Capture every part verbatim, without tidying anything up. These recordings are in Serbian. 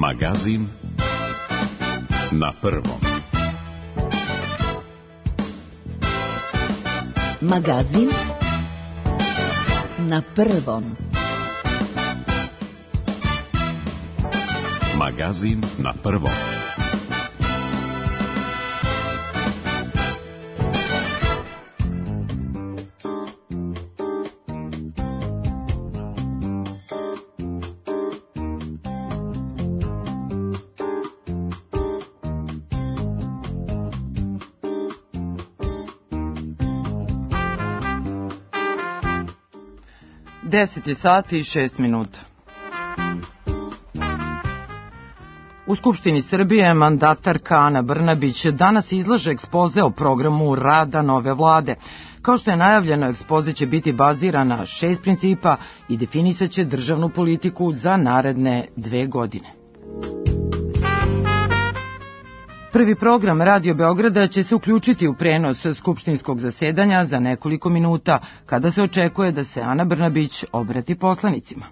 Magazin na prvom. Magazin na prvom. Magazin na prvom. deset je sati i šest minuta. U Skupštini Srbije mandatarka Ana Brnabić danas izlaže ekspoze o programu rada nove vlade. Kao što je najavljeno, ekspoze će biti baziran na šest principa i definisaće državnu politiku za naredne dve godine. Prvi program Radio Beograda će se uključiti u prenos skupštinskog zasedanja za nekoliko minuta, kada se očekuje da se Ana Brnabić obrati poslanicima.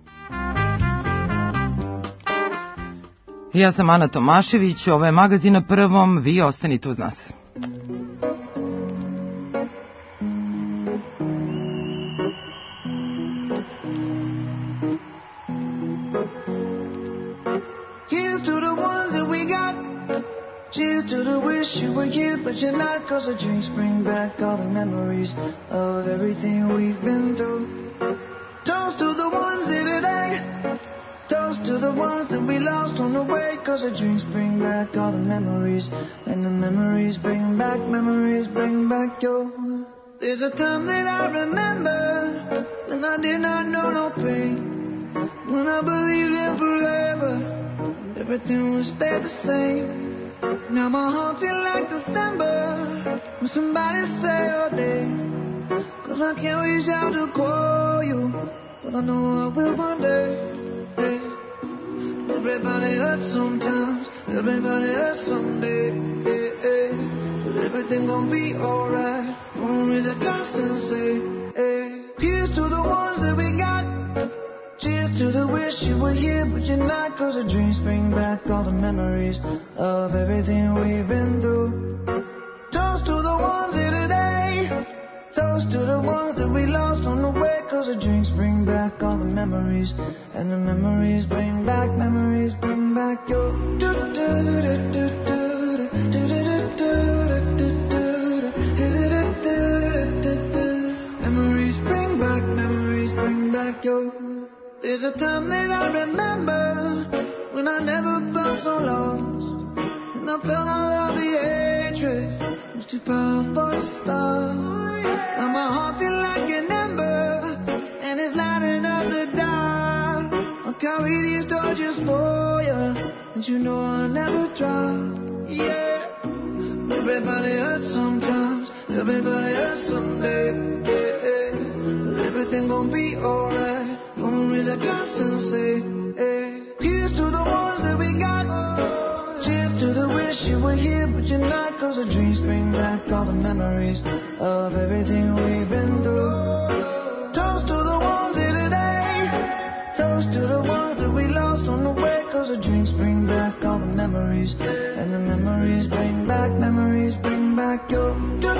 Ja sam Ana Tomašević, ovo je Magazin na prvom, vi ostanite uz nas. Cheers to the wish you were here, but you're not, cause the drinks bring back all the memories of everything we've been through. Toast to the ones here today, toast to the ones that we lost on the way, cause the drinks bring back all the memories, and the memories bring back, memories bring back your... There's a time that I remember, when I did not know no pain, when I believed in forever, and everything would stay the same. Now my heart feel like December when somebody say your name, cause I can't reach out to call you, but I know I will one day. Hey. Everybody hurts sometimes, everybody hurts someday. Hey, hey. But everything gon' be alright. Gonna raise a glass and say, hey. Here's to the ones that we got. Cheers to the wish you were here, but you're not, cause the dreams bring back all the memories of everything we've been through. Toast to the ones here today, toast to the ones that we lost on the way, cause the drinks bring back all the memories, and the memories bring back, memories bring back your... Memories bring back, memories bring back your... There's a time that I remember when I never felt so lost, and I felt all of the hatred was too powerful to stop. Now my heart feel like an ember, and it's lighting up the dark. I'll carry these torches for you, and you know I'll never drop. Yeah, everybody hurts sometimes, everybody hurts someday. Yeah, yeah. But everything gon' be alright. Gonna raise a glass and say, hey. Here's to the ones that we got. Cheers to the wish you were here, but you're not, cause the dreams bring back all the memories of everything we've been through. Toast to the ones here today, toast to the ones that we lost on the way, cause the drinks bring back all the memories, and the memories bring back, memories bring back your...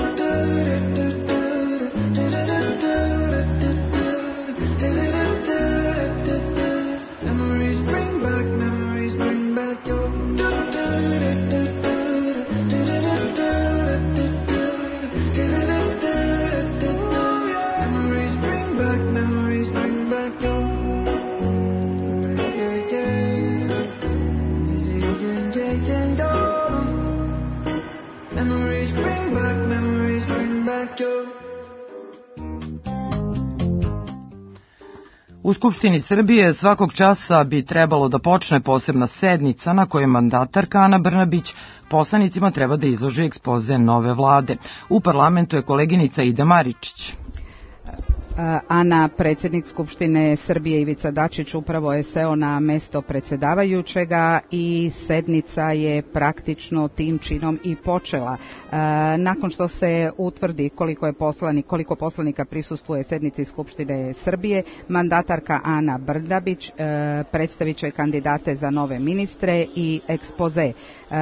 U Skupštini Srbije svakog časa bi trebalo da počne posebna sednica na kojoj mandatarka Ana Brnabić poslanicima treba da izloži ekspoze nove vlade. U parlamentu je koleginica Ida Maričić. Ana, predsjednik Skupštine Srbije Ivica Dačić upravo je seo na mesto predsjedavajućega i sednica je praktično tim činom i počela. Nakon što se utvrdi koliko je poslanik, koliko poslanika prisustvuje sednici Skupštine Srbije, mandatarka Ana Brnabić predstavit će kandidate za nove ministre i ekspoze.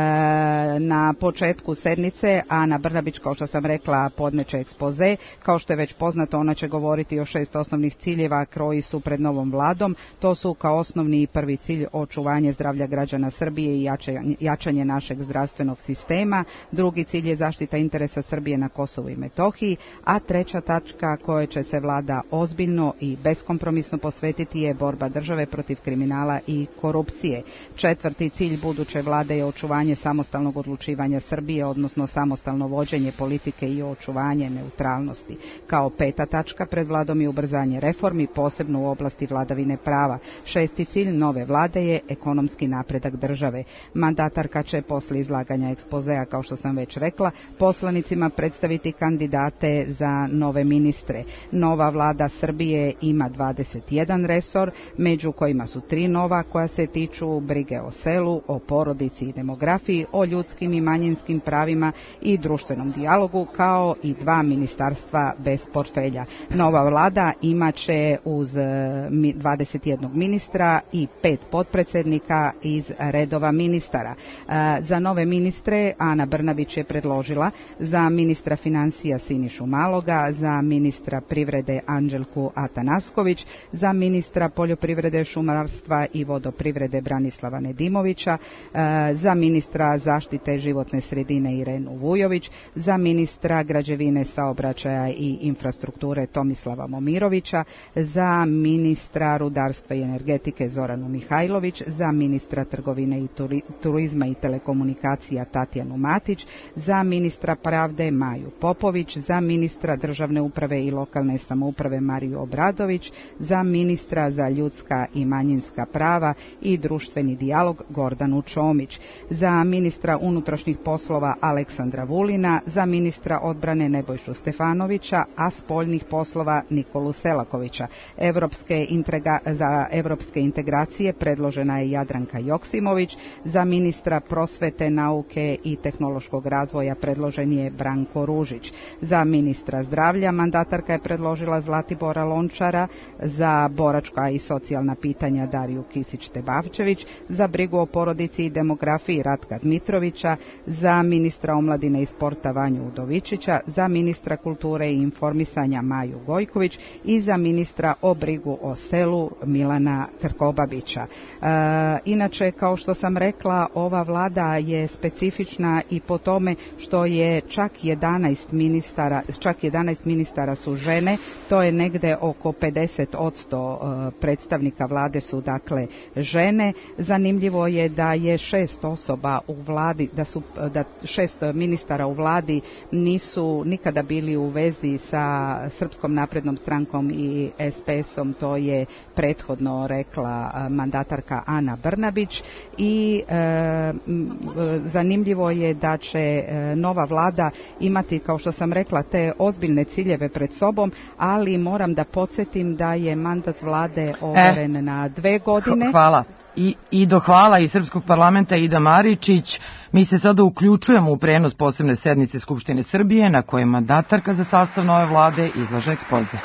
Na početku sednice Ana Brnabić, kao što sam rekla, podneće ekspoze. Kao što je već poznato, ona će govoriti o šest osnovnih ciljeva koji su pred novom vladom. To su kao osnovni i prvi cilj očuvanje zdravlja građana Srbije i jačanje, jačanje našeg zdravstvenog sistema. Drugi cilj je zaštita interesa Srbije na Kosovu i Metohiji, a treća tačka kojoj će se vlada ozbiljno i beskompromisno posvetiti je borba države protiv kriminala i korupcije. Četvrti cilj buduće vlade je očuvanje samostalnog odlučivanja Srbije, odnosno samostalno vođenje politike i očuvanje neutralnosti. Kao peta tačka pred vladom je ubrzanje reformi, posebno u oblasti vladavine prava. Šesti cilj nove vlade je ekonomski napredak države. Mandatarka će posle izlaganja ekspozea, kao što sam već rekla, poslanicima predstaviti kandidate za nove ministre. Nova vlada Srbije ima dvadeset jedan resor, među kojima su tri nova koja se tiču brige o selu, o porodici i demografiji, o ljudskim i manjinskim pravima i društvenom dijalogu, kao i dva ministarstva bez portfelja. Nova vlada imaće uz dvadeset jedan ministra i pet potpredsjednika iz redova ministara. Za nove ministre Ana Brnabić je predložila za ministra financija Sinišu Maloga, za ministra privrede Anđelku Atanasković, za ministra poljoprivrede, šumarstva i vodoprivrede Branislava Nedimovića, za ministra zaštite životne sredine Irenu Vujović, za ministra građevine, saobraćaja i infrastrukture Tomislava Momirovića, za ministra rudarstva i energetike Zoranu Mihajlović, za ministra trgovine i turizma i telekomunikacija Tatjanu Matić, za ministra pravde Maju Popović, za ministra državne uprave i lokalne samouprave Mariju Obradović, za ministra za ljudska i manjinska prava i društveni dijalog Gordanu Čomić, za ministra unutrašnjih poslova Aleksandra Vulina, za ministra odbrane Nebojšu Stefanovića, a spoljnih poslova Nikolu Selakovića. Evropske integra, za evropske integracije predložena je Jadranka Joksimović, za ministra prosvete, nauke i tehnološkog razvoja predložen je Branko Ružić. Za ministra zdravlja mandatarka je predložila Zlatibora Lončara, za boračka i socijalna pitanja Dariju Kisić-Tebavčević, za brigu o porodici i demografiji Ratka Dmitrovića, za ministra omladine i sporta Vanju Udovičića, za ministra kulture i informisanja Maju Gojković i za ministra o brigu o selu Milana Krkobabića. E, inače, kao što sam rekla, ova vlada je specifična i po tome što je čak jedanaest ministara, čak jedanaest ministara su žene, to je negde oko pedeset posto predstavnika vlade su dakle žene. Zanimljivo je da je šest osoba u vladi, da su da šest ministara u vladi nisu nikada bili u vezi sa Srpskom naprednom strankom i es pe esom, to je prethodno rekla mandatarka Ana Brnabić i e, zanimljivo je da će e, nova vlada imati, kao što sam rekla, te ozbiljne ciljeve pred sobom, ali moram da podsjetim da je mandat vlade overen e, na dve godine. Hvala. I, i do hvala iz Srpskog parlamenta Ida Maričić. Mi se sada uključujemo u prenos posebne sednice Skupštine Srbije na kojoj mandatarka za sastav nove vlade izlaže ekspoze.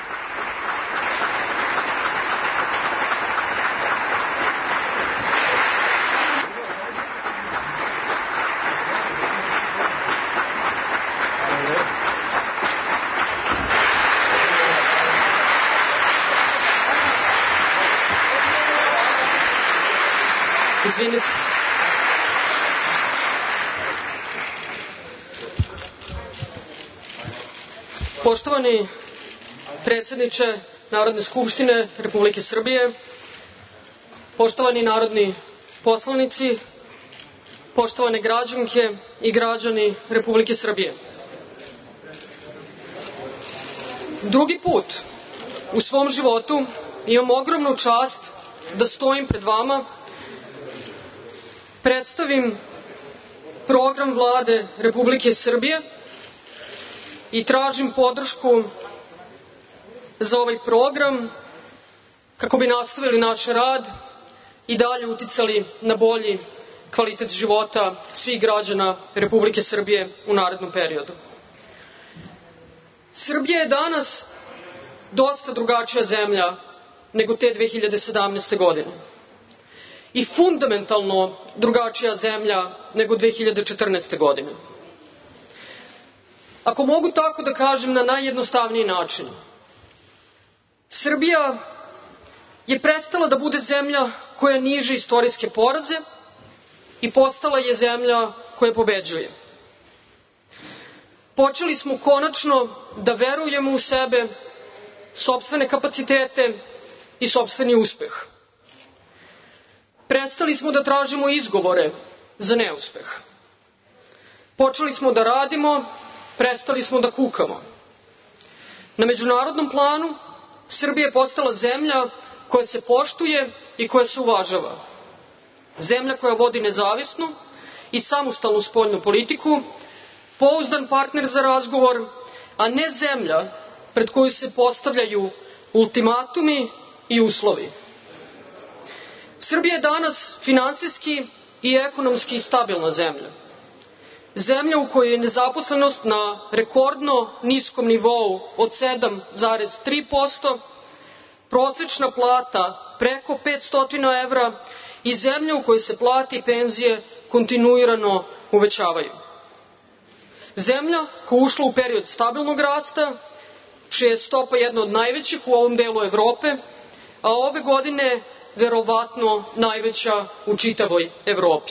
Izvinite. Poštovani predsjedniče Narodne skupštine Republike Srbije, poštovani narodni poslanici, poštovane građanke i građani Republike Srbije. Drugi put u svom životu imam ogromnu čast da stojim pred vama, predstavim program Vlade Republike Srbije i tražim podršku za ovaj program kako bi nastavili naš rad i dalje uticali na bolji kvalitet života svih građana Republike Srbije u narednom periodu. Srbija je danas dosta drugačija zemlja nego te dve hiljade sedamnaeste. godine i fundamentalno drugačija zemlja nego dve hiljade četrnaeste. godine. Ako mogu tako da kažem na najjednostavniji način, Srbija je prestala da bude zemlja koja niže istorijske poraze i postala je zemlja koja pobeđuje. Počeli smo konačno da verujemo u sebe, sopstvene kapacitete i sopstveni uspeh. Prestali smo da tražimo izgovore za neuspeh. Počeli smo da radimo, prestali smo da kukamo. Na međunarodnom planu Srbija je postala zemlja koja se poštuje i koja se uvažava. Zemlja koja vodi nezavisnu i samostalnu spoljnu politiku, pouzdan partner za razgovor, a ne zemlja pred koju se postavljaju ultimatumi i uslovi. Srbija je danas finansijski i ekonomski stabilna zemlja. Zemlja u kojoj je nezaposlenost na rekordno niskom nivou od sedam zarez tri posto, prosečna plata preko petsto evra i zemlja u kojoj se plate i penzije kontinuirano uvećavaju. Zemlja koja je ušla u period stabilnog rasta, čija je stopa jedna od najvećih u ovom delu Evrope, a ove godine verovatno najveća u čitavoj Evropi.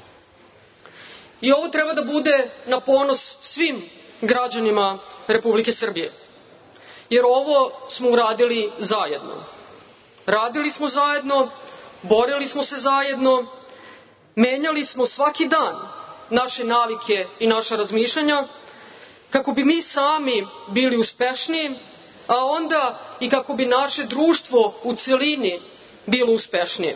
I ovo treba da bude na ponos svim građanima Republike Srbije, jer ovo smo uradili zajedno. Radili smo zajedno, borili smo se zajedno, menjali smo svaki dan naše navike i naša razmišljanja kako bi mi sami bili uspešniji, a onda i kako bi naše društvo u celini bilo uspešnije.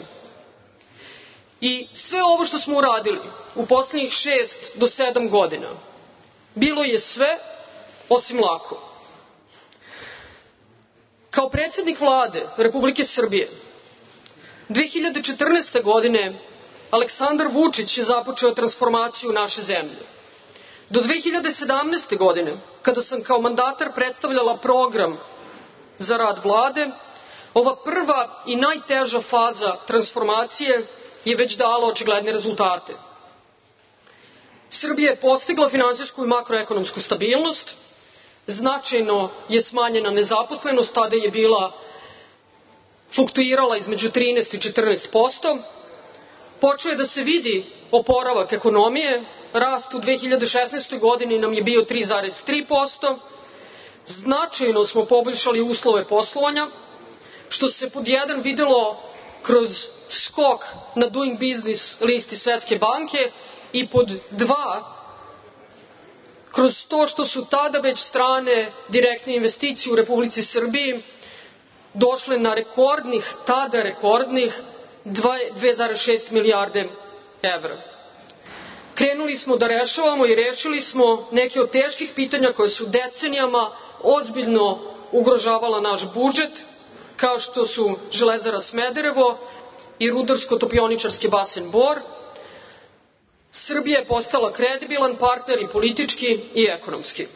I sve ovo što smo uradili u poslednjih šest do sedam godina bilo je sve osim lako. Kao predsjednik Vlade Republike Srbije dve hiljade četrnaeste. godine Aleksandar Vučić je započeo transformaciju naše zemlje. Do dve hiljade sedamnaeste. godine, kada sam kao mandatar predstavljala program za rad Vlade, ova prva i najteža faza transformacije je već dala očigledne rezultate. Srbija je postigla finansijsku i makroekonomsku stabilnost, značajno je smanjena nezaposlenost, tada je bila fluktuirala između trinaest i četrnaest posto, počeo je da se vidi oporavak ekonomije, rast u dve hiljade šesnaestoj. godini nam je bio tri zarez tri posto, značajno smo poboljšali uslove poslovanja, što se pod jedan videlo kroz skok na Doing Business listi Svetske banke i pod dva kroz to što su tada već strane direktne investicije u Republici Srbiji došle na rekordnih, tada rekordnih dve zarez šest milijarde evra. Krenuli smo da rešavamo i rešili smo neke od teških pitanja koje su decenijama ozbiljno ugrožavala naš budžet, kao što su Železara Smederevo i Rudarsko-topioničarski basen Bor. Srbija je postala kredibilan partner i politički i ekonomski.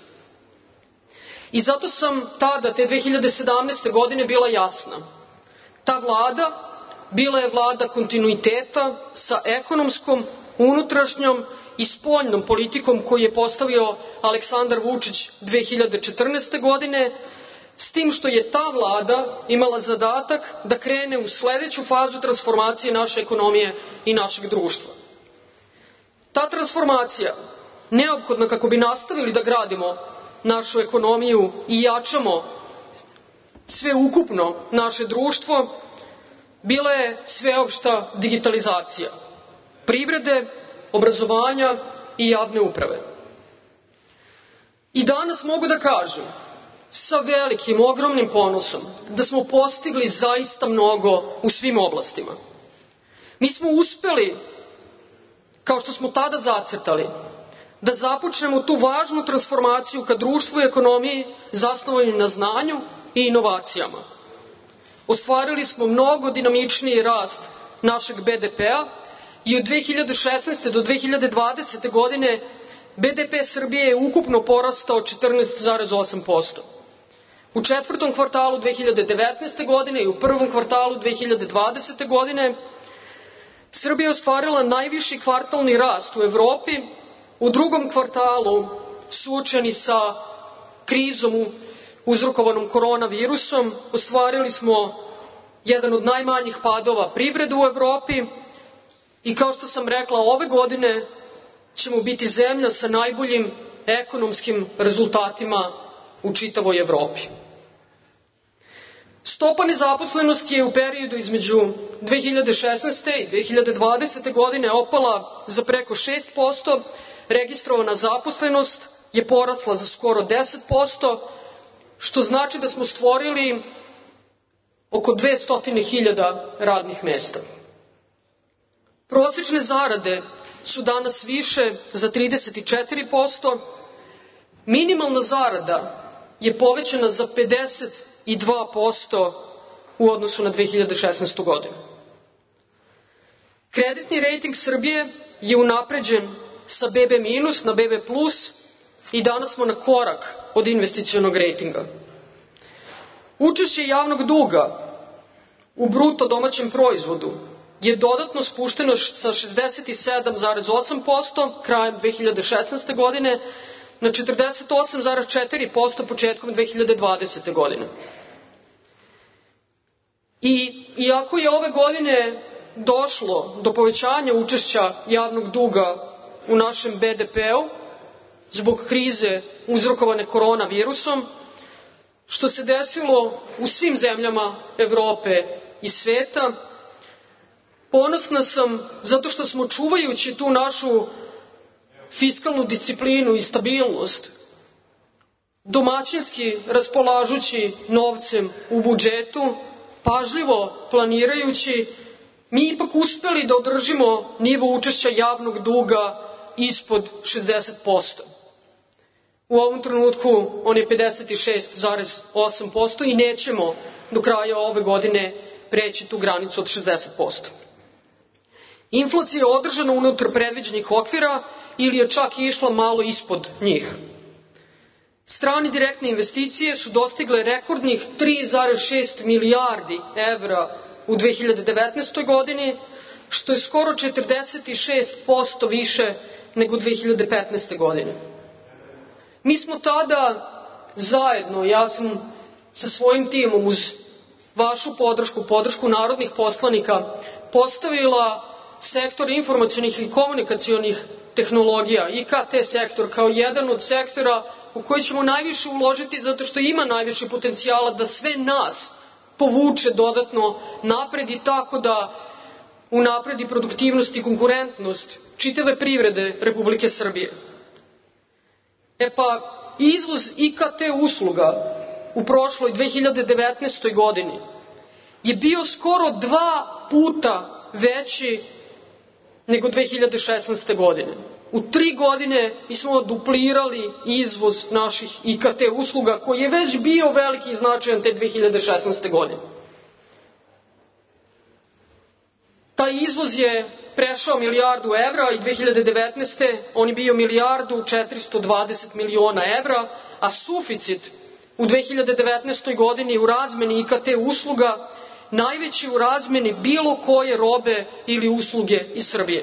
I zato sam tada, te dve hiljade sedamnaeste. godine, bila jasna. Ta vlada bila je vlada kontinuiteta sa ekonomskom, unutrašnjom i spoljnom politikom koju je postavio Aleksandar Vučić dve hiljade četrnaeste. godine, s tim što je ta vlada imala zadatak da krene u sledeću fazu transformacije naše ekonomije i našeg društva. Ta transformacija, neophodna kako bi nastavili da gradimo našu ekonomiju i jačamo sveukupno naše društvo, bila je sveopšta digitalizacija privrede, obrazovanja i javne uprave. I danas mogu da kažem sa velikim, ogromnim ponosom da smo postigli zaista mnogo u svim oblastima. Mi smo uspeli, kao što smo tada zacrtali, da započnemo tu važnu transformaciju ka društvu i ekonomiji zasnovanju na znanju, i inovacijama. Ostvarili smo mnogo dinamičniji rast našeg B D P-a i od dve hiljade šesnaeste do dve hiljade dvadesete godine B D P Srbije je ukupno porastao četrnaest zarez osam posto. U četvrtom kvartalu dve hiljade devetnaeste godine i u prvom kvartalu dve hiljade dvadesete godine Srbija je ostvarila najviši kvartalni rast u Evropi. U drugom kvartalu, suočeni sa krizom uzrokovanom koronavirusom, ostvarili smo jedan od najmanjih padova privrede u Evropi i kao što sam rekla, ove godine ćemo biti zemlja sa najboljim ekonomskim rezultatima u čitavoj Evropi. Stopa nezaposlenosti je u periodu između dve hiljade šesnaeste i dve hiljade dvadesete godine opala za preko šest posto, registrovana zaposlenost je porasla za skoro deset posto, što znači da smo stvorili oko dvesta hiljada radnih mesta. Prosečne zarade su danas više za trideset četiri posto, minimalna zarada je povećana za pedeset dva posto u odnosu na dve hiljade šesnaestu godinu. Kreditni rejting Srbije je unapređen sa B B minus na B B plus i danas smo na korak od investicionog rejtinga. Učešće javnog duga u bruto domaćem proizvodu je dodatno spušteno sa šezdeset sedam zarez osam posto krajem dve hiljade šesnaeste godine na četrdeset osam zarez četiri posto početkom dve hiljade dvadesete godine. I iako je ove godine došlo do povećanja učešća javnog duga u našem B D P-u zbog krize uzrokovane koronavirusom, što se desilo u svim zemljama Evrope i sveta, ponosna sam zato što smo, čuvajući tu našu fiskalnu disciplinu i stabilnost, domaćinski raspolažući novcem u budžetu, pažljivo planirajući, mi ipak uspeli da održimo nivo učešća javnog duga ispod šezdeset posto. U ovom trenutku on je pedeset šest zarez osam posto i nećemo do kraja ove godine preći tu granicu od šezdeset posto. Inflacija je održana unutar predviđenih okvira ili je čak išla malo ispod njih. Strane direktne investicije su dostigle rekordnih tri zarez šest milijardi evra u dve hiljade devetnaestoj godini, što je skoro četrdeset šest posto više nego dve hiljade petnaeste godine. Mi smo tada zajedno, ja sam sa svojim timom uz vašu podršku, podršku narodnih poslanika, postavila sektor informacionih i komunikacionih tehnologija, I K T sektor, kao jedan od sektora u koji ćemo najviše uložiti zato što ima najviše potencijala da sve nas povuče dodatno napred i tako da unapredi produktivnost i konkurentnost čitave privrede Republike Srbije. E pa, izvoz I K T usluga u prošloj dve hiljade devetnaestoj godini je bio skoro dva puta veći nego dve hiljade šesnaeste godine. U tri godine mi smo duplirali izvoz naših I K T usluga koji je već bio veliki i značajan te dve hiljade šesnaeste godine. Taj izvoz je prešao milijardu evra i dve hiljade devetnaeste on je bio milijardu četiristo dvadeset miliona evra, a suficit u dve hiljade devetnaestoj godini u razmeni I K T usluga najveći u razmeni bilo koje robe ili usluge iz Srbije.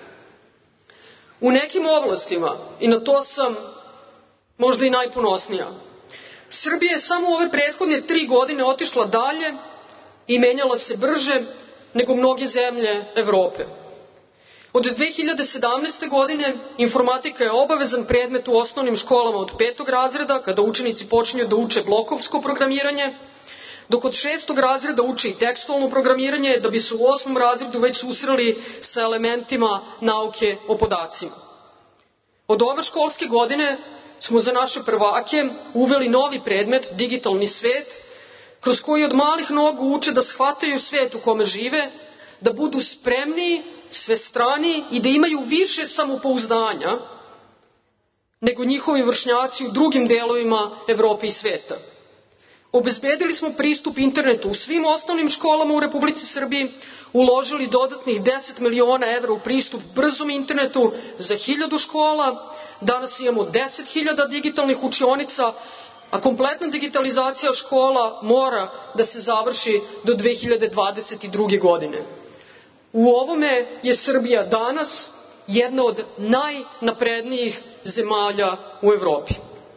U nekim oblastima, i na to sam možda i najponosnija, Srbija je samo u ove prethodne tri godine otišla dalje i menjala se brže nego mnoge zemlje Evrope. Od dve hiljade sedamnaeste godine informatika je obavezan predmet u osnovnim školama od petog razreda, kada učenici počinju da uče blokovsko programiranje, dok od šestog razreda uče i tekstualno programiranje, da bi se u osmom razredu već susreli sa elementima nauke o podacima. Od ove školske godine smo za naše prvake uveli novi predmet, digitalni svet, kroz koji od malih nogu uče da shvataju svet u kome žive, da budu spremniji, svestraniji i da imaju više samopouzdanja nego njihovi vršnjaci u drugim delovima Evrope i sveta. Obezbedili smo pristup internetu u svim osnovnim školama u Republici Srbiji, uložili dodatnih deset miliona evra u pristup brzom internetu za hiljadu škola. Danas imamo deset hiljada digitalnih učionica, a kompletna digitalizacija škola mora da se završi do dve hiljade dvadeset druge. godine. U ovome je Srbija danas jedna od najnaprednijih zemalja u Evropi.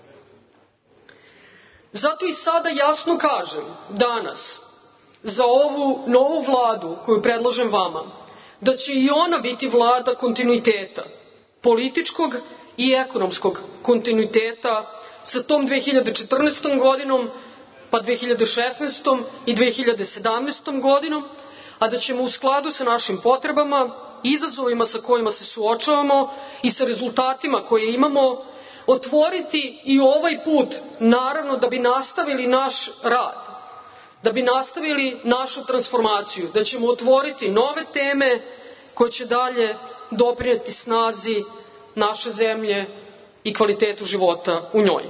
Zato i sada jasno kažem danas za ovu novu vladu koju predlažem vama, da će i ona biti vlada kontinuiteta, političkog i ekonomskog kontinuiteta sa tom dve hiljade četrnaestom. godinom, pa dve hiljade šesnaestom. i dve hiljade sedamnaestom. godinom, a da ćemo u skladu sa našim potrebama, izazovima sa kojima se suočavamo i sa rezultatima koje imamo, otvoriti i ovaj put, naravno da bi nastavili naš rad, da bi nastavili našu transformaciju, da ćemo otvoriti nove teme koje će dalje doprineti snazi naše zemlje i kvalitetu života u njoj.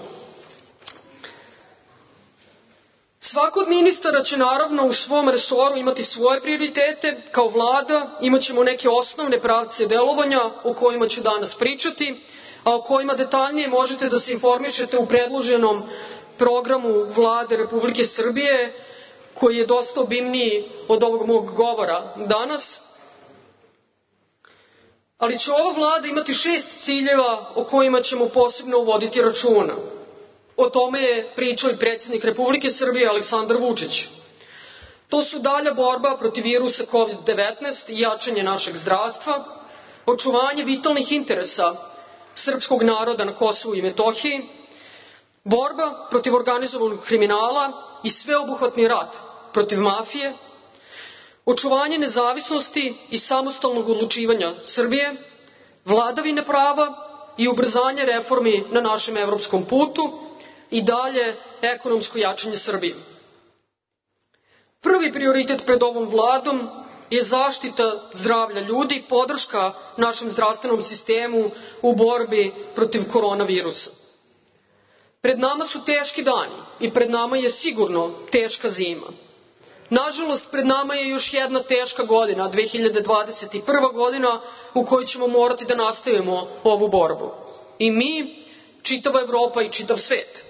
Svako od ministara će naravno u svom resoru imati svoje prioritete. Kao vlada imaćemo neke osnovne pravce delovanja o kojima ću danas pričati, a o kojima detaljnije možete da se informišete u predloženom programu Vlade Republike Srbije, koji je dosta obimniji od ovog mog govora danas. Ali će ova vlada imati šest ciljeva o kojima ćemo posebno voditi računa. O tome je pričao i predsjednik Republike Srbije Aleksandar Vučić. To su dalja borba protiv virusa kovid devetnaest i jačanje našeg zdravstva, očuvanje vitalnih interesa srpskog naroda na Kosovu i Metohiji, borba protiv organizovanog kriminala i sveobuhvatni rat protiv mafije, očuvanje nezavisnosti i samostalnog odlučivanja Srbije, vladavine prava i ubrzanje reformi na našem evropskom putu i dalje ekonomsko jačanje Srbije. Prvi prioritet pred ovom vladom je zaštita zdravlja ljudi, podrška našem zdravstvenom sistemu u borbi protiv koronavirusa. Pred nama su teški dani i pred nama je sigurno teška zima. Nažalost, pred nama je još jedna teška godina, dve hiljade dvadeset prva. godina, u kojoj ćemo morati da nastavimo ovu borbu. I mi, čitava Evropa i čitav svet.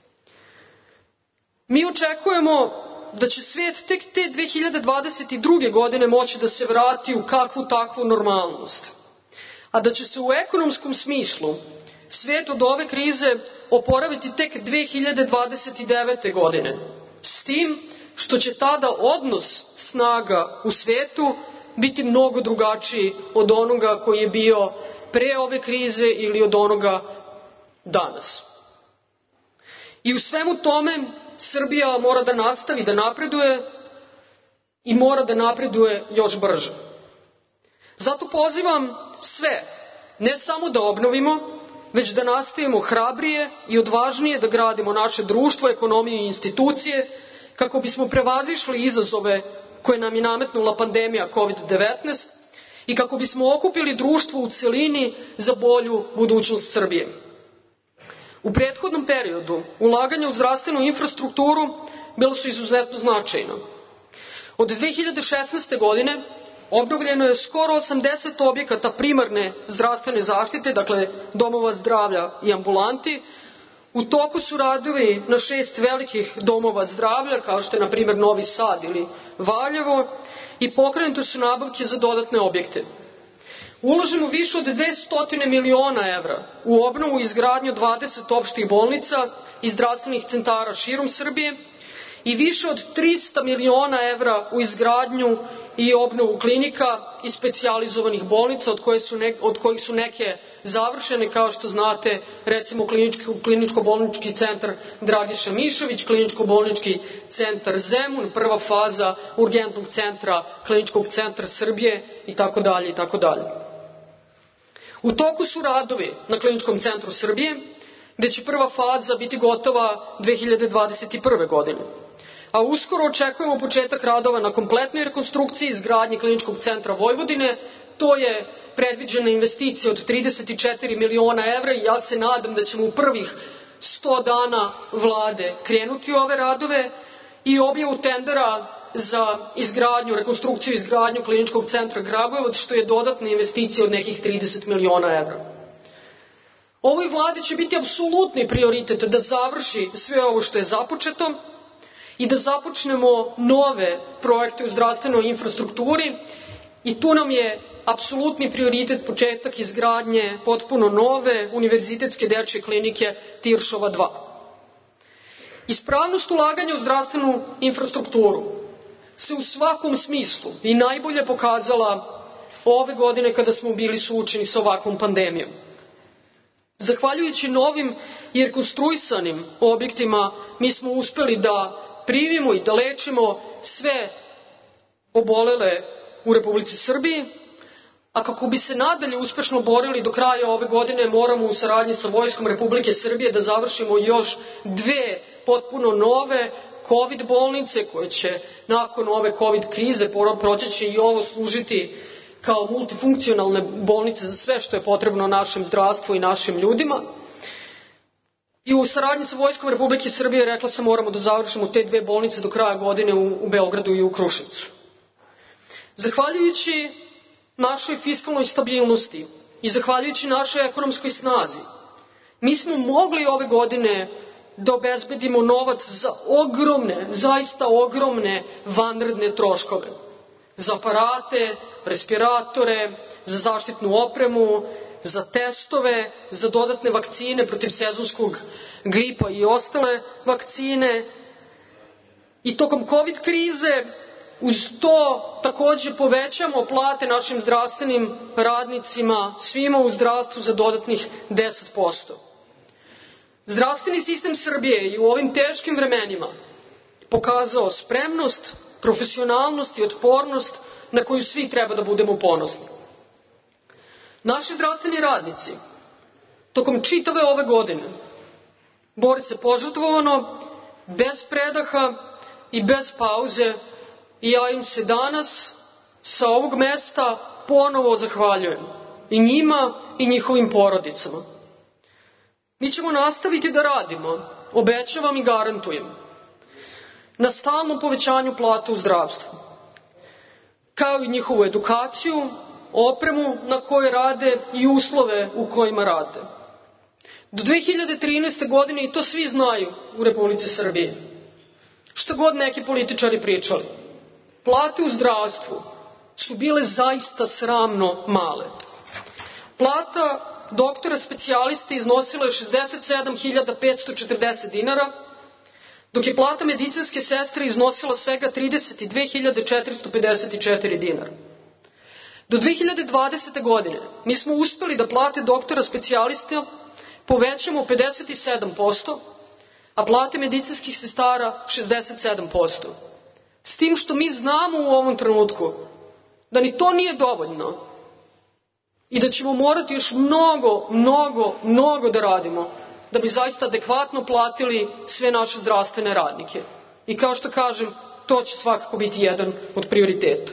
Mi očekujemo da će svet tek te dve hiljade dvadeset druge. godine moći da se vrati u kakvu takvu normalnost. A da će se u ekonomskom smislu svet od ove krize oporaviti tek dve hiljade dvadeset devete. godine. S tim što će tada odnos snaga u svetu biti mnogo drugačiji od onoga koji je bio pre ove krize ili od onoga danas. I u svemu tome Srbija mora da nastavi da napreduje i mora da napreduje još brže. Zato pozivam sve, ne samo da obnovimo, već da nastavimo hrabrije i odvažnije da gradimo naše društvo, ekonomiju i institucije, kako bismo prevazišli izazove koje nam je nametnula pandemija kovid devetnaest i kako bismo okupili društvo u celini za bolju budućnost Srbije. U prethodnom periodu ulaganja u zdravstvenu infrastrukturu bila su izuzetno značajna. Od dve hiljade šesnaeste. godine obnovljeno je skoro osamdeset objekata primarne zdravstvene zaštite, dakle domova zdravlja i ambulanti. U toku su radovi na šest velikih domova zdravlja, kao što je na primjer Novi Sad ili Valjevo, i pokrenute su nabavke za dodatne objekte. Ulažemo više od dvesta miliona evra u obnovu i izgradnju dvadeset opštih bolnica i zdravstvenih centara širom Srbije i više od trista miliona evra u izgradnju i obnovu klinika i specijalizovanih bolnica, od, koje su ne, od kojih su neke završene, kao što znate, recimo kliničko-bolnički centar Dragiša Mišović, kliničko-bolnički centar Zemun, prva faza urgentnog centra Kliničkog centra Srbije i tako dalje i tako dalje. U toku su radovi na Kliničkom centru Srbije, gde će prva faza biti gotova dve hiljade dvadeset prve. godine. A uskoro očekujemo početak radova na kompletnoj rekonstrukciji i izgradnji Kliničkog centra Vojvodine. To je predviđena investicija od trideset četiri miliona evra i ja se nadam da ćemo u prvih sto dana vlade krenuti u ove radove i objavu tendera za izgradnju, rekonstrukciju i izgradnju kliničkog centra Kragujevac, što je dodatna investicija od nekih trideset miliona evra. Ovoj vladi će biti apsolutni prioritet da završi sve ovo što je započeto i da započnemo nove projekte u zdravstvenoj infrastrukturi i tu nam je apsolutni prioritet početak izgradnje potpuno nove univerzitetske dečje klinike Tiršova dva. Ispravnost ulaganja u zdravstvenu infrastrukturu se u svakom smislu i najbolje pokazala ove godine kada smo bili suočeni sa ovakvom pandemijom. Zahvaljujući novim i rekonstruisanim objektima mi smo uspeli da primimo i da lečimo sve obolele u Republici Srbiji, a kako bi se nadalje uspešno borili do kraja ove godine moramo u saradnji sa Vojskom Republike Srbije da završimo još dve potpuno nove COVID bolnice koje će nakon ove COVID krize proći će i ovo služiti kao multifunkcionalne bolnice za sve što je potrebno našem zdravstvu i našim ljudima. I u saradnji sa Vojskom Republike Srbije rekla sam moramo da završimo te dve bolnice do kraja godine u, u Beogradu i u Kruševcu. Zahvaljujući našoj fiskalnoj stabilnosti i zahvaljujući našoj ekonomskoj snazi, mi smo mogli ove godine da obezbedimo novac za ogromne, zaista ogromne vanredne troškove. Za aparate, respiratore, za zaštitnu opremu, za testove, za dodatne vakcine protiv sezonskog gripa i ostale vakcine. I tokom COVID krize uz to takođe povećamo plate našim zdravstvenim radnicima, svima u zdravstvu za dodatnih deset posto. Zdravstveni sistem Srbije je u ovim teškim vremenima pokazao spremnost, profesionalnost i otpornost na koju svi treba da budemo ponosni. Naši zdravstveni radnici tokom čitave ove godine bore se požrtvovano, bez predaha i bez pauze i ja im se danas sa ovog mesta ponovo zahvaljujem i njima i njihovim porodicama. Mi ćemo nastaviti da radimo, obećavam i garantujem, na stalnom povećanju plata u zdravstvu, kao i njihovu edukaciju, opremu na kojoj rade i uslove u kojima rade. Do dve hiljade trinaeste. godine, i to svi znaju u Republici Srbiji, šta god neki političari pričali, plate u zdravstvu su bile zaista sramno male. Plata doktora specijaliste iznosila je šezdeset sedam hiljada petsto četrdeset dinara, dok je plata medicinske sestre iznosila svega trideset dve hiljade četiristo pedeset četiri dinara. Do dve hiljade dvadesete. godine mi smo uspeli da plate doktora specijalista povećamo pedeset sedam posto, a plate medicinskih sestara šezdeset sedam posto. S tim što mi znamo u ovom trenutku da ni to nije dovoljno i da ćemo morati još mnogo, mnogo, mnogo da radimo da bi zaista adekvatno platili sve naše zdravstvene radnike. I kao što kažem, to će svakako biti jedan od prioriteta.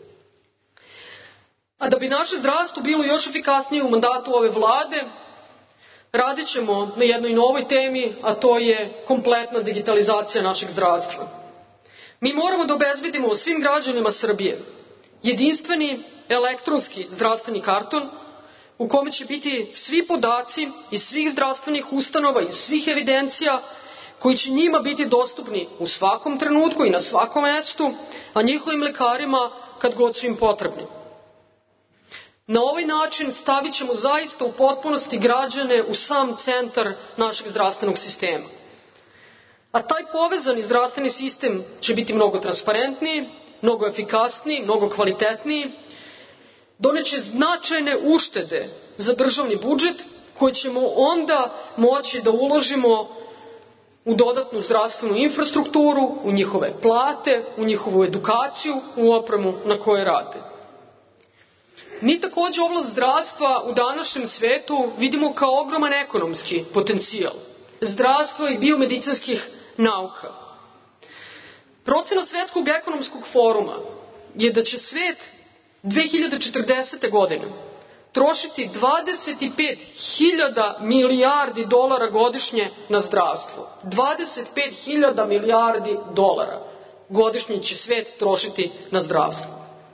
A da bi naše zdravstvo bilo još efikasnije u mandatu ove vlade, radit ćemo na jednoj novoj temi, a to je kompletna digitalizacija našeg zdravstva. Mi moramo da obezbedimo svim građanima Srbije jedinstveni elektronski zdravstveni karton u kome će biti svi podaci iz svih zdravstvenih ustanova, iz svih evidencija koji će njima biti dostupni u svakom trenutku i na svakom mestu, a njihovim lekarima kad god su im potrebni. Na ovaj način stavit ćemo zaista u potpunosti građane u sam centar našeg zdravstvenog sistema. A taj povezani zdravstveni sistem će biti mnogo transparentniji, mnogo efikasniji, mnogo kvalitetniji, doneće značajne uštede za državni budžet koje ćemo onda moći da uložimo u dodatnu zdravstvenu infrastrukturu, u njihove plate, u njihovu edukaciju, u opremu na kojoj rade. Mi takođe oblast zdravstva u današnjem svetu vidimo kao ogroman ekonomski potencijal zdravstva i biomedicinskih nauka. Procena Svetskog ekonomskog foruma je da će svet dve hiljade četrdesete. godine trošiti dvadeset pet hiljada milijardi dolara godišnje na zdravstvo. dvadeset pet hiljada milijardi dolara godišnje će svet trošiti na zdravstvo.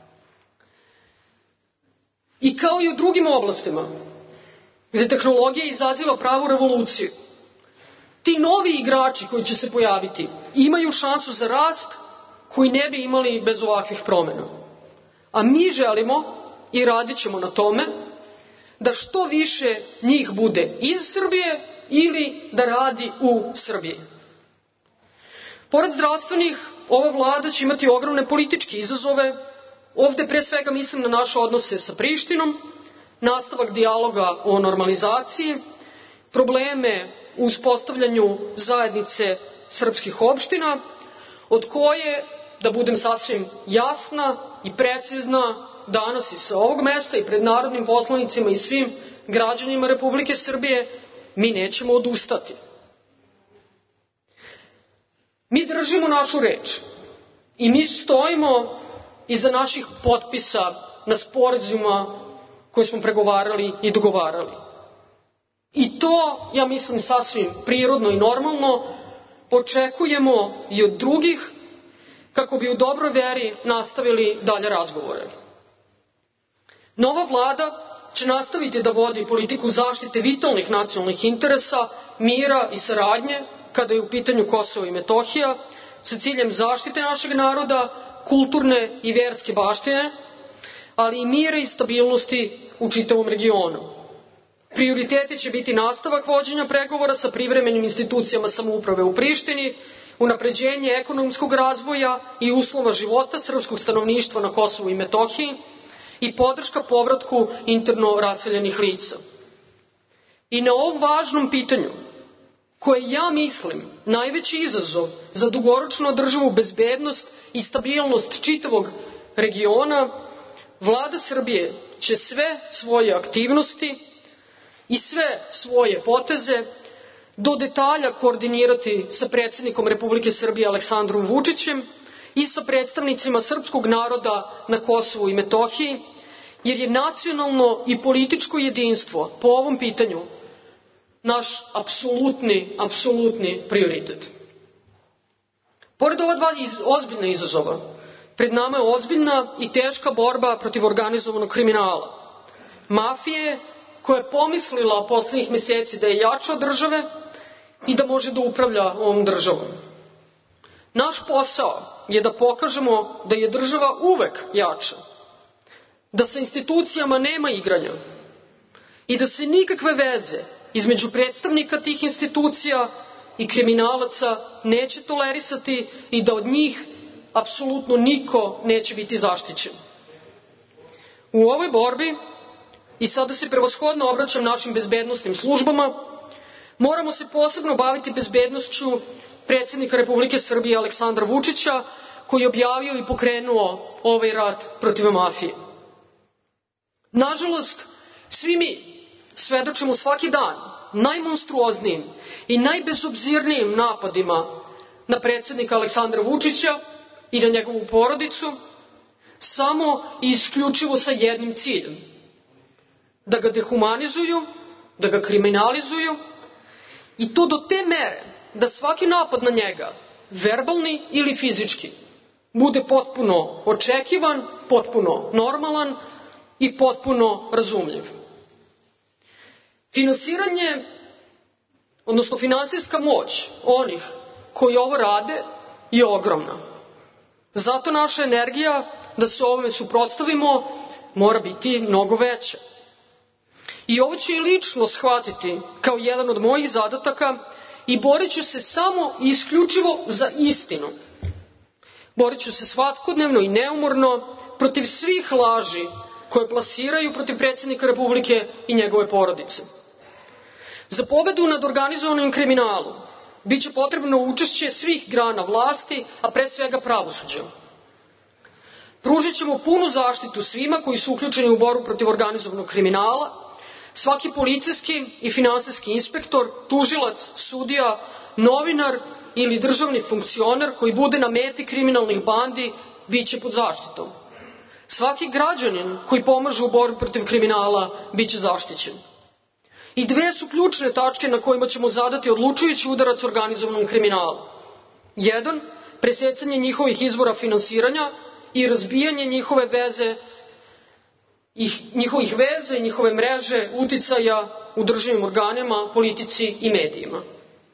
I kao i u drugim oblastima, gde tehnologija izaziva pravu revoluciju, ti novi igrači koji će se pojaviti imaju šansu za rast koji ne bi imali bez ovakvih promjena. A mi želimo i radit ćemo na tome da što više njih bude iz Srbije ili da radi u Srbiji. Pored zdravstvenih, ova vlada će imati ogromne političke izazove. Ovde pre svega mislim na naše odnose sa Prištinom, nastavak dijaloga o normalizaciji, probleme u uspostavljanju zajednice srpskih opština, od koje, da budem sasvim jasna i precizna, danas i sa ovog mesta i pred narodnim poslanicima i svim građanima Republike Srbije, mi nećemo odustati. Mi držimo našu reč i mi stojimo iza naših potpisa na sporazumima koje smo pregovarali i dogovarali. I to, ja mislim, sasvim prirodno i normalno očekujemo i od drugih kako bi u dobroj veri nastavili dalje razgovore. Nova vlada će nastaviti da vodi politiku zaštite vitalnih nacionalnih interesa, mira i saradnje kada je u pitanju Kosovo i Metohija, sa ciljem zaštite našeg naroda, kulturne i verske baštine, ali i mira i stabilnosti u čitavom regionu. Prioriteti će biti nastavak vođenja pregovora sa privremenim institucijama samouprave u Prištini, unapređenje ekonomskog razvoja i uslova života srpskog stanovništva na Kosovu i Metohiji i podrška povratku interno raseljenih lica. I na ovom važnom pitanju, koje ja mislim najveći izazov za dugoročno održivu bezbednost i stabilnost čitavog regiona, Vlada Srbije će sve svoje aktivnosti i sve svoje poteze do detalja koordinirati sa predsjednikom Republike Srbije Aleksandrom Vučićem i sa predstavnicima srpskog naroda na Kosovu i Metohiji, jer je nacionalno i političko jedinstvo po ovom pitanju naš apsolutni, apsolutni prioritet. Pored ova dva iz, ozbiljna izazova, pred nama je ozbiljna i teška borba protiv organizovanog kriminala, mafije koja je pomislila poslednjih meseci da je jača od države i da može da upravlja ovom državom. Naš posao je da pokažemo da je država uvek jača, da sa institucijama nema igranja i da se nikakve veze između predstavnika tih institucija i kriminalaca neće tolerisati i da od njih apsolutno niko neće biti zaštićen. U ovoj borbi, i sada se prevashodno obraćam našim bezbednosnim službama, moramo se posebno baviti bezbednošću predsjednika Republike Srbije Aleksandra Vučića, koji je objavio i pokrenuo ovaj rat protiv mafije. Nažalost, svi mi svedočimo svaki dan najmonstruoznijim i najbezobzirnijim napadima na predsjednika Aleksandra Vučića i na njegovu porodicu, samo i isključivo sa jednim ciljem: da ga dehumanizuju, da ga kriminalizuju, i to do te mere da svaki napad na njega, verbalni ili fizički, bude potpuno očekivan, potpuno normalan i potpuno razumljiv. Finansiranje, odnosno finansijska moć onih koji ovo rade je ogromna. Zato naša energija da se ovome suprotstavimo mora biti mnogo veća. I ovo ću i lično shvatiti kao jedan od mojih zadataka i borit ću se samo i isključivo za istinu. Borit ću se svakodnevno i neumorno protiv svih laži koje plasiraju protiv predsjednika Republike i njegove porodice. Za pobedu nad organizovanim kriminalom biće potrebno učešće svih grana vlasti, a pre svega pravosuđa. Pružit ćemo punu zaštitu svima koji su uključeni u borbu protiv organizovanog kriminala. Svaki policijski i finansijski inspektor, tužilac, sudija, novinar ili državni funkcioner koji bude na meti kriminalnih bandi biće pod zaštitom. Svaki građanin koji pomaže u borbi protiv kriminala biće zaštićen. I dve su ključne tačke na kojima ćemo zadati odlučujući udarac organizovanom kriminalu. Jedan, presecanje njihovih izvora finansiranja i razbijanje njihove veze, njihovih veze i njihove mreže uticaja u državnim organima, politici i medijima.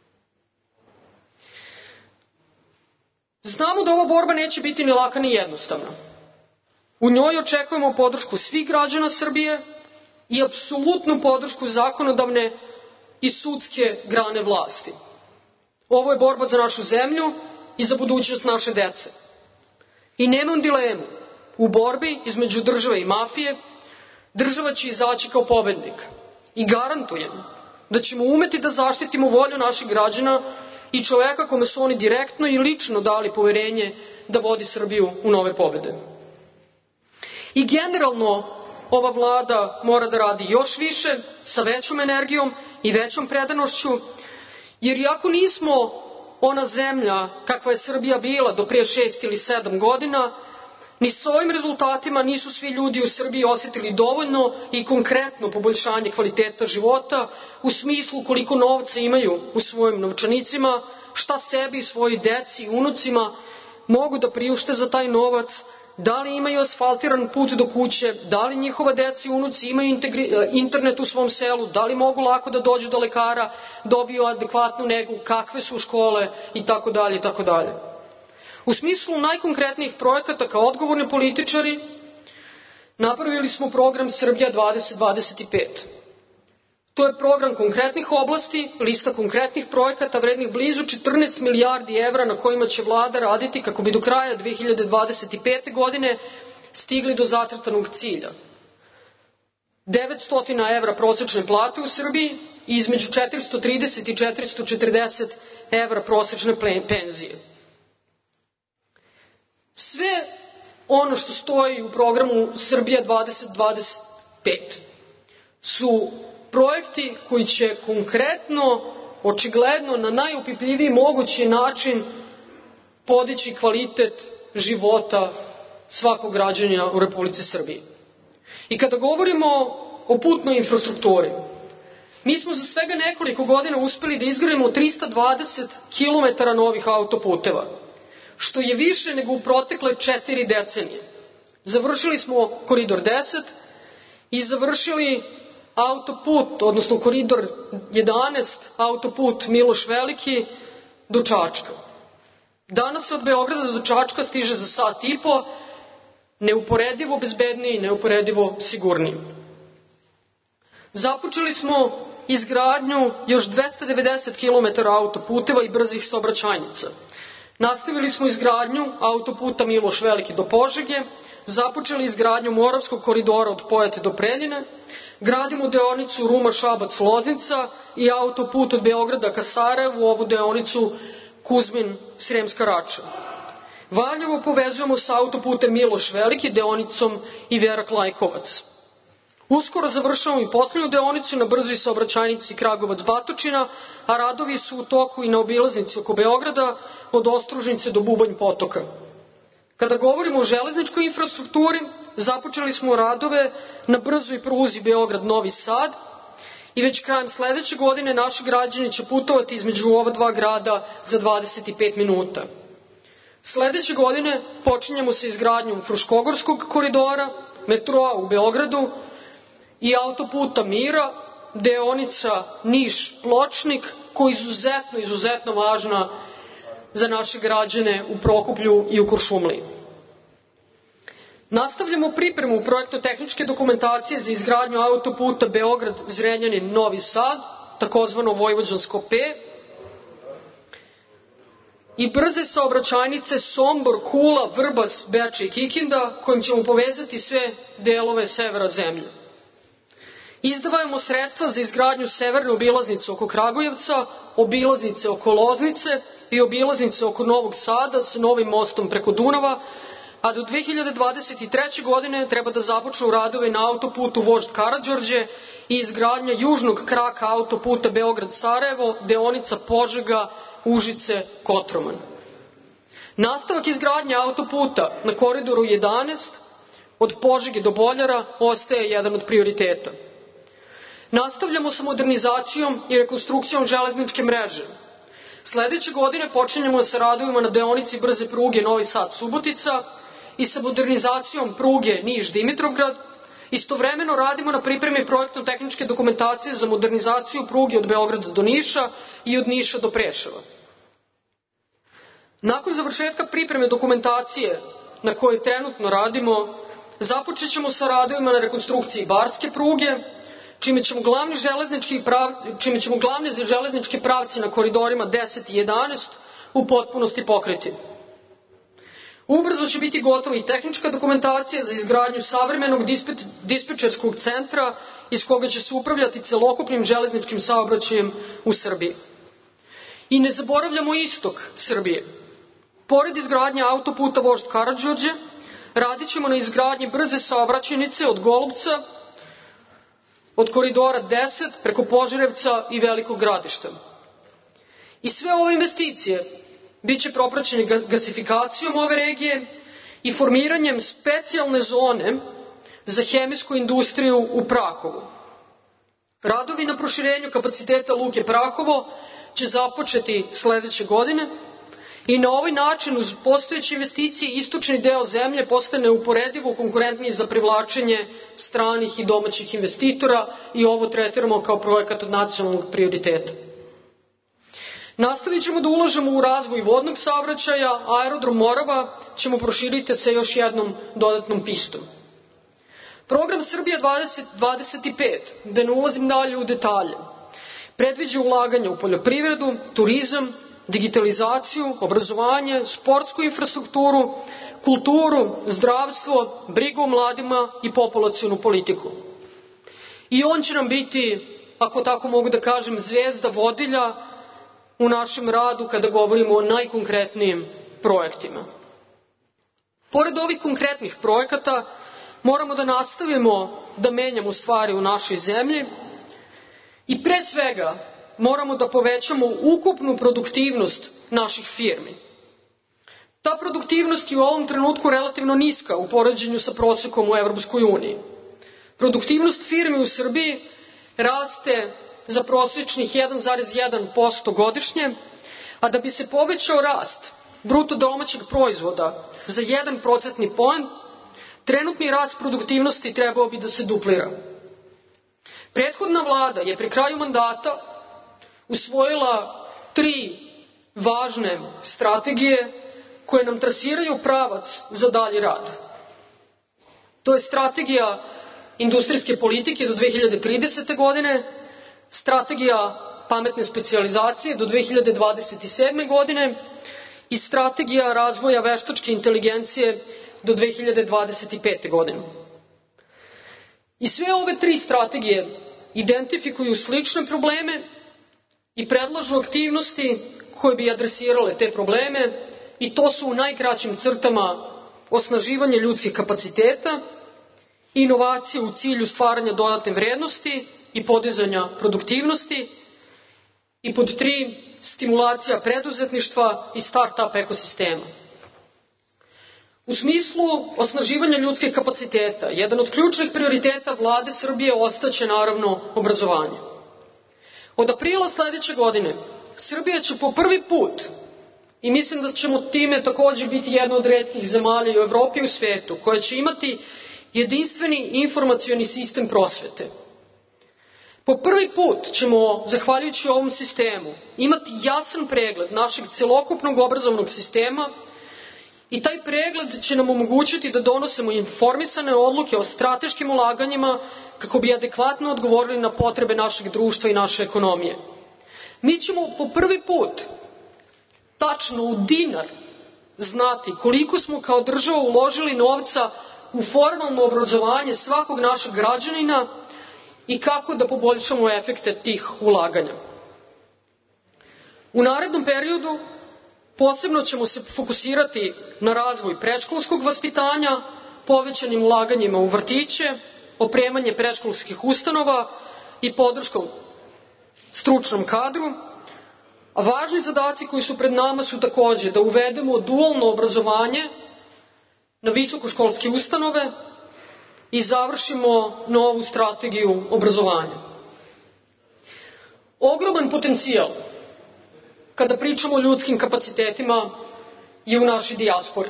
Znamo da ova borba neće biti ni laka ni jednostavna. U njoj očekujemo podršku svih građana Srbije i apsolutnu podršku zakonodavne i sudske grane vlasti. Ovo je borba za našu zemlju i za budućnost naše dece. I nemam dilemu, u borbi između države i mafije, država će izaći kao pobednik. I garantujem da ćemo umeti da zaštitimo volju naših građana i čoveka kome su oni direktno i lično dali poverenje da vodi Srbiju u nove pobede. I generalno ova vlada mora da radi još više, sa većom energijom i većom predanošću, jer iako nismo ona zemlja kakva je Srbija bila do prije šest ili sedam godina, ni s ovim rezultatima nisu svi ljudi u Srbiji osjetili dovoljno i konkretno poboljšanje kvaliteta života u smislu koliko novca imaju u svojim novčanicima, šta sebi, svojoj deci i unucima mogu da priušte za taj novac, da li imaju asfaltiran put do kuće, da li njihova deca i unuci imaju internet u svom selu, da li mogu lako da dođu do lekara, dobiju adekvatnu negu, kakve su škole i tako dalje i tako dalje. U smislu najkonkretnijih projekata kao odgovorni političari napravili smo program Srbija dvadeset dvadeset pet. To je program konkretnih oblasti, lista konkretnih projekata vrednih blizu četrnaest milijardi evra na kojima će vlada raditi kako bi do kraja dve hiljade dvadeset pete. godine stigli do zacrtanog cilja. devetsto evra prosečne plate u Srbiji i između četiristo trideset i četiristo četrdeset evra prosečne penzije. Sve ono što stoji u programu Srbija dvadeset dvadeset pet su projekti koji će konkretno, očigledno, na najupipljiviji mogući način podići kvalitet života svakog građanina u Republici Srbiji. I kada govorimo o putnoj infrastrukturi, mi smo za svega nekoliko godina uspeli da izgradimo trista dvadeset kilometara novih autoputeva, što je više nego u protekle četiri decenije. Završili smo Koridor deset i završili autoput, odnosno Koridor jedanaest, autoput Miloš Veliki do Čačka. Danas se od Beograda do Čačka stiže za sat i po, neuporedivo bezbednije i neuporedivo sigurnije. Započeli smo izgradnju još dvesta devedeset kilometara autoputeva i brzih saobraćajnica. Nastavili smo izgradnju autoputa Miloš Veliki do Požege, započeli izgradnju Moravskog koridora od Pojate do Preljine, gradimo deonicu Ruma-Šabac-Loznica i autoput od Beograda ka Sarajevu, ovu deonicu Kuzmin-Sremska Rača. Valjevo povezujemo sa autoputem Miloš Veliki, deonicom Iverak-Lajkovac. Uskoro završavamo i poslednju deonicu na brzoj saobraćajnici Kragujevac-Batočina, a radovi su u toku i na obilaznici oko Beograda od Ostružnice do Bubanj Potoka. Kada govorimo o železničkoj infrastrukturi, započeli smo radove na brzoj pruzi Beograd-Novi Sad i već krajem sledeće godine naši građani će putovati između ova dva grada za dvadeset pet minuta. Sledeće godine počinjemo sa izgradnjom Fruškogorskog koridora, metroa u Beogradu i autoputa Mira, deonica Niš-Pločnik, koja je izuzetno, izuzetno važna za naše građane u Prokuplju i u Kuršumliji. Nastavljamo pripremu projektno-tehničke dokumentacije za izgradnju autoputa Beograd-Zrenjanin-Novi Sad, takozvano Vojvođansko P, i brze saobraćajnice Sombor, Kula, Vrbas, Bečej i Kikinda, kojim ćemo povezati sve delove severa zemlje. Izdvajamo sredstva za izgradnju severne obilaznice oko Kragujevca, obilaznice oko Loznice i obilaznice oko Novog Sada sa novim mostom preko Dunava, a do dve hiljade dvadeset treće. godine treba da započnu radove na autoputu Vožd Karađorđe i izgradnja južnog kraka autoputa Beograd-Sarajevo, deonica Požega, Užice, Kotroman. Nastavak izgradnje autoputa na Koridoru jedanaest od Požege do Boljara ostaje jedan od prioriteta. Nastavljamo sa modernizacijom i rekonstrukcijom železničke mreže. Sledeće godine počinjemo sa radovima na deonici brze pruge Novi Sad-Subotica i sa modernizacijom pruge Niš-Dimitrovgrad. Istovremeno radimo na pripremi projektno-tehničke dokumentacije za modernizaciju pruge od Beograda do Niša i od Niša do Preševa. Nakon završetka pripreme dokumentacije na kojoj trenutno radimo, započet ćemo sa radovima na rekonstrukciji Barske pruge, čime ćemo glavni železnički prav, čime ćemo glavne železničke pravci na koridorima deset i jedanaest u potpunosti pokriti. Ubrzo će biti gotova i tehnička dokumentacija za izgradnju savremenog dispečerskog centra iz koga će se upravljati celokupnim železničkim saobraćajem u Srbiji. I ne zaboravljamo istok Srbije. Pored izgradnje autoputa Vožd Karađorđe, radit ćemo na izgradnji brze saobraćajnice od Golubca, od koridora deset preko Požarevca i Velikog Gradišta. I sve ove investicije biće propraćene gasifikacijom ove regije i formiranjem specijalne zone za hemijsku industriju u Prahovu. Radovi na proširenju kapaciteta Luke Prahovo će započeti sledeće godine i na ovaj način uz postojeće investicije istočni deo zemlje postane uporedivo konkurentniji za privlačenje stranih i domaćih investitora i ovo tretiramo kao projekat od nacionalnog prioriteta. Nastavit ćemo da ulažemo u razvoj vodnog saobraćaja, aerodrom Morava ćemo proširiti sa još jednom dodatnom pistom. Program Srbija dvadeset dvadeset pet, da ne ulazim dalje u detalje, predviđa ulaganje u poljoprivredu, turizam, digitalizaciju, obrazovanje, sportsku infrastrukturu, kulturu, zdravstvo, brigu o mladima i populacionu politiku. I on će nam biti, ako tako mogu da kažem, zvezda vodilja u našem radu kada govorimo o najkonkretnijim projektima. Pored ovih konkretnih projekata, moramo da nastavimo da menjamo stvari u našoj zemlji i pre svega moramo da povećamo ukupnu produktivnost naših firmi. Ta produktivnost je u ovom trenutku relativno niska u poređenju sa prosekom u Evropskoj uniji. Produktivnost firmi u Srbiji raste za prosečnih jedan zarez jedan posto godišnje, a da bi se povećao rast bruto domaćeg proizvoda za jedan procentni poen, trenutni rast produktivnosti trebao bi da se duplira. Prethodna vlada je pri kraju mandata usvojila tri važne strategije koje nam trasiraju pravac za dalji rad. To je strategija industrijske politike do dve hiljade tridesete. godine, strategija pametne specijalizacije do dve hiljade dvadeset sedme. godine i strategija razvoja veštačke inteligencije do dve hiljade dvadeset pete. godine. I sve ove tri strategije identifikuju slične probleme i predlažu aktivnosti koje bi adresirale te probleme i to su u najkraćim crtama osnaživanje ljudskih kapaciteta, inovacije u cilju stvaranja dodatne vrednosti i podizanja produktivnosti i pod tri, stimulacija preduzetništva i start-up ekosistema. U smislu osnaživanja ljudskih kapaciteta, jedan od ključnih prioriteta vlade Srbije ostaće naravno obrazovanje. Od aprila sledeće godine Srbija će po prvi put, i mislim da ćemo time takođe biti jedna od retkih zemalja i u Evropi i u svetu, koja će imati jedinstveni informacioni sistem prosvete. Po prvi put ćemo, zahvaljujući ovom sistemu, imati jasan pregled našeg celokupnog obrazovnog sistema i taj pregled će nam omogućiti da donosimo informisane odluke o strateškim ulaganjima kako bi adekvatno odgovorili na potrebe našeg društva i naše ekonomije. Mi ćemo po prvi put tačno u dinar znati koliko smo kao država uložili novca u formalno obrazovanje svakog našeg građanina i kako da poboljšamo efekte tih ulaganja. U narednom periodu posebno ćemo se fokusirati na razvoj predškolskog vaspitanja, povećanim ulaganjima u vrtiće, opremanje predškolskih ustanova i podrškom stručnom kadru, a važni zadaci koji su pred nama su takođe da uvedemo dualno obrazovanje na visokoškolske ustanove i završimo novu strategiju obrazovanja. Ogroman potencijal, kada pričamo o ljudskim kapacitetima, je u našoj dijaspori.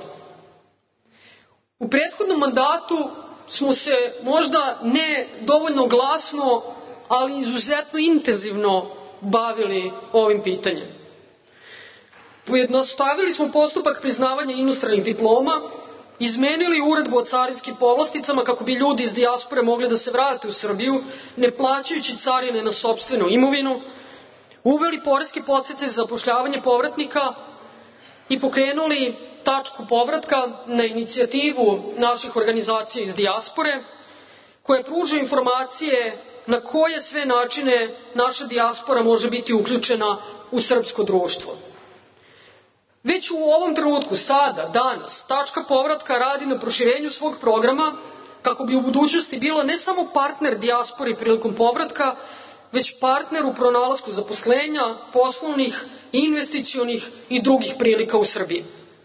U prethodnom mandatu smo se možda ne dovoljno glasno, ali izuzetno intenzivno bavili ovim pitanjem. Pojednostavili smo postupak priznavanja inostranih diploma, izmenili uredbu o carinskim povlasticama kako bi ljudi iz dijaspore mogli da se vrate u Srbiju, ne plaćajući carine na sopstvenu imovinu, uveli poreski podsticaj za zapošljavanje povratnika i pokrenuli tačku povratka na inicijativu naših organizacija iz dijaspore, koje pruža informacije na koje sve načine naša dijaspora može biti uključena u srpsko društvo. Već u ovom trenutku, sada, danas, tačka povratka radi na proširenju svog programa kako bi u budućnosti bila ne samo partner dijaspori prilikom povratka, već partner u pronalasku zaposlenja, poslovnih, investicionih i drugih prilika u Srbiji.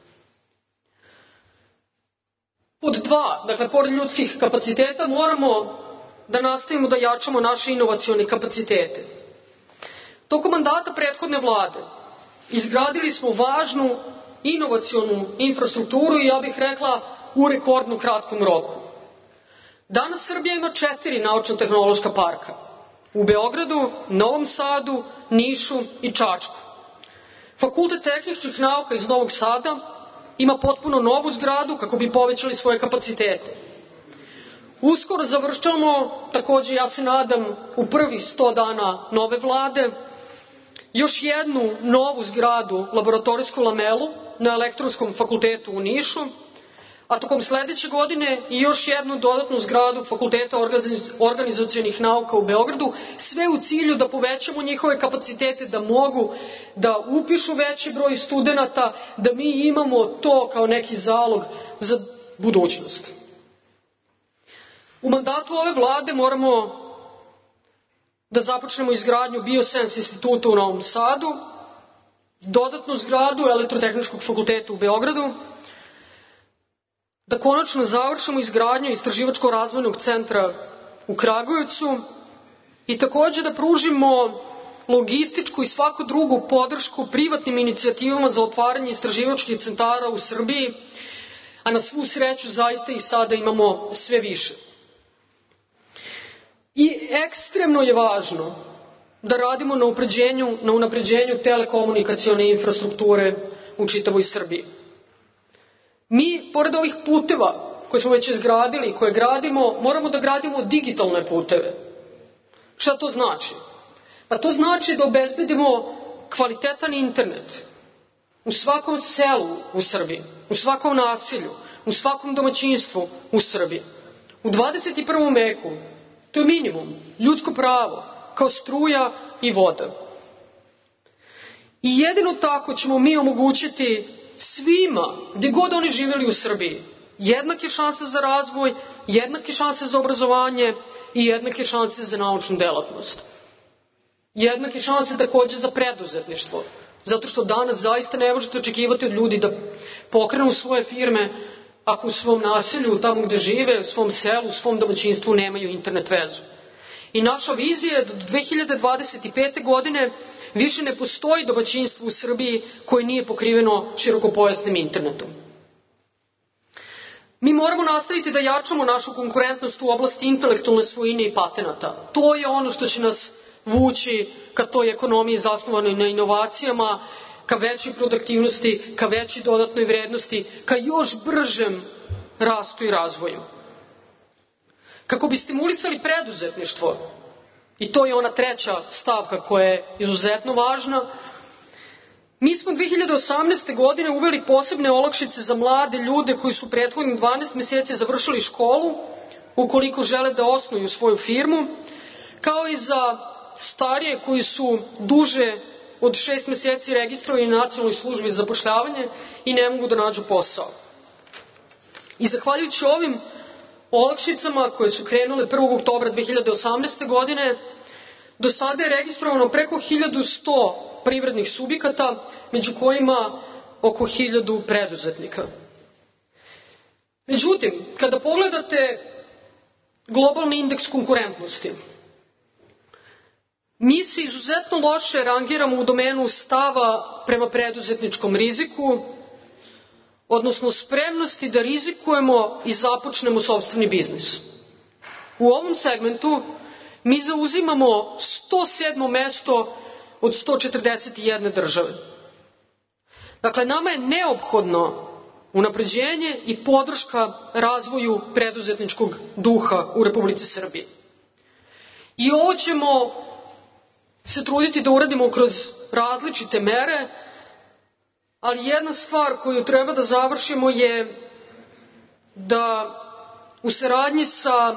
Pod dva, dakle, pored ljudskih kapaciteta, moramo da nastavimo da jačamo naše inovacione kapacitete. Tokom mandata prethodne vlade izgradili smo važnu inovacionu infrastrukturu i ja bih rekla u rekordno kratkom roku. Danas Srbija ima četiri naučno-tehnološka parka. U Beogradu, Novom Sadu, Nišu i Čačku. Fakultet tehničkih nauka iz Novog Sada ima potpuno novu zgradu kako bi povećali svoje kapacitete. Uskoro završavamo, takođe ja se nadam, u prvih sto dana nove vlade, još jednu novu zgradu, laboratorijsku lamelu, na Elektronskom fakultetu u Nišu, a tokom sledeće godine i još jednu dodatnu zgradu Fakulteta organizacionih nauka u Beogradu, sve u cilju da povećamo njihove kapacitete, da mogu da upišu veći broj studenata, da mi imamo to kao neki zalog za budućnost. U mandatu ove vlade moramo da započnemo izgradnju Biosens instituta u Novom Sadu, dodatnu zgradu Elektrotehničkog fakulteta u Beogradu, da konačno završimo izgradnju istraživačko-razvojnog centra u Kragujevcu i takođe da pružimo logističku i svaku drugu podršku privatnim inicijativama za otvaranje istraživačkih centara u Srbiji, a na svu sreću zaista i sada imamo sve više. I ekstremno je važno da radimo na unapređenju, na unapređenju telekomunikacione infrastrukture u čitavoj Srbiji. Mi, pored ovih puteva koje smo već izgradili, koje gradimo, moramo da gradimo digitalne puteve. Šta to znači? Pa to znači da obezbedimo kvalitetan internet u svakom selu u Srbiji, u svakom naselju, u svakom domaćinstvu u Srbiji. U dvadeset i prvom veku to je minimum, ljudsko pravo, kao struja i voda. I jedino tako ćemo mi omogućiti svima, gde god oni živjeli u Srbiji, jednake šanse za razvoj, jednake šanse za obrazovanje i jednake šanse za naučnu delatnost. Jednake šanse takođe za preduzetništvo, zato što danas zaista ne možete očekivati od ljudi da pokrenu svoje firme ako u svom naselju, tamo gde žive, u svom selu, u svom domaćinstvu nemaju internet vezu. I naša vizija je da do dve hiljade dvadeset pete. godine više ne postoji domaćinstvo u Srbiji koje nije pokriveno širokopojasnim internetom. Mi moramo nastaviti da jačamo našu konkurentnost u oblasti intelektualne svojine i patenata. To je ono što će nas vući ka toj ekonomiji zasnovanoj na inovacijama, ka većoj produktivnosti, ka većoj dodatnoj vrednosti, ka još bržem rastu i razvoju. Kako bi stimulisali preduzetništvo, i to je ona treća stavka koja je izuzetno važna, mi smo dve hiljade osamnaeste. godine uveli posebne olakšice za mlade ljude koji su prethodnih dvanaest meseci završili školu, ukoliko žele da osnuju svoju firmu, kao i za starije koji su duže od šest meseci registrovani na Nacionalnoj službi za zapošljavanje i ne mogu da nađu posao. I zahvaljujući ovim olakšicama koje su krenule prvog oktobra dve hiljade osamnaeste. godine, do sada je registrovano preko hiljadu sto privrednih subjekata, među kojima oko hiljadu preduzetnika. Međutim, kada pogledate globalni indeks konkurentnosti. Mi se izuzetno loše rangiramo u domenu stava prema preduzetničkom riziku, odnosno spremnosti da rizikujemo i započnemo sopstveni biznis. U ovom segmentu mi zauzimamo sto sedmo mesto od sto četrdeset jedne države. Dakle, nama je neophodno unapređenje i podrška razvoju preduzetničkog duha u Republici Srbiji. I ovo ćemo se truditi da uradimo kroz različite mere, ali jedna stvar koju treba da završimo je da u saradnji sa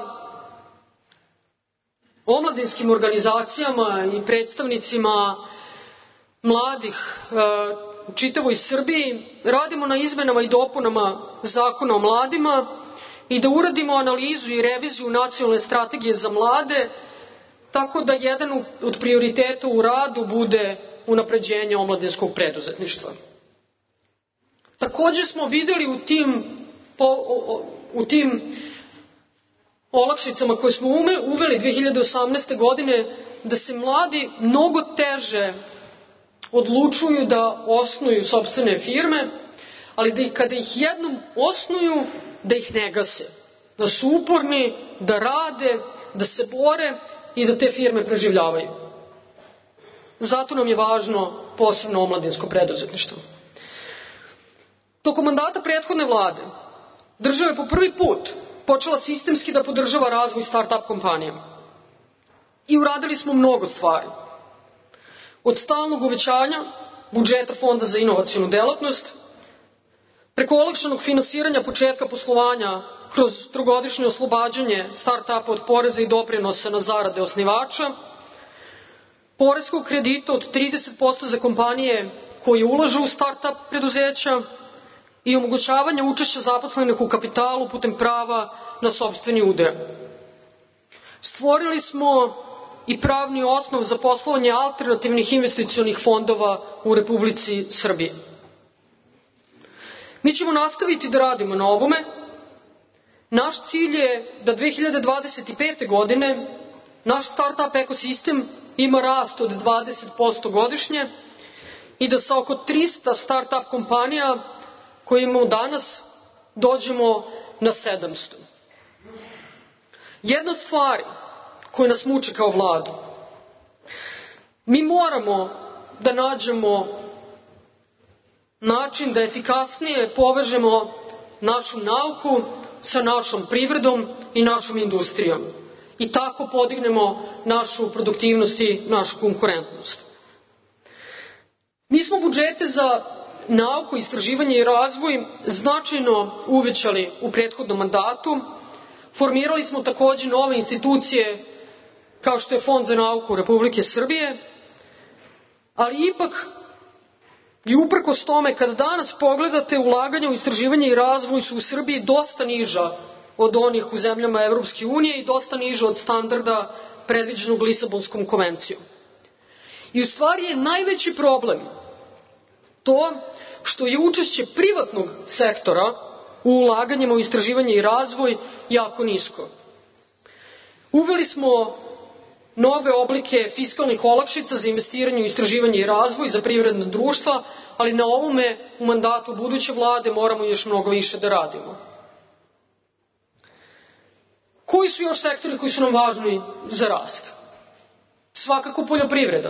omladinskim organizacijama i predstavnicima mladih u čitavoj Srbiji radimo na izmenama i dopunama Zakona o mladima i da uradimo analizu i reviziju nacionalne strategije za mlade, tako da jedan od prioriteta u radu bude unapređenje omladinskog preduzetništva. Takođe smo videli u tim, u tim olakšicama koje smo uveli dve hiljade osamnaeste. godine da se mladi mnogo teže odlučuju da osnuju sopstvene firme, ali da i kada ih jednom osnuju, da ih ne gase. Da su uporni, da rade, da se bore i da te firme preživljavaju. Zato nam je važno posebno omladinsko preduzetništvo. Tokom mandata prethodne vlade država je po prvi put počela sistemski da podržava razvoj start-up kompanija. I uradili smo mnogo stvari. Od stalnog uvećanja budžeta Fonda za inovacionu delatnost, preko olakšanog finansiranja početka poslovanja kroz trogodišnje oslobađanje start-upa od poreza i doprinosa na zarade osnivača, poreskog kredita od trideset posto za kompanije koje ulažu u start-up preduzeća i omogućavanje učešća zaposlenih u kapitalu putem prava na sopstveni udeo. Stvorili smo i pravni osnov za poslovanje alternativnih investicionih fondova u Republici Srbiji. Mi ćemo nastaviti da radimo na ovome. Naš cilj je da dve hiljade dvadeset pete. godine naš start-up ekosistem ima rast od dvadeset posto godišnje i da sa oko trista start-up kompanija koje imamo danas dođemo na sedamsto. Jedna od stvari koje nas muče kao vladu, mi moramo da nađemo način da efikasnije povežemo našu nauku sa našom privredom i našom industrijom i tako podignemo našu produktivnost i našu konkurentnost. Mi smo budžete za nauku, istraživanje i razvoj značajno uvećali u prethodnom mandatu. Formirali smo takođe nove institucije kao što je Fond za nauku Republike Srbije, ali ipak i uprkos tome kada danas pogledate ulaganja u istraživanje i razvoj su u Srbiji dosta niža od onih u zemljama Evropske unije i dosta niža od standarda predviđenog Lisabonskom konvencijom. I u stvari je najveći problem to što je učešće privatnog sektora u ulaganjima u istraživanje i razvoj jako nisko. Uveli smo nove oblike fiskalnih olakšica za investiranje u istraživanje i razvoj za privredna društva, ali na ovome u mandatu buduće vlade moramo još mnogo više da radimo. Koji su još sektori koji su nam važni za rast? Svakako poljoprivreda.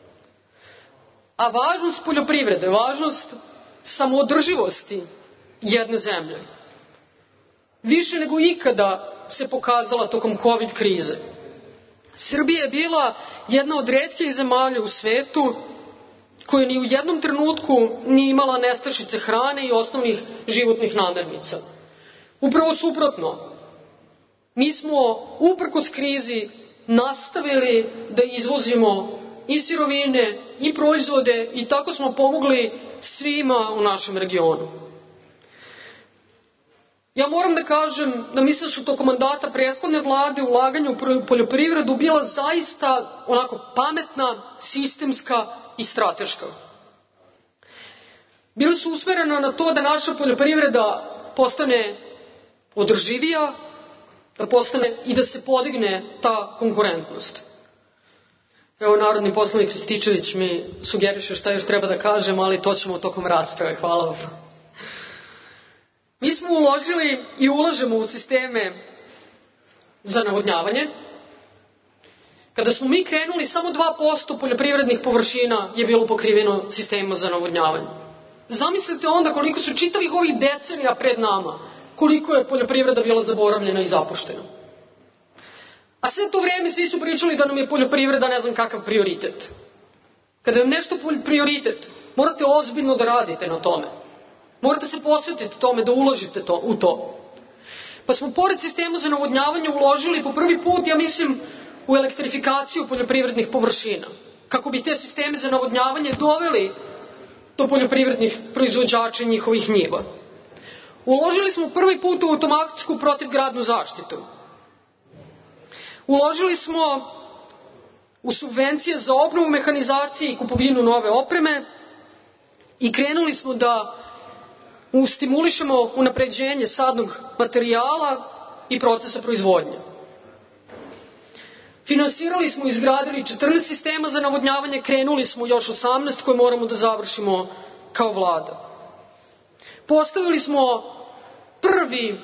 A važnost poljoprivrede, važnost samoodrživosti jedne zemlje više nego ikada se pokazala tokom COVID krize. Srbija je bila jedna od retkih zemalja u svetu koja ni u jednom trenutku nije imala nestašice hrane i osnovnih životnih namirnica. Upravo suprotno, mi smo uprkos krizi nastavili da izvozimo i sirovine i proizvode i tako smo pomogli svima u našem regionu. Ja moram da kažem da mislim da su tokom mandata prethodne vlade ulaganja u poljoprivredu bila zaista onako pametna, sistemska i strateška. Bila su usmerena na to da naša poljoprivreda postane održivija, da postane i da se podigne ta konkurentnost. Evo, narodni poslanik Rističević mi sugeriše šta još treba da kažem, ali to ćemo tokom rasprave. Hvala vam. Mi smo uložili i ulažemo u sisteme za navodnjavanje. Kada smo mi krenuli, samo dva posto poljoprivrednih površina je bilo pokriveno sistemima za navodnjavanje. Zamislite onda koliko su čitavih ovih decenija pred nama, koliko je poljoprivreda bila zaboravljena i zapuštena. A sve to vreme svi su pričali da nam je poljoprivreda ne znam kakav prioritet. Kada je nešto prioritet, morate ozbiljno da radite na tome. Morate se posvetiti tome, da uložite to, u to. Pa smo pored sistema za navodnjavanje uložili po prvi put, ja mislim, u elektrifikaciju poljoprivrednih površina, kako bi te sisteme za navodnjavanje doveli do poljoprivrednih proizvođača i njihovih njiva. Uložili smo prvi put u automatsku protivgradnu zaštitu. Uložili smo u subvencije za obnovu mehanizacije i kupovinu nove opreme i krenuli smo da stimulišemo unapređenje sadnog materijala i procesa proizvodnje. Finansirali smo i izgradili četrnaest sistema za navodnjavanje, krenuli smo još osamnaest koje moramo da završimo kao vlada. Postavili smo prvi,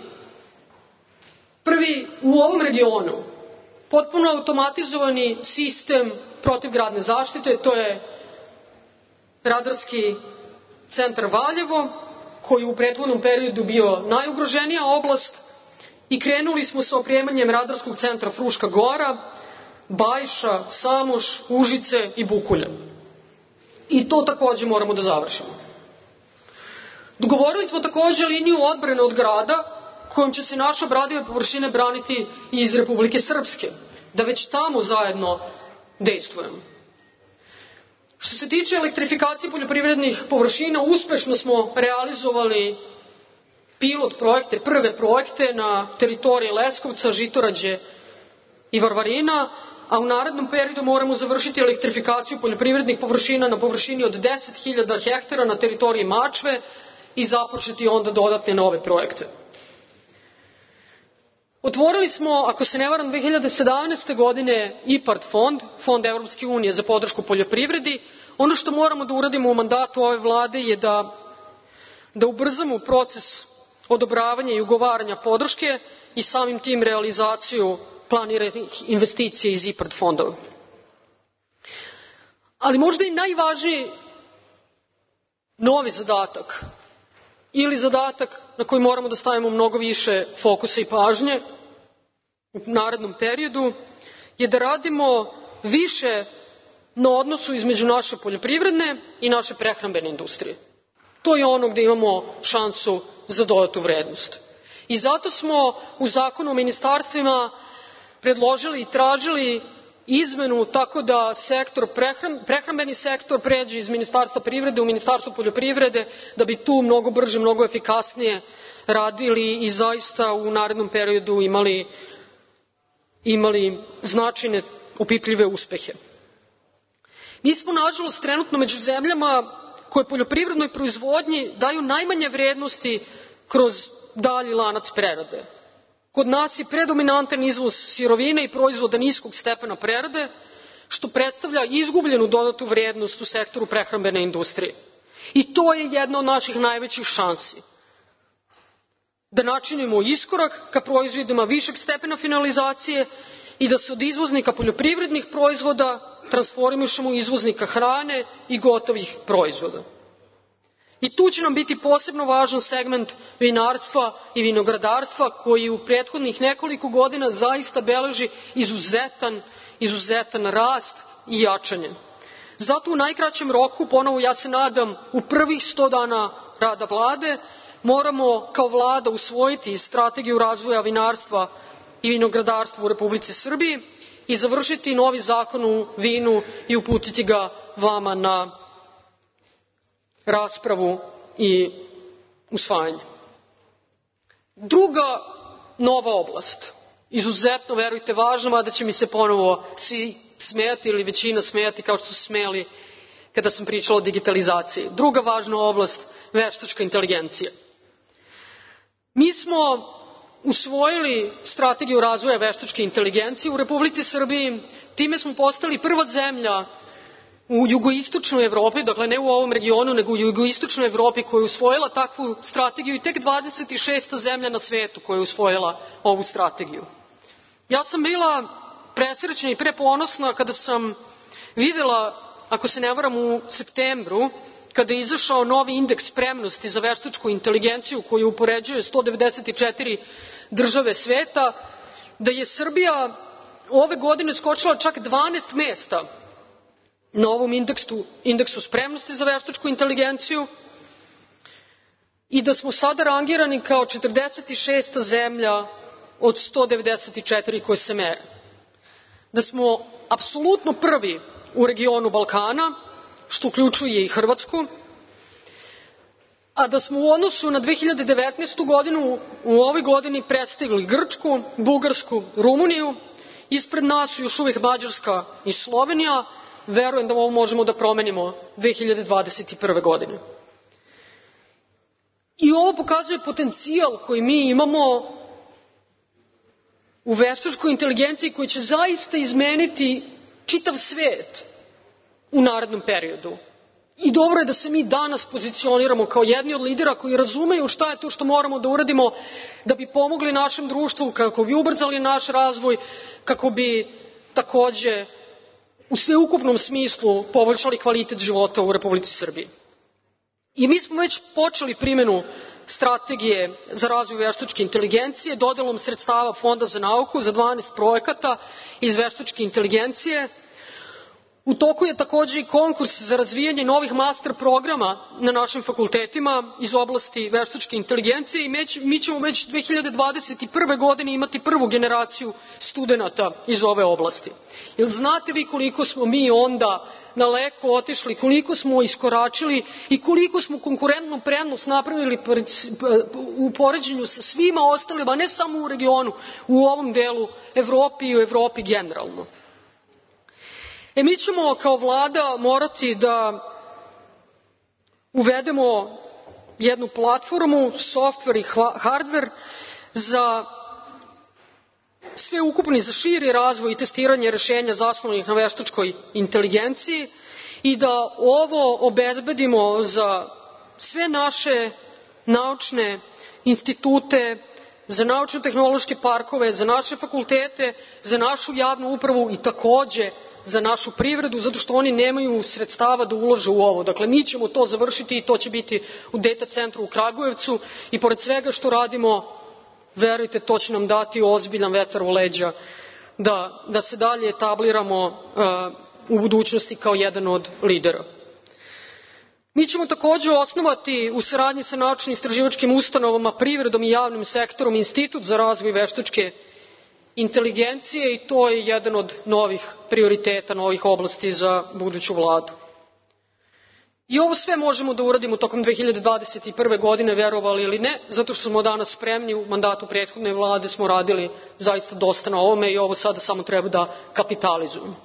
prvi u ovom regionu potpuno automatizovani sistem protivgradne zaštite, to je radarski centar Valjevo, koji je u prethodnom periodu bio najugroženija oblast, i krenuli smo sa opremanjem radarskog centra Fruška Gora, Bajša, Samoš, Užice i Bukulja. I to takođe moramo da završimo. Dogovorili smo takođe liniju odbrane od grada kojom će se naše obradive površine braniti i iz Republike Srpske, da već tamo zajedno dejstvujemo. Što se tiče elektrifikacije poljoprivrednih površina, uspešno smo realizovali pilot projekte, prve projekte na teritoriji Leskovca, Žitorađe i Varvarina, a u narednom periodu moramo završiti elektrifikaciju poljoprivrednih površina na površini od deset hiljada hektara na teritoriji Mačve i započeti onda dodatne nove projekte. Otvorili smo, ako se ne varam, dve hiljade sedamnaeste. godine IPARD fond, Fond Evropske unije za podršku poljoprivredi. Ono što moramo da uradimo u mandatu ove vlade je da, da ubrzamo proces odobravanja i ugovaranja podrške i samim tim realizaciju planiranih investicija iz IPARD fondova. Ali možda i najvažniji novi zadatak ili zadatak na koji moramo da stavimo mnogo više fokusa i pažnje u narednom periodu je da radimo više na odnosu između naše poljoprivredne i naše prehrambene industrije. To je ono gde imamo šansu za dodatu vrednost. I zato smo u Zakonu o ministarstvima predložili i tražili izmenu tako da sektor, prehrambeni sektor pređe iz Ministarstva privrede u Ministarstvo poljoprivrede, da bi tu mnogo brže, mnogo efikasnije radili i zaista u narednom periodu imali, imali značajne opipljive uspehe. Mi smo, nažalost, trenutno među zemljama koje poljoprivrednoj proizvodnji daju najmanje vrednosti kroz dalji lanac prerade. Kod nas je predominantan izvoz sirovine i proizvoda niskog stepena prerade, što predstavlja izgubljenu dodatu vrednost u sektoru prehrambene industrije. I to je jedna od naših najvećih šansi. Da načinimo iskorak ka proizvodima višeg stepena finalizacije i da se od izvoznika poljoprivrednih proizvoda transformišemo u izvoznika hrane i gotovih proizvoda. I tu će nam biti posebno važan segment vinarstva i vinogradarstva, koji u prethodnih nekoliko godina zaista beleži izuzetan, izuzetan rast i jačanje. Zato u najkraćem roku, ponovo ja se nadam u prvih sto dana rada vlade, moramo kao vlada usvojiti strategiju razvoja vinarstva i vinogradarstva u Republici Srbiji i završiti novi zakon o vinu i uputiti ga vama na raspravu i usvajanje. Druga nova oblast, izuzetno, verujte, važna, mada će mi se ponovo svi smejati ili većina smejati kao što su smejali kada sam pričala o digitalizaciji. Druga važna oblast, veštačka inteligencija. Mi smo usvojili strategiju razvoja veštačke inteligencije u Republici Srbiji. Time smo postali prva zemlja u jugoistočnoj Evropi, dakle ne u ovom regionu, nego u jugoistočnoj Evropi koja je usvojila takvu strategiju i tek dvadeset šesta zemlja na svetu koja je usvojila ovu strategiju. Ja sam bila presrećna i preponosna kada sam videla, ako se ne varam u septembru, kada je izašao novi indeks spremnosti za veštačku inteligenciju koji upoređuje sto devedeset četiri države sveta, da je Srbija ove godine skočila čak dvanaest mesta na ovom indeksu, indeksu spremnosti za veštačku inteligenciju i da smo sada rangirani kao četrdeset šesta zemlja od sto devedeset četiri koje se mere. Da smo apsolutno prvi u regionu Balkana, što uključuje i Hrvatsku, a da smo u odnosu na dve hiljade devetnaestu. godinu u ovoj godini prestigli Grčku, Bugarsku, Rumuniju, ispred nas su još uvijek Mađarska i Slovenija. Verujem da ovo možemo da promenimo dve hiljade dvadeset prve. godine. I ovo pokazuje potencijal koji mi imamo u veštačkoj inteligenciji koji će zaista izmeniti čitav svet u narednom periodu. I dobro je da se mi danas pozicioniramo kao jedni od lidera koji razumeju šta je to što moramo da uradimo da bi pomogli našem društvu, kako bi ubrzali naš razvoj, kako bi takođe u sveukupnom smislu poboljšali kvalitet života u Republici Srbiji. I mi smo već počeli primenu strategije za razvoj veštačke inteligencije dodelom sredstava Fonda za nauku za dvanaest projekata iz veštačke inteligencije. U toku je takođe i konkurs za razvijanje novih master programa na našim fakultetima iz oblasti veštačke inteligencije i mi ćemo već dve hiljade dvadeset prve. godine imati prvu generaciju studenata iz ove oblasti. Jel znate vi koliko smo mi onda daleko otišli, koliko smo iskoračili i koliko smo konkurentnu prednost napravili u poređenju sa svima ostalima, ne samo u regionu, u ovom delu Evrope i u Evropi generalno. E mi ćemo kao vlada morati da uvedemo jednu platformu, softver i hardver za sveukupni, za širi razvoj i testiranje rešenja zasnovanih na veštačkoj inteligenciji i da ovo obezbedimo za sve naše naučne institute, za naučno-tehnološke parkove, za naše fakultete, za našu javnu upravu i takođe za našu privredu, zato što oni nemaju sredstava da ulože u ovo. Dakle, mi ćemo to završiti i to će biti u Data centru u Kragujevcu i pored svega što radimo, verujte, to će nam dati ozbiljan vetar u leđa da, da se dalje etabliramo uh, u budućnosti kao jedan od lidera. Mi ćemo takođe osnovati u saradnji sa naučno-istraživačkim ustanovama, privredom i javnim sektorom Institut za razvoj veštačke inteligencije i to je jedan od novih prioriteta, novih oblasti za buduću vladu. I ovo sve možemo da uradimo tokom dve hiljade dvadeset prve. godine, verovali ili ne, zato što smo danas spremni, u mandatu prethodne vlade smo radili zaista dosta na ovome i ovo sada samo treba da kapitalizujemo.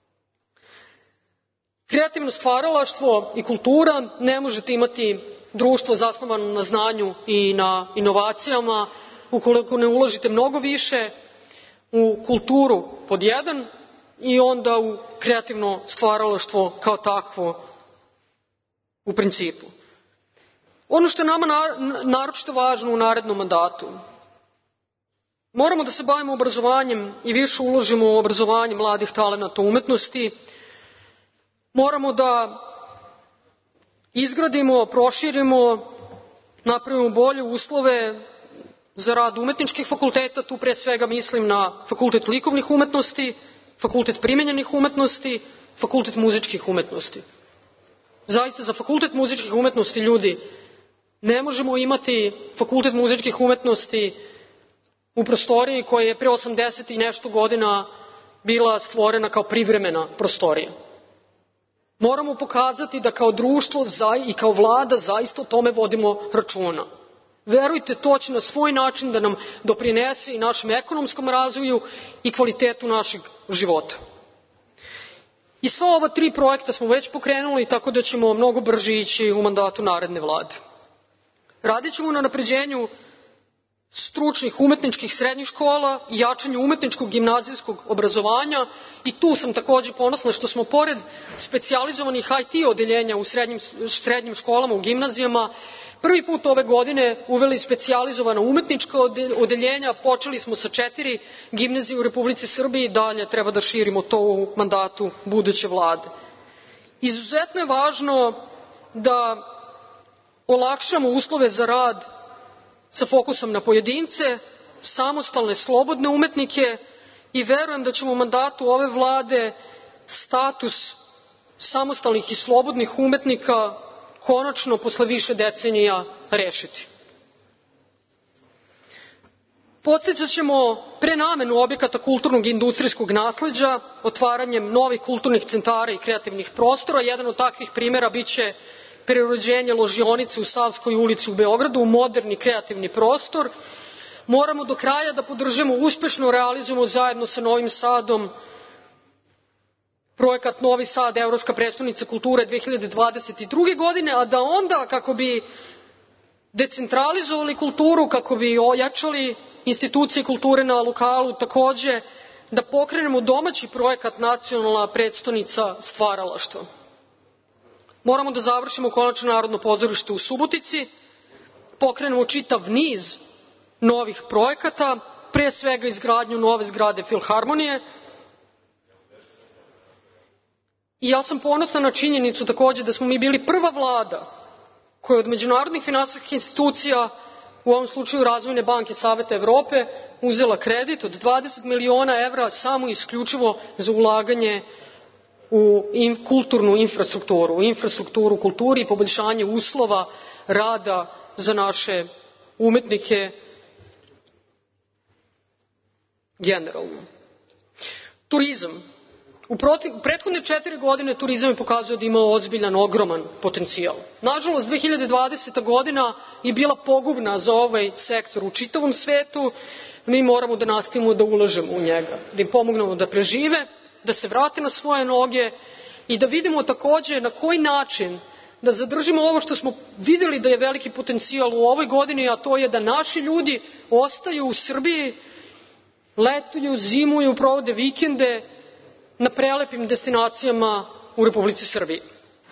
Kreativno stvaralaštvo i kultura, ne možete imati društvo zasnovano na znanju i na inovacijama ukoliko ne uložite mnogo više u kulturu pod jedan i onda u kreativno stvaralaštvo kao takvo u principu. Ono što je nama naročito važno u narednom mandatu, moramo da se bavimo obrazovanjem i više uložimo u obrazovanje mladih talenata umetnosti, moramo da izgradimo, proširimo, napravimo bolje uslove za rad umetničkih fakulteta, tu pre svega mislim na Fakultet likovnih umetnosti, Fakultet primenjenih umetnosti, Fakultet muzičkih umetnosti. Zaista za Fakultet muzičkih umetnosti, ljudi, ne možemo imati Fakultet muzičkih umetnosti u prostoriji koja je pre osamdeset i nešto godina bila stvorena kao privremena prostorija. Moramo pokazati da kao društvo i kao vlada zaista o tome vodimo računa. Verujte, to će na svoj način da nam doprinese i našem ekonomskom razvoju i kvalitetu našeg života. I sva ova tri projekta smo već pokrenuli, tako da ćemo mnogo brže ići u mandatu naredne vlade. Radit ćemo na napređenju stručnih umetničkih srednjih škola i jačanju umetničkog gimnazijskog obrazovanja i tu sam takođe ponosna što smo pored specijalizovanih I T odeljenja u srednjim, srednjim školama, u gimnazijama, prvi put ove godine uveli specijalizovana umetnička odeljenja, počeli smo sa četiri gimnazije u Republici Srbiji i dalje treba da širimo to u mandatu buduće vlade. Izuzetno je važno da olakšamo uslove za rad sa fokusom na pojedince, samostalne, slobodne umetnike i verujem da ćemo u mandatu ove vlade status samostalnih i slobodnih umetnika konačno posle više decenija rešiti. Podsticat ćemo prenamenu objekata kulturnog i industrijskog nasleđa, otvaranjem novih kulturnih centara i kreativnih prostora. Jedan od takvih primera biće preuređenje ložionice u Savskoj ulici u Beogradu u moderni kreativni prostor. Moramo do kraja da podržimo, uspešno realizujemo zajedno sa Novim Sadom projekat Novi Sad, Evropska prestonica kulture dve hiljade dvadeset druge. godine, a da onda, kako bi decentralizovali kulturu, kako bi ojačali institucije kulture na lokalu, takođe da pokrenemo domaći projekat Nacionalna prestonica stvaralaštva. Moramo da završimo konačno Narodno pozorište u Subotici, pokrenemo čitav niz novih projekata, pre svega izgradnju nove zgrade Filharmonije. I ja sam ponosna na činjenicu takođe da smo mi bili prva vlada koja je od međunarodnih finansijskih institucija, u ovom slučaju Razvojne banke Saveta Evrope, uzela kredit od dvadeset miliona evra samo i isključivo za ulaganje u kulturnu infrastrukturu, u infrastrukturu kulturi i poboljšanje uslova rada za naše umetnike generalno. Turizam. U prethodne četiri godine turizam je pokazao da ima ozbiljan, ogroman potencijal. Nažalost, dve hiljade dvadeseta godina je bila pogubna za ovaj sektor u čitavom svetu. Mi moramo da nastavimo da ulažemo u njega, da im pomognemo da prežive, da se vrate na svoje noge i da vidimo takođe na koji način da zadržimo ovo što smo videli da je veliki potencijal u ovoj godini, a to je da naši ljudi ostaju u Srbiji, letuju, zimuju, provode vikende na prelepim destinacijama u Republici Srbiji.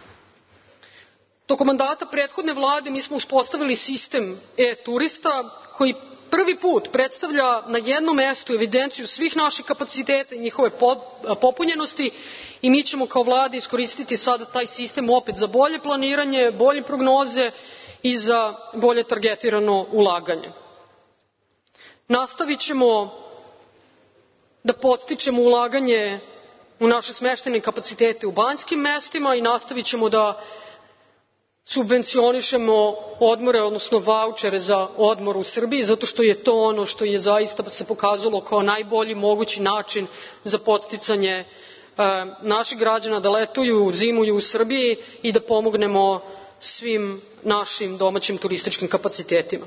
Tokom mandata prethodne vlade mi smo uspostavili sistem e-turista koji prvi put predstavlja na jednom mestu evidenciju svih naših kapaciteta i njihove popunjenosti i mi ćemo kao vlada iskoristiti sada taj sistem opet za bolje planiranje, bolje prognoze i za bolje targetirano ulaganje. Nastavit ćemo da podstičemo ulaganje u naše smeštajne kapacitete u banjskim mestima i nastavit ćemo da subvencionišemo odmore, odnosno vaučere za odmor u Srbiji, zato što je to ono što je zaista se pokazalo kao najbolji mogući način za podsticanje e, naših građana da letuju, zimuju u Srbiji i da pomognemo svim našim domaćim turističkim kapacitetima.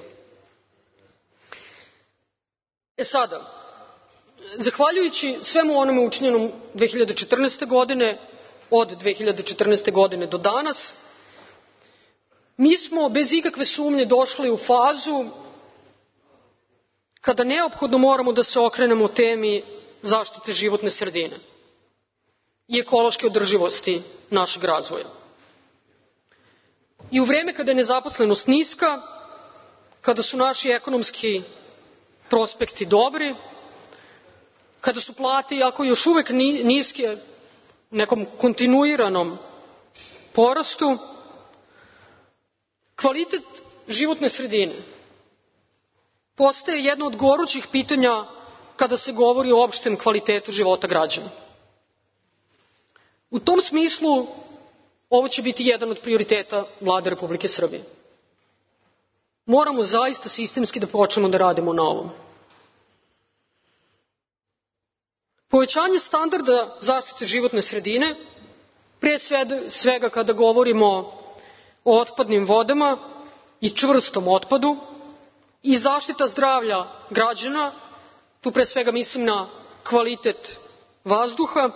E sada, zahvaljujući svemu onome učinjenom dve hiljade četrnaeste. godine, od dve hiljade četrnaeste. godine do danas, mi smo bez ikakve sumnje došli u fazu kada neophodno moramo da se okrenemo temi zaštite životne sredine i ekološke održivosti našeg razvoja. I u vreme kada je nezaposlenost niska, kada su naši ekonomski prospekti dobri, kada su plate, iako još uvek niske, u nekom kontinuiranom porastu, kvalitet životne sredine postaje jedno od gorućih pitanja kada se govori o opštem kvalitetu života građana. U tom smislu ovo će biti jedan od prioriteta Vlade Republike Srbije. Moramo zaista sistemski da počnemo da radimo na ovom. Povećanje standarda zaštite životne sredine, pre svega kada govorimo o otpadnim vodama i čvrstom otpadu i zaštita zdravlja građana, tu pre svega mislim na kvalitet vazduha,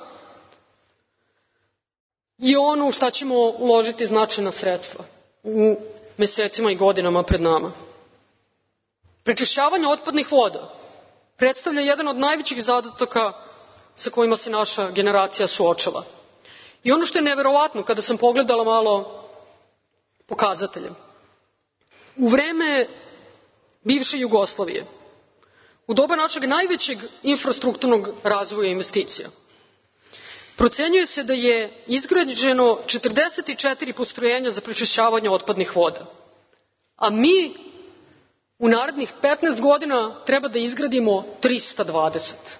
je ono u šta ćemo uložiti značajna sredstva u mesecima i godinama pred nama. Prečišćavanje otpadnih voda predstavlja jedan od najvećih zadataka sa kojima se naša generacija suočava. I ono što je neverovatno kada sam pogledala malo pokazatelje. U vreme bivše Jugoslavije, u doba našeg najvećeg infrastrukturnog razvoja i investicija, procenjuje se da je izgrađeno četrdeset četiri postrojenja za prečišćavanje otpadnih voda. A mi u narednih petnaest godina treba da izgradimo trista dvadeset.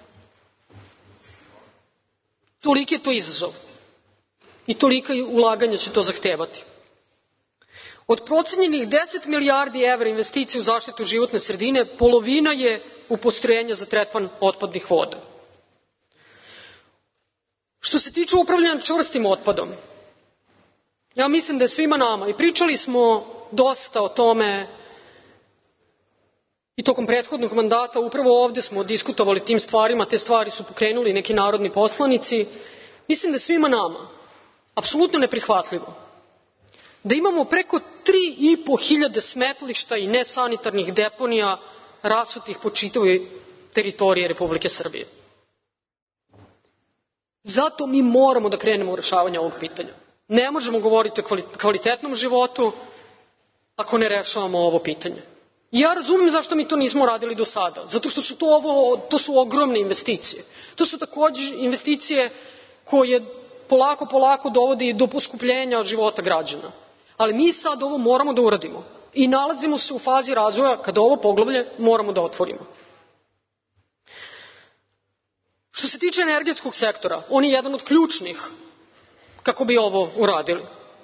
Toliki je to izazov i tolika ulaganja će to zahtevati. Od procenjenih deset milijardi evra investicija u zaštitu životne sredine, polovina je u postrojenja za tretman otpadnih voda. Što se tiče upravljanja čvrstim otpadom, ja mislim da je svima nama, i pričali smo dosta o tome i tokom prethodnog mandata, upravo ovde smo diskutovali tim stvarima, te stvari su pokrenuli neki narodni poslanici, mislim da je svima nama apsolutno neprihvatljivo da imamo preko tri i po hiljade smetlišta i nesanitarnih deponija rasutih po čitavoj teritoriji Republike Srbije. Zato mi moramo da krenemo u rešavanje ovog pitanja. Ne možemo govoriti o kvalitetnom životu ako ne rešavamo ovo pitanje. Ja razumem zašto mi to nismo radili do sada, zato što su to, ovo, to su ogromne investicije. To su takođe investicije koje polako, polako dovode i do poskupljenja života građana. Ali mi sad ovo moramo da uradimo i nalazimo se u fazi razvoja kada ovo poglavlje moramo da otvorimo. Što se tiče energetskog sektora, on je jedan od ključnih kako bi ovo uradili.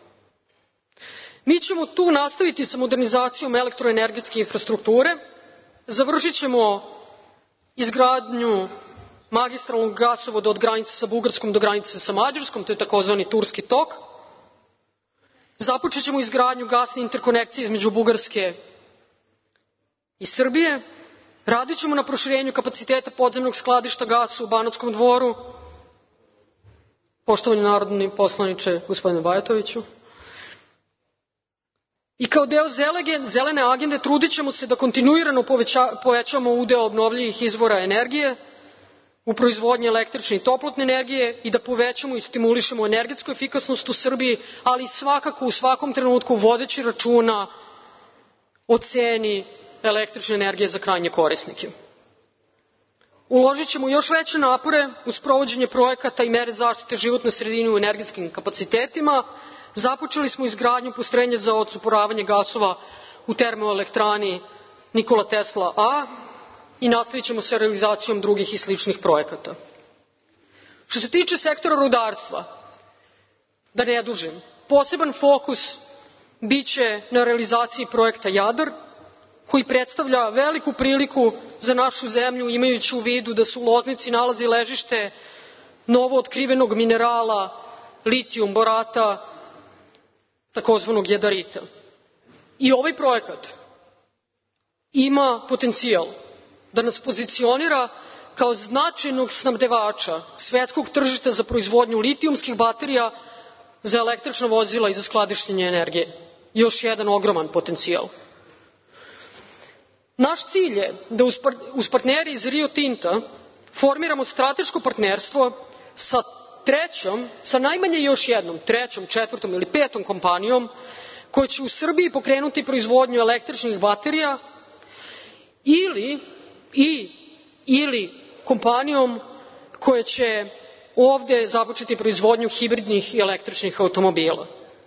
Mi ćemo tu nastaviti sa modernizacijom elektroenergetske infrastrukture, završit ćemo izgradnju magistralnog gasovoda od granice sa Bugarskom do granice sa Mađarskom, to je takozvani Turski tok. Započet ćemo izgradnju gasne interkonekcije između Bugarske i Srbije. Radit ćemo na proširenju kapaciteta podzemnog skladišta gasa u Banatskom Dvoru. Poštovani narodni poslaniče, gospodine Bajatoviću. I kao deo zelene agende trudit ćemo se da kontinuirano povećamo udeo obnovljivih izvora energije u proizvodnji električne i toplotne energije i da povećamo i stimulišemo energetsku efikasnost u Srbiji, ali svakako u svakom trenutku vodeći računa o ceni električne energije za krajnje korisnike. Uložit ćemo još veće napore u sprovođenje projekata i mere zaštite životne sredine u energetskim kapacitetima. Započeli smo izgradnju postrojenja za odsumporavanje gasova u termoelektrani Nikola Tesla A i nastavit ćemo sa realizacijom drugih i sličnih projekata. Što se tiče sektora rudarstva, da ne dužim, poseban fokus biće na realizaciji projekta Jadar, koji predstavlja veliku priliku za našu zemlju, imajući u vidu da se u Loznici nalazi ležište novootkrivenog minerala litijum borata, takozvanog jadarita. I ovaj projekat ima potencijal da nas pozicionira kao značajnog snabdevača svetskog tržišta za proizvodnju litijumskih baterija za električna vozila i za skladištenje energije. Još jedan ogroman potencijal. Naš cilj je da uz partnere iz Rio Tinta formiramo strateško partnerstvo sa trećom, sa najmanje još jednom, trećom, četvrtom ili petom kompanijom koja će u Srbiji pokrenuti proizvodnju električnih baterija ili, i, ili kompanijom koja će ovde započeti proizvodnju hibridnih i električnih automobila.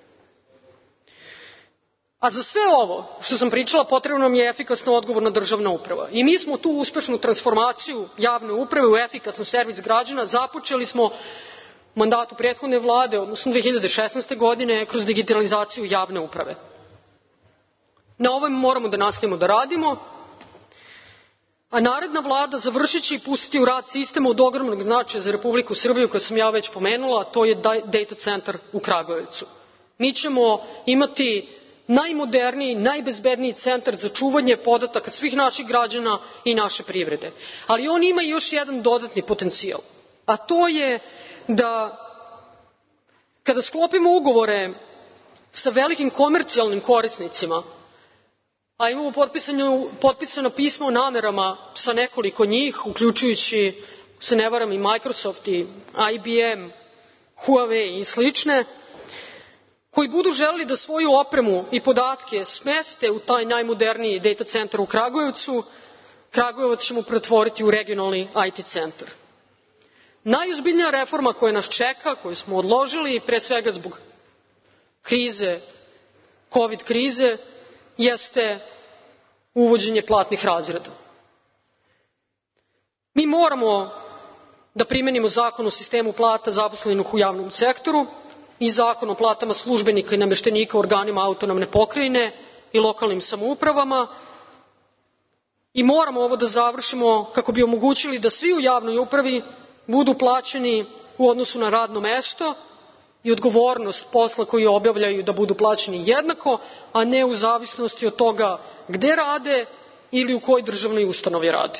A za sve ovo što sam pričala potrebna nam je efikasna odgovorna državna uprava. I mi smo tu uspešnu transformaciju javne uprave u efikasan servis građana započeli smo u mandatu prethodne vlade, odnosno dve hiljade šesnaeste. godine, kroz digitalizaciju javne uprave. Na ovom moramo da nastavimo da radimo, a naredna vlada završit će i pustiti u rad sistem od ogromnog značaja za Republiku Srbiju, koju sam ja već pomenula, a to je data centar u Kragujevcu. Mi ćemo imati najmoderniji, najbezbedniji centar za čuvanje podataka svih naših građana i naše privrede. Ali on ima još jedan dodatni potencijal, a to je da kada sklopimo ugovore sa velikim komercijalnim korisnicima, a imamo potpisano, potpisano pismo o namerama sa nekoliko njih, uključujući, se ne varam, i Microsoft i I B M, Huawei i slične, koji budu želeli da svoju opremu i podatke smeste u taj najmoderniji data centar u Kragujevcu, Kragujevac ćemo pretvoriti u regionalni I T centar. Najozbiljnija reforma koja nas čeka, koju smo odložili, pre svega zbog krize, COVID krize, jeste uvođenje platnih razreda. Mi moramo da primenimo zakon o sistemu plata zaposlenih u javnom sektoru i zakon o platama službenika i nameštenika u organima autonomne pokrajine i lokalnim samoupravama i moramo ovo da završimo kako bi omogućili da svi u javnoj upravi budu plaćeni u odnosu na radno mesto i odgovornost posla koji obavljaju da budu plaćeni jednako, a ne u zavisnosti od toga gde rade ili u kojoj državnoj ustanovi rade.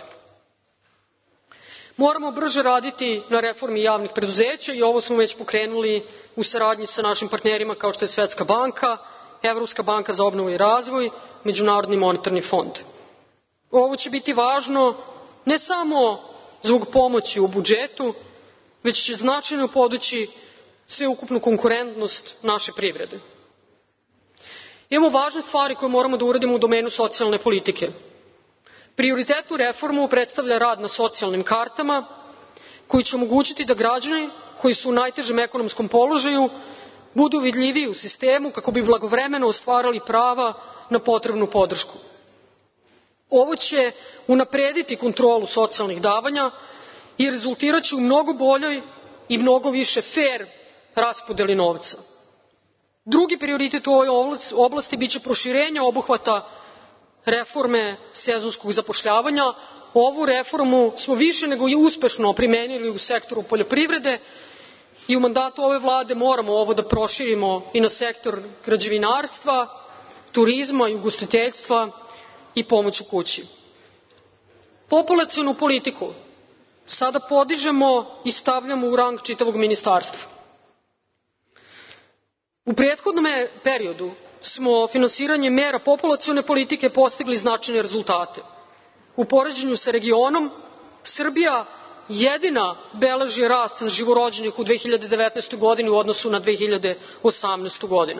Moramo brže raditi na reformi javnih preduzeća i ovo smo već pokrenuli u saradnji sa našim partnerima kao što je Svetska banka, Evropska banka za obnovu i razvoj, Međunarodni monetarni fond. Ovo će biti važno ne samo zbog pomoći u budžetu, već će značajno podići sveukupnu konkurentnost naše privrede. Imamo važne stvari koje moramo da uradimo u domenu socijalne politike. Prioritetnu reformu predstavlja rad na socijalnim kartama, koji će omogućiti da građani koji su u najtežem ekonomskom položaju budu vidljiviji u sistemu kako bi blagovremeno ostvarali prava na potrebnu podršku. Ovo će unaprediti kontrolu socijalnih davanja i rezultiraće u mnogo boljoj i mnogo više fer raspodeli novca. Drugi prioritet u ovoj oblasti biće proširenje obuhvata reforme sezonskog zapošljavanja. Ovu reformu smo više nego i uspešno primenili u sektoru poljoprivrede i u mandatu ove vlade moramo ovo da proširimo i na sektor građevinarstva, turizma i ugostiteljstva i pomoć u kući. Populacionu politiku sada podižemo i stavljamo u rang čitavog ministarstva. U prethodnom periodu smo finansiranjem mera populacione politike postigli značajne rezultate. U poređenju sa regionom, Srbija jedina beleži rast živorođenih u dve hiljade devetnaestoj. godini u odnosu na dve hiljade osamnaestu. godinu.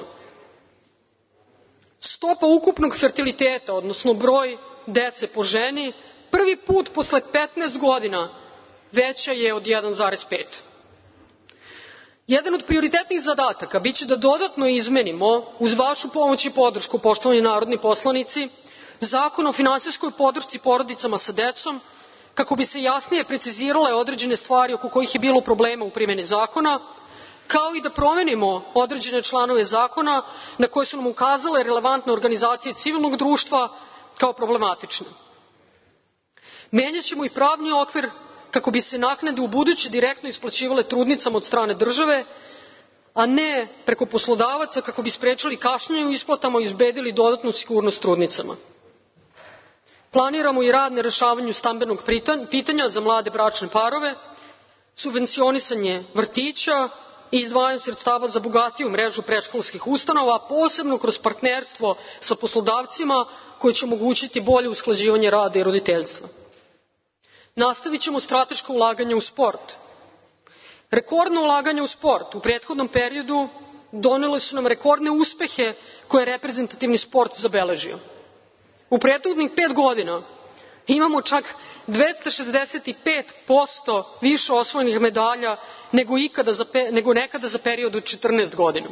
Stopa ukupnog fertiliteta, odnosno broj dece po ženi, prvi put posle petnaest godina veća je od jedan zarez pet. Jedan od prioritetnih zadataka biće da dodatno izmenimo, uz vašu pomoć i podršku, poštovani narodni poslanici, Zakon o finansijskoj podršci porodicama sa decom, kako bi se jasnije precizirale određene stvari oko kojih je bilo problema u primjeni zakona, kao i da promenimo određene članove zakona na koje su nam ukazale relevantne organizacije civilnog društva kao problematične. Menjaćemo i pravni okvir kako bi se naknade ubuduće direktno isplaćivale trudnicama od strane države, a ne preko poslodavaca, kako bi sprečili kašnjenje u isplatama i obezbedili dodatnu sigurnost trudnicama. Planiramo i rad na rešavanju stambenog pitanja za mlade bračne parove, subvencionisanje vrtića i izdvajanje sredstava za bogatiju mrežu predškolskih ustanova, posebno kroz partnerstvo sa poslodavcima koje će omogućiti bolje usklađivanje rada i roditeljstva. Nastavit ćemo strateško ulaganje u sport. Rekordno ulaganje u sport u prethodnom periodu donele su nam rekordne uspehe koje je reprezentativni sport zabeležio. U prethodnih pet godina imamo čak dvesta šezdeset pet posto više osvojenih medalja nego, ikada za, nego nekada za period od četrnaest godina.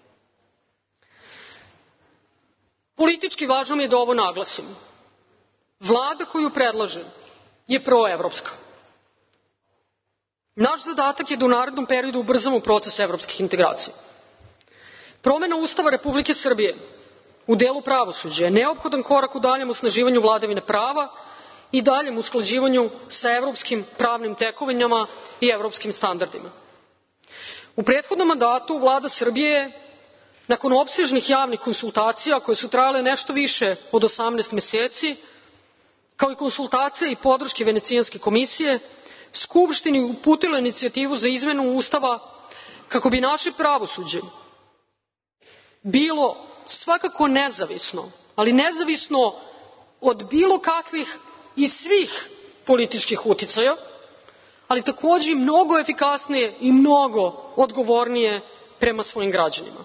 Politički važno mi je da ovo naglasim. Vlada koju predlažem je proevropska. Naš zadatak je da u narednom periodu ubrzamo proces evropskih integracija. Promena Ustava Republike Srbije u delu pravosuđa je neophodan korak u daljem osnaživanju vladavine prava i daljem usklađivanju sa evropskim pravnim tekovinama i evropskim standardima. U prethodnom mandatu Vlada Srbije je, nakon opsežnih javnih konsultacija koje su trajale nešto više od osamnaest meseci, kao i konsultacije i podrške Venecijanske komisije, Skupštini uputila inicijativu za izmenu Ustava kako bi naše pravosuđe bilo svakako nezavisno ali nezavisno od bilo kakvih i svih političkih uticaja, ali takođe i mnogo efikasnije i mnogo odgovornije prema svojim građanima.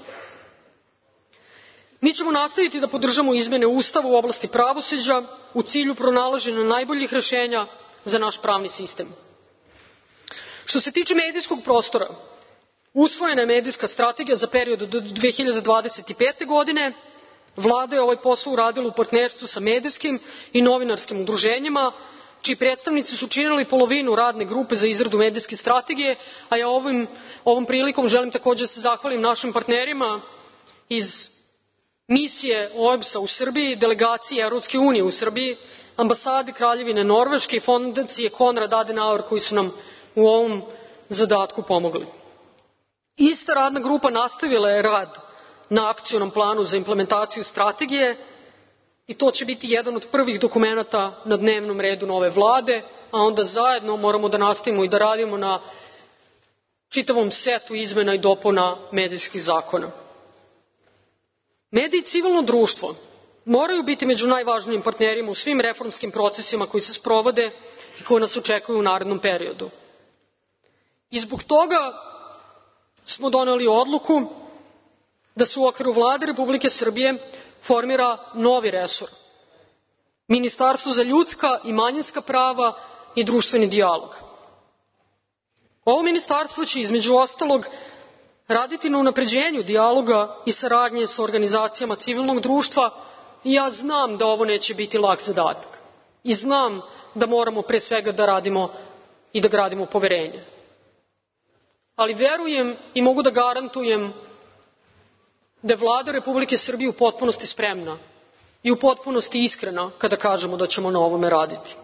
Mi ćemo nastaviti da podržamo izmene Ustava u oblasti pravosuđa u cilju pronalaženja najboljih rešenja za naš pravni sistem. Što se tiče medijskog prostora, usvojena je medijska strategija za period do dve hiljade dvadeset pete. godine. Vlada je ovaj posao uradila u partnerstvu sa medijskim i novinarskim udruženjima, čiji predstavnici su činili polovinu radne grupe za izradu medijske strategije, a ja ovim, ovom prilikom želim takođe da se zahvalim našim partnerima iz misije O E B S-a u Srbiji, delegacije Evropske unije u Srbiji, ambasade Kraljevine Norveške i fondacije Konrad Adenauer koji su nam u ovom zadatku pomogli. Ista radna grupa nastavila je rad na akcionom planu za implementaciju strategije i to će biti jedan od prvih dokumenata na dnevnom redu nove vlade, a onda zajedno moramo da nastavimo i da radimo na čitavom setu izmena i dopuna medijskih zakona. Mediji i civilno društvo moraju biti među najvažnijim partnerima u svim reformskim procesima koji se sprovode i koji nas očekuju u narednom periodu. I zbog toga smo doneli odluku da se u okviru Vlade Republike Srbije formira novi resor, Ministarstvo za ljudska i manjinska prava i društveni dijalog. Ovo ministarstvo će između ostalog raditi na unapređenju dijaloga i saradnje sa organizacijama civilnog društva i ja znam da ovo neće biti lak zadatak. I znam da moramo pre svega da radimo i da gradimo poverenje. Ali verujem i mogu da garantujem da je Vlada Republike Srbije u potpunosti spremna i u potpunosti iskrena kada kažemo da ćemo na ovome raditi.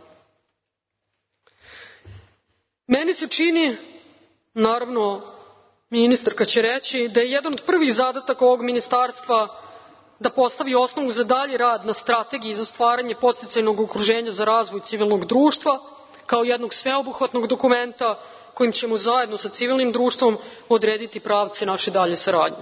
Meni se čini, naravno, ministarka će reći, da je jedan od prvih zadataka ovog ministarstva da postavi osnovu za dalji rad na strategiji za stvaranje podsticajnog okruženja za razvoj civilnog društva, kao jednog sveobuhvatnog dokumenta kojim ćemo zajedno sa civilnim društvom odrediti pravce naše dalje saradnje.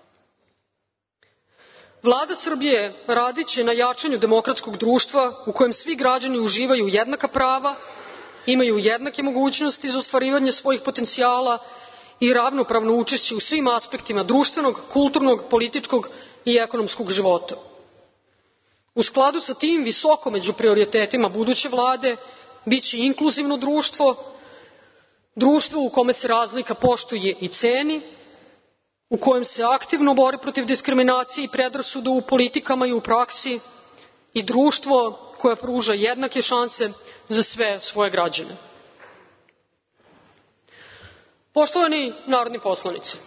Vlada Srbije radiće na jačanju demokratskog društva u kojem svi građani uživaju jednaka prava, imaju jednake mogućnosti za ostvarivanje svojih potencijala i ravnopravno učešće u svim aspektima društvenog, kulturnog, političkog i ekonomskog života. U skladu sa tim, visoko među prioritetima buduće vlade biće inkluzivno društvo, društvo u kome se razlika poštuje i ceni, u kojem se aktivno bori protiv diskriminacije i predrasuda u politikama i u praksi i društvo koje pruža jednake šanse za sve svoje građane. Poštovani narodni poslanici,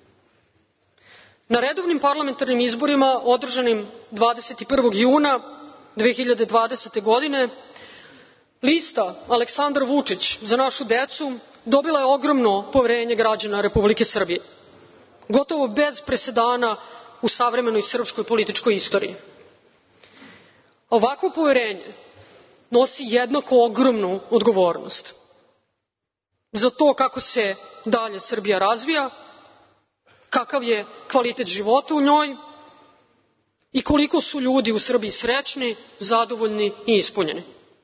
na redovnim parlamentarnim izborima održanim dvadeset prvog juna dve hiljade dvadesete. godine lista Aleksandar Vučić – Za našu decu dobila je ogromno poverenje građana Republike Srbije, gotovo bez presedana u savremenoj srpskoj političkoj istoriji. Ovakvo poverenje nosi jednako ogromnu odgovornost za to kako se dalje Srbija razvija, kakav je kvalitet života u njoj i koliko su ljudi u Srbiji srećni, zadovoljni i ispunjeni.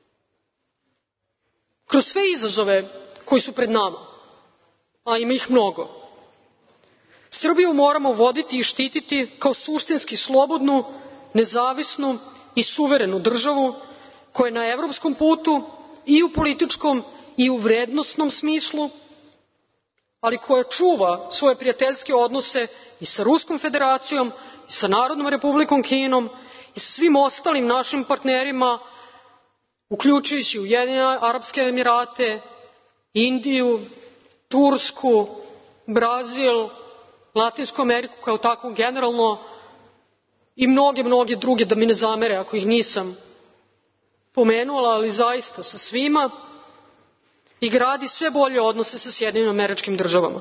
Kroz sve izazove koji su pred nama, a ima ih mnogo, Srbiju moramo voditi i štititi kao suštinski slobodnu, nezavisnu i suverenu državu koja je na evropskom putu i u političkom i u vrednosnom smislu, ali koja čuva svoje prijateljske odnose i sa Ruskom Federacijom, i sa Narodnom Republikom Kinom, i sa svim ostalim našim partnerima, uključujući Ujedinjene Arapske Emirate, Indiju, Tursku, Brazil, Latinsku Ameriku kao takvu generalno i mnoge, mnoge druge, da mi ne zamere ako ih nisam pomenula, ali zaista sa svima, i gradi sve bolje odnose sa Sjedinjenim Američkim Državama.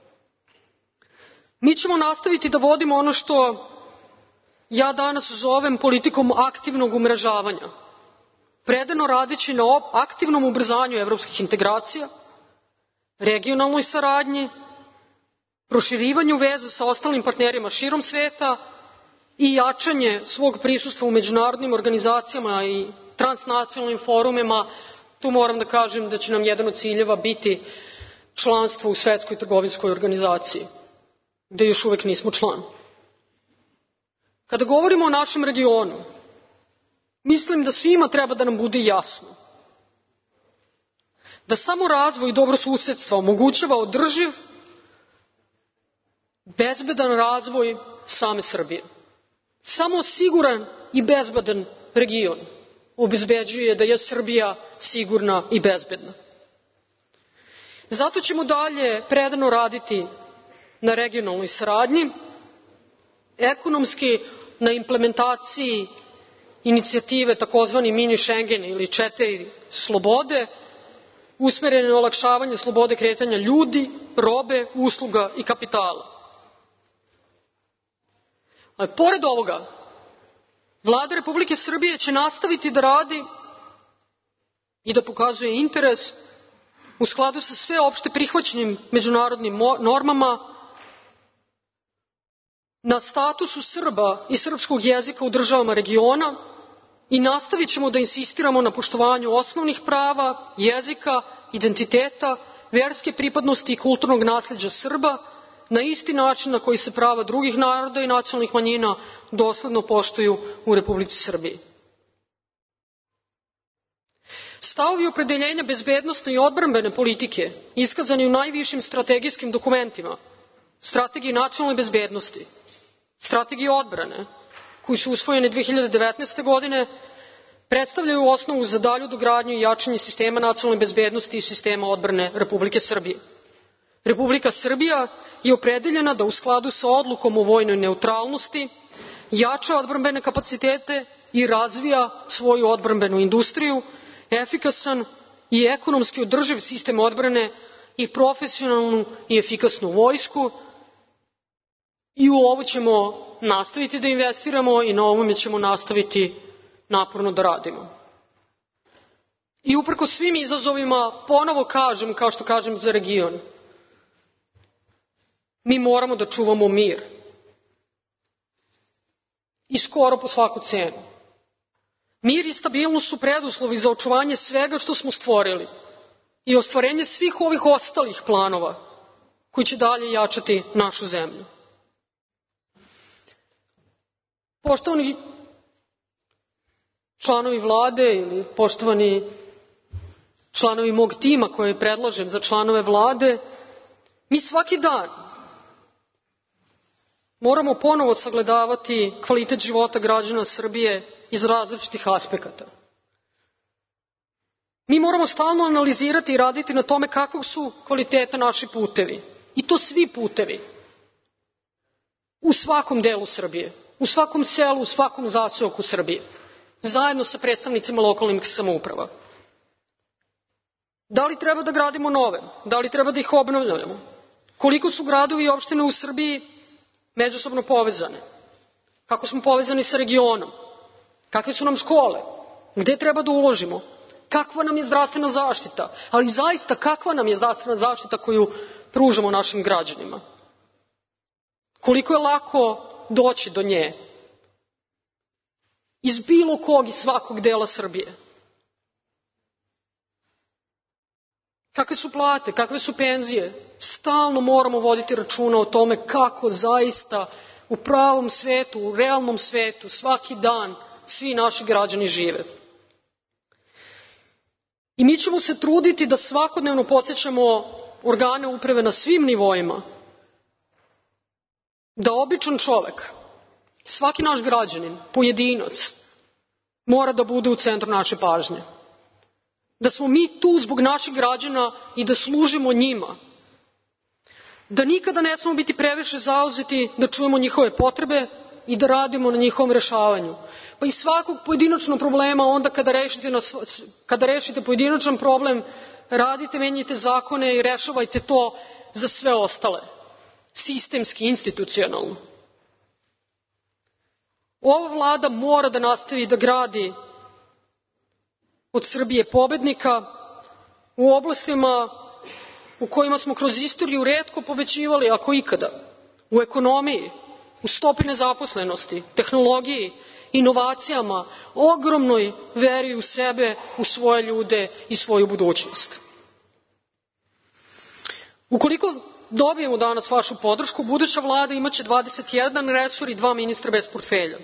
Mi ćemo nastaviti da vodimo ono što ja danas zovem politikom aktivnog umrežavanja, predano radeći na aktivnom ubrzanju evropskih integracija, regionalnoj saradnji, proširivanju veza sa ostalim partnerima širom sveta i jačanje svog prisustva u međunarodnim organizacijama i transnacionalnim forumima, tu moram da kažem da će nam jedan od ciljeva biti članstvo u Svetskoj trgovinskoj organizaciji, gde još uvek nismo član. Kada govorimo o našem regionu, mislim da svima treba da nam bude jasno da samo razvoj i dobrosusedstvo omogućava održiv, bezbedan razvoj same Srbije. Samo siguran i bezbedan region obezbeđuje da je Srbija sigurna i bezbedna. Zato ćemo dalje predano raditi na regionalnoj saradnji, ekonomski na implementaciji inicijative takozvani mini Schengen ili četiri slobode, usmerene na olakšavanje slobode kretanja ljudi, robe, usluga i kapitala. Ali pored ovoga, Vlada Republike Srbije će nastaviti da radi i da pokazuje interes u skladu sa sveopšte prihvaćenim međunarodnim normama na statusu Srba i srpskog jezika u državama regiona i nastavit ćemo da insistiramo na poštovanju osnovnih prava, jezika, identiteta, verske pripadnosti i kulturnog nasleđa Srba na isti način na koji se prava drugih naroda i nacionalnih manjina dosledno poštuju u Republici Srbiji. Stavovi opredeljenja bezbednosne i odbrambene politike iskazani u najvišim strategijskim dokumentima, Strategiji nacionalne bezbednosti, Strategiji odbrane, koji su usvojeni dve hiljade devetnaeste. godine, predstavljaju osnovu za dalju dogradnju i jačanje sistema nacionalne bezbednosti i sistema odbrane Republike Srbije. Republika Srbija je opredeljena da u skladu sa odlukom o vojnoj neutralnosti jača odbrambene kapacitete i razvija svoju odbrambenu industriju, efikasan i ekonomski održiv sistem odbrane i profesionalnu i efikasnu vojsku. I u ovo ćemo nastaviti da investiramo i na ovome ćemo nastaviti naporno da radimo. I uprkos svim izazovima, ponovo kažem, kao što kažem za region, mi moramo da čuvamo mir. I skoro po svaku cenu. Mir i stabilnost su preduslovi za očuvanje svega što smo stvorili i ostvarenje svih ovih ostalih planova koji će dalje jačati našu zemlju. Poštovani članovi vlade ili poštovani članovi mog tima koje predlažem za članove vlade, mi svaki dan moramo ponovo sagledavati kvalitet života građana Srbije iz različitih aspekata. Mi moramo stalno analizirati i raditi na tome kakvog su kvaliteta naši putevi. I to svi putevi. U svakom delu Srbije. U svakom selu, u svakom zaseoku Srbije. Zajedno sa predstavnicima lokalnih samouprava. Da li treba da gradimo nove? Da li treba da ih obnavljamo? Koliko su gradovi i opštine u Srbiji međusobno povezane? Kako smo povezani sa regionom? Kakve su nam škole? Gde treba da uložimo? Kakva nam je zdravstvena zaštita? Ali zaista kakva nam je zdravstvena zaštita koju pružamo našim građanima? Koliko je lako doći do nje? Iz bilo kog i svakog dela Srbije. Kakve su plate? Kakve su penzije? Stalno moramo voditi računa o tome kako zaista u pravom svetu, u realnom svetu, svaki dan svi naši građani žive. I mi ćemo se truditi da svakodnevno podsećamo organe uprave na svim nivoima da običan čovek, svaki naš građanin, pojedinac, mora da bude u centru naše pažnje. Da smo mi tu zbog naših građana i da služimo njima. Da nikada ne smemo biti previše zauzeti da čujemo njihove potrebe i da radimo na njihovom rešavanju. Pa i svakog pojedinačnog problema, onda kada rešite, na, kada rešite pojedinačan problem, radite, menjajte zakone i rešavajte to za sve ostale. Sistemski, institucionalno. Ova vlada mora da nastavi da gradi od Srbije pobednika u oblastima u kojima smo kroz istoriju retko povećivali, ako ikada, u ekonomiji, u stopi nezaposlenosti, tehnologiji, inovacijama, ogromnoj veri u sebe, u svoje ljude i svoju budućnost. Ukoliko dobijemo danas vašu podršku, buduća vlada imaće dvadeset jedan resor i dva ministra bez portfelja.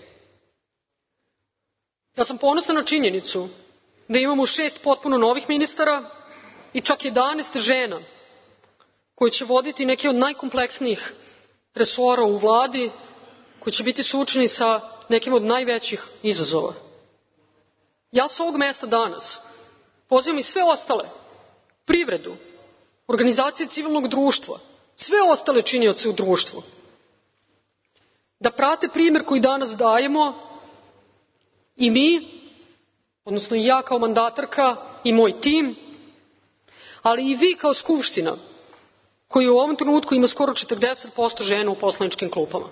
Ja sam ponosna na činjenicu da imamo šest potpuno novih ministara i čak jedanaest žena koje će voditi neke od najkompleksnijih resora u vladi, koji će biti suočeni sa nekim od najvećih izazova. Ja sa ovog mesta danas pozivam i sve ostale, privredu, organizacije civilnog društva, sve ostale činioce u društvu, da prate primjer koji danas dajemo i mi, odnosno i ja kao mandatarka i moj tim, ali i vi kao Skupština, koji u ovom trenutku ima skoro četrdeset posto žena u poslaničkim klupama.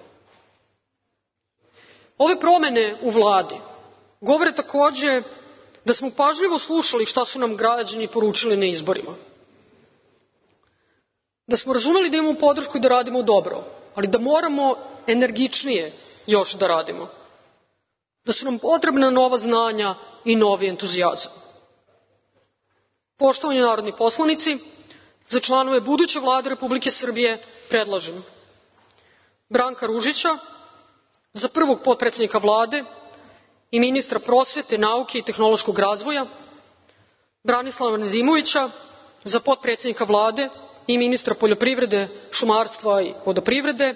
Ove promene u vladi govore takođe da smo pažljivo slušali šta su nam građani poručili na izborima. Da smo razumeli da imamo podršku i da radimo dobro, ali da moramo energičnije još da radimo. Da su nam potrebna nova znanja i novi entuzijazam. Poštovani narodni poslanici, za članove buduće vlade Republike Srbije predlažem Branka Ružića za prvog potpredsednika vlade i ministra prosvete, nauke i tehnološkog razvoja, Branislava Nedimovića za potpredsednika vlade i ministra poljoprivrede, šumarstva i vodoprivrede,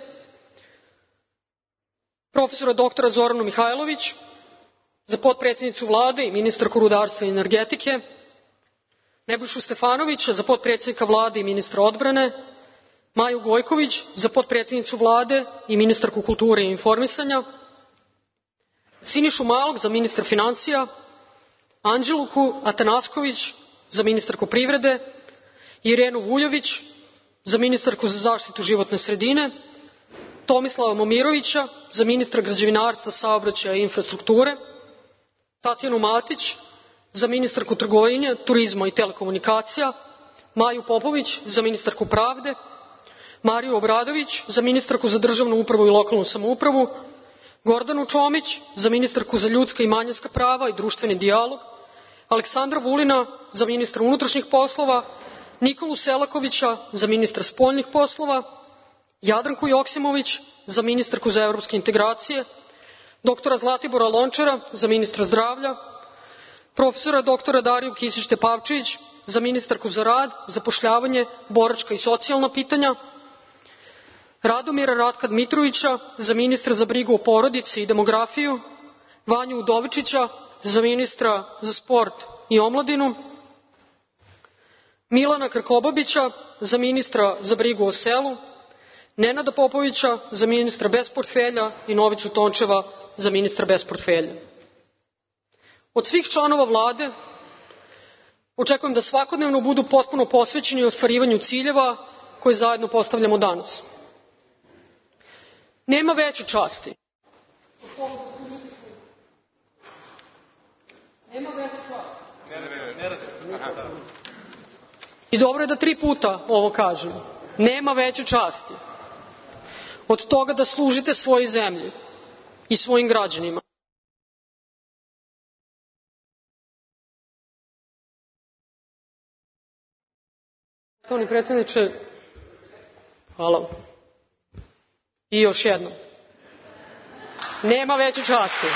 profesora doktora Zoranu Mihajlović za potpredsednicu vlade i ministarku rudarstva i energetike, Nebojšu Stefanovića za potpredsednika vlade i ministra odbrane, Maju Gojković za potpredsednicu vlade i ministarku kulture i informisanja, Sinišu Malog za ministra finansija, Anđeluku Atanasković za ministarku privrede, Irenu Vuljović za ministarku za zaštitu životne sredine, Tomislava Momirovića za ministra građevinarstva, saobraćaja i infrastrukture, Tatjanu Matić za ministarku trgovine, turizma i telekomunikacija, Maju Popović za ministarku pravde, Mariju Obradović za ministarku za državnu upravu i lokalnu samoupravu, Gordanu Čomić za ministarku za ljudska i manjinska prava i društveni dijalog, Aleksandra Vulina za ministra unutrašnjih poslova, Nikolu Selakovića za ministra spoljnih poslova, Jadranku Joksimović za ministarku za evropske integracije, doktora Zlatibora Lončara za ministra zdravlja, profesora doktora Dariju Kisić Tepavčević za ministarku za rad, zapošljavanje, boračka i socijalna pitanja, Radomira Ratka Dmitrovića za ministra za brigu o porodici i demografiju, Vanju Udovičića za ministra za sport i omladinu, Milana Krkobabića za ministra za brigu o selu, Nenada Popovića za ministra bez portfelja i Novicu Tončeva za ministra bez portfelja. Od svih članova vlade očekujem da svakodnevno budu potpuno posvećeni ostvarivanju ciljeva koje zajedno postavljamo danas. Nema veće časti. Nema veće časti. I dobro je da tri puta ovo kažem. Nema veće časti od toga da služite svojoj zemlji i svojim građanima. Poštovani predsjedniče, hvala. I još jednom. Nema veće časti.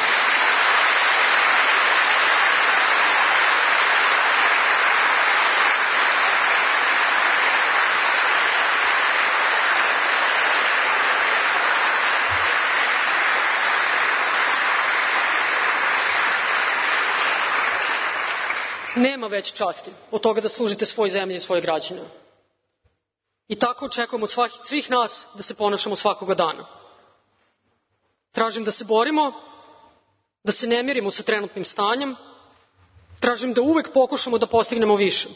Nema veće časti od toga da služite svoj zemlji i svoje građane. I tako očekujem od svih nas da se ponašamo svakoga dana. Tražim da se borimo, da se ne mirimo sa trenutnim stanjem, tražim da uvek pokušamo da postignemo više.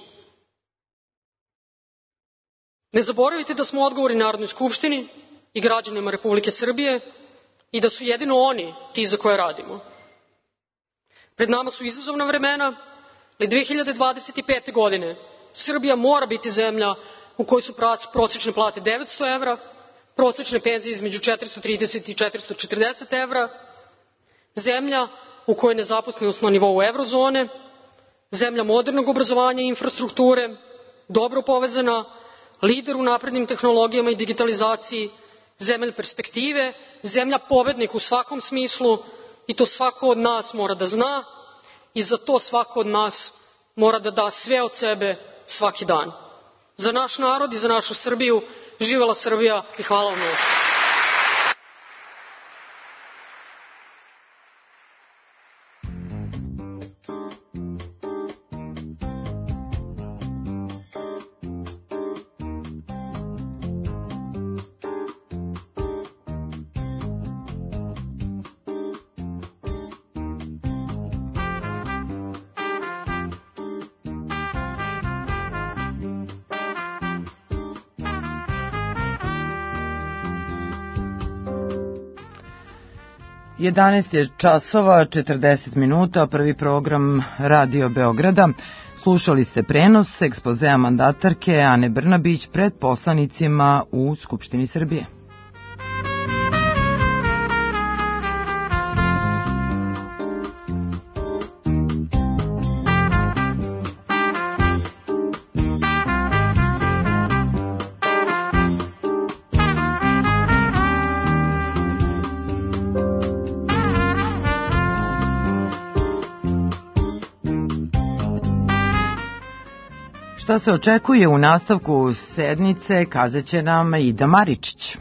Ne zaboravite da smo odgovorni Narodnoj skupštini i građanima Republike Srbije i da su jedino oni ti za koje radimo. Pred nama su izazovna vremena, ali dve hiljade dvadeset pete. godine Srbija mora biti zemlja u kojoj su prosečne plate devetsto evra, prosečne penzije između četiristo trideset i četiristo četrdeset evra, zemlja u kojoj je nezaposlenost na nivou evrozone, zemlja modernog obrazovanja i infrastrukture, dobro povezana, lider u naprednim tehnologijama i digitalizaciji, zemlja perspektive, zemlja pobednik u svakom smislu i to svako od nas mora da zna i za to svako od nas mora da da sve od sebe svaki dan. Za naš narod i za našu Srbiju, živela Srbija i hvala vam. jedanaest je časova četrdeset minuta, prvi program Radio Beograda. Slušali ste prenos ekspozea mandatarke Ane Brnabić pred poslanicima u Skupštini Srbije. Šta se očekuje u nastavku sednice, kazaće nam Ida Maričić.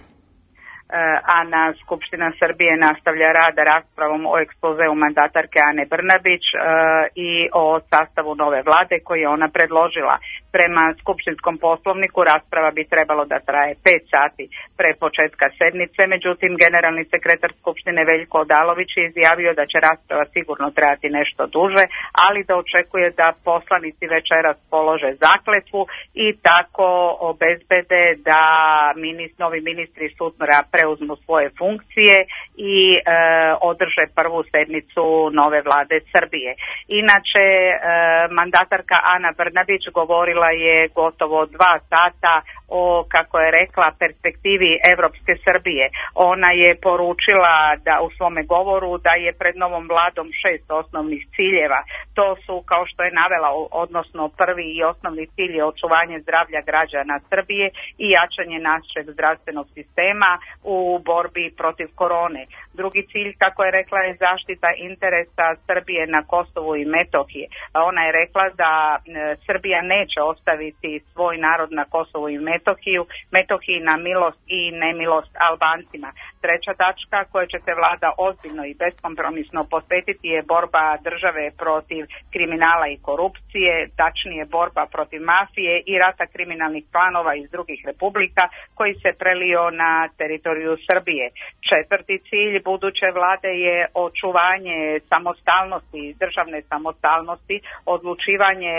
A na Skupština Srbije nastavlja rad raspravom o ekspozeu mandatarke Ane Brnabić i o sastavu nove vlade koji je ona predložila. Prema skupštinskom poslovniku rasprava bi trebalo da traje pet sati pre početka sednice, međutim generalni sekretar Skupštine Veljko Odalović je izjavio da će rasprava sigurno trajati nešto duže, ali da očekuje da poslanici večeras polože zakletvu i tako obezbede da minist, novi ministri sutra preuzmu svoje funkcije i e, održe prvu sednicu nove vlade Srbije. Inače, e, mandatarka Ana Brnabić govorila je gotovo dva sata o, kako je rekla, perspektivi evropske Srbije. Ona je poručila da u svome govoru da je pred novom vladom šest osnovnih ciljeva. To su, kao što je navela, odnosno prvi i osnovni cilj je očuvanje zdravlja građana Srbije i jačanje našeg zdravstvenog sistema u borbi protiv korone. Drugi cilj, kako je rekla, je zaštita interesa Srbije na Kosovu i Metohiji. Ona je rekla da Srbija neće ostaviti svoj narod na Kosovu i Metohiju, Metohiji na milost i nemilost Albancima. Treća tačka koja će se vlada ozbiljno i beskompromisno posvetiti je borba države protiv kriminala i korupcije, tačnije borba protiv mafije i rata kriminalnih klanova iz drugih republika koji se prelio na teritoriju Srbije. Četvrti cilj buduće vlade je očuvanje samostalnosti, državne samostalnosti, odlučivanje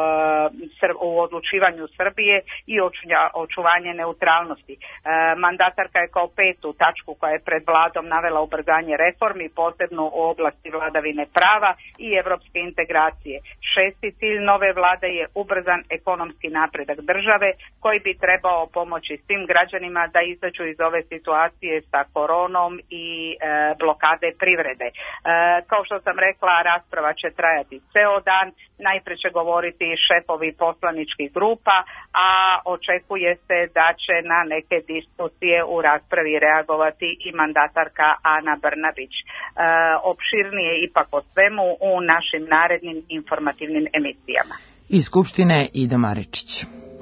uh, u odlučivanju Srbije i očuvanje neutralnosti. Uh, mandatarka je kao petu tačku koja je pred vladom navela ubrzanje reformi, posebno u oblasti vladavine prava i evropske integracije. Šesti cilj nove vlade je ubrzan ekonomski napredak države koji bi trebao pomoći svim građanima da izađu iz ove situacije sa koronom i e, blokade privrede. E, kao što sam rekla, rasprava će trajati ceo dan. Najpre će govoriti šefovi poslaničkih grupa, a očekuje se da će na neke diskusije u raspravi reagovati i mandatarka Ana Brnabić. E, opširnije ipak o svemu u našim narednim informativnim emisijama. Iz Skupštine Ida Maričić.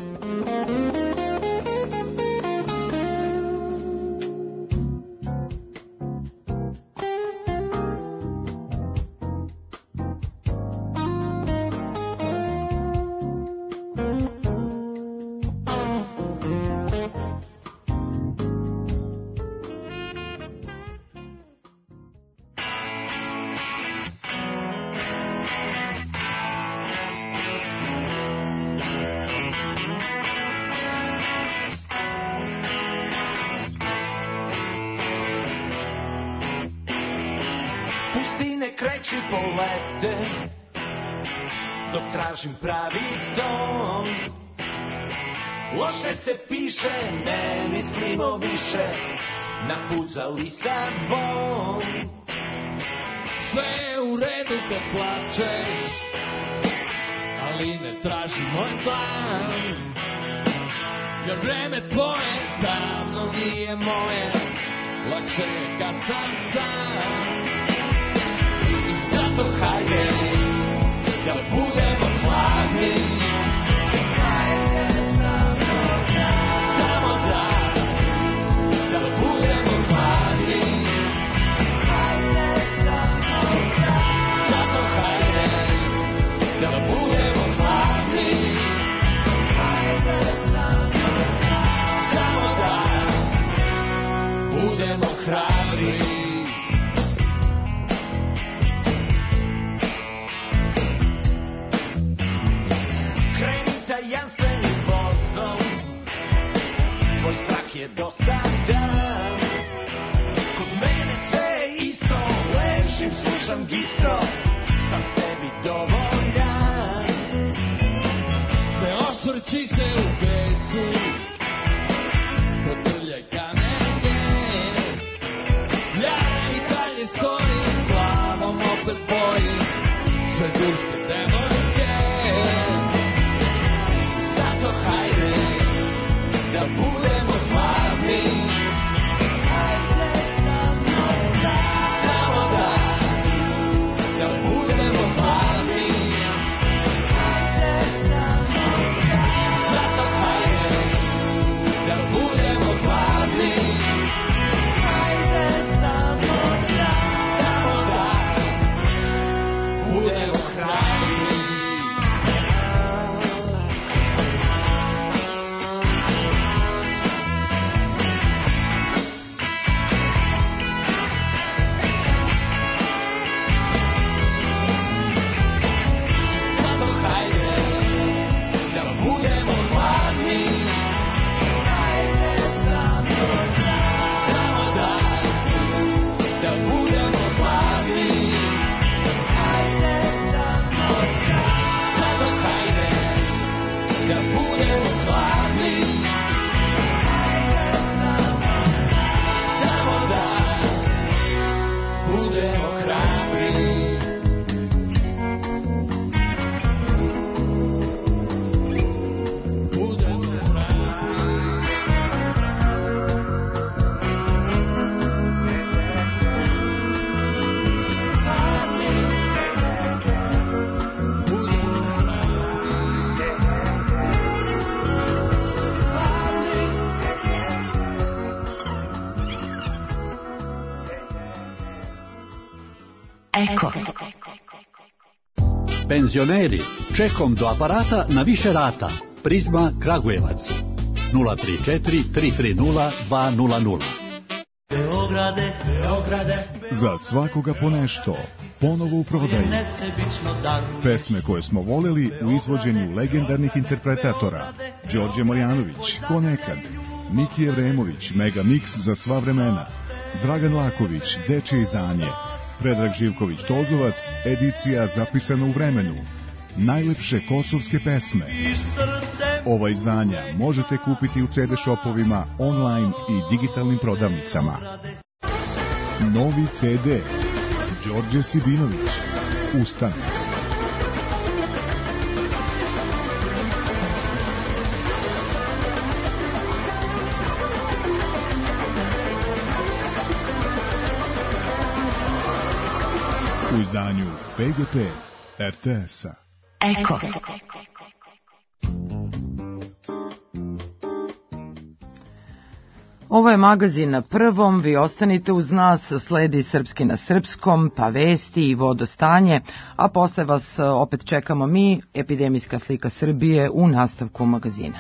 Kreću polete dok tražim pravi dom loše se piše, ne mislimo više na put za Lisabon. Sve je u redu kad plačeš, ali ne traži moj plan, jer vreme tvoje davno nije moje, lakše je kad sam sam. I zato hajde da budemo hladni, samo da, da budemo hladni. Zato hajde da budemo hladni, samo da budemo hrabri. Kreni tajanstvenim vozom, tvoj strah je dosadan. Kod mene sve je isto, ležim, slušam gistro, sam sebi dovoljan. Ne osvrći se u besu, kotrljaj kamenje. Ja i dalje stojim, glavom opet bojim sve turske devojke. Zato hajde da budemo hladni, samo da, da budemo hladni. Zato hajde da budemo hladni, samo da budemo hrabri. Zato hajde da budemo hladni, samo da, da budemo hladni. Zato hajde da budemo hladni, samo da budemo hrabri. Budemo hrabri. Eko. Penzioneri, čekom do aparata na više rata. Prizma Kragujevac. nula tri četiri tri tri nula dva nula nula. Beograde, Beograde, Za svakoga po nešto. Ponovo u prodaju. nesebično daruj. Pesme koje smo voleli u izvođenju legendarnih interpretatora. Đorđe Marjanović, Ko nekad. Miki Evremović, Mega Mix za sva vremena. Dragan Laković, Dečje izdanje. Predrag Živković Tozovac, edicija zapisana u vremenu. Najlepše kosovske pesme. Ova izdanja možete kupiti u ce de shopovima, online i digitalnim prodavnicama. Novi ce de. Đorđe Sibinović. Ustane. U izdanju pe ge pe er te es-a. Eko. Ovo je magazin na prvom, vi ostanite uz nas, sledi Srpski na srpskom, pa vesti i vodostanje, a posle vas opet čekamo mi, epidemijska slika Srbije u nastavku magazina.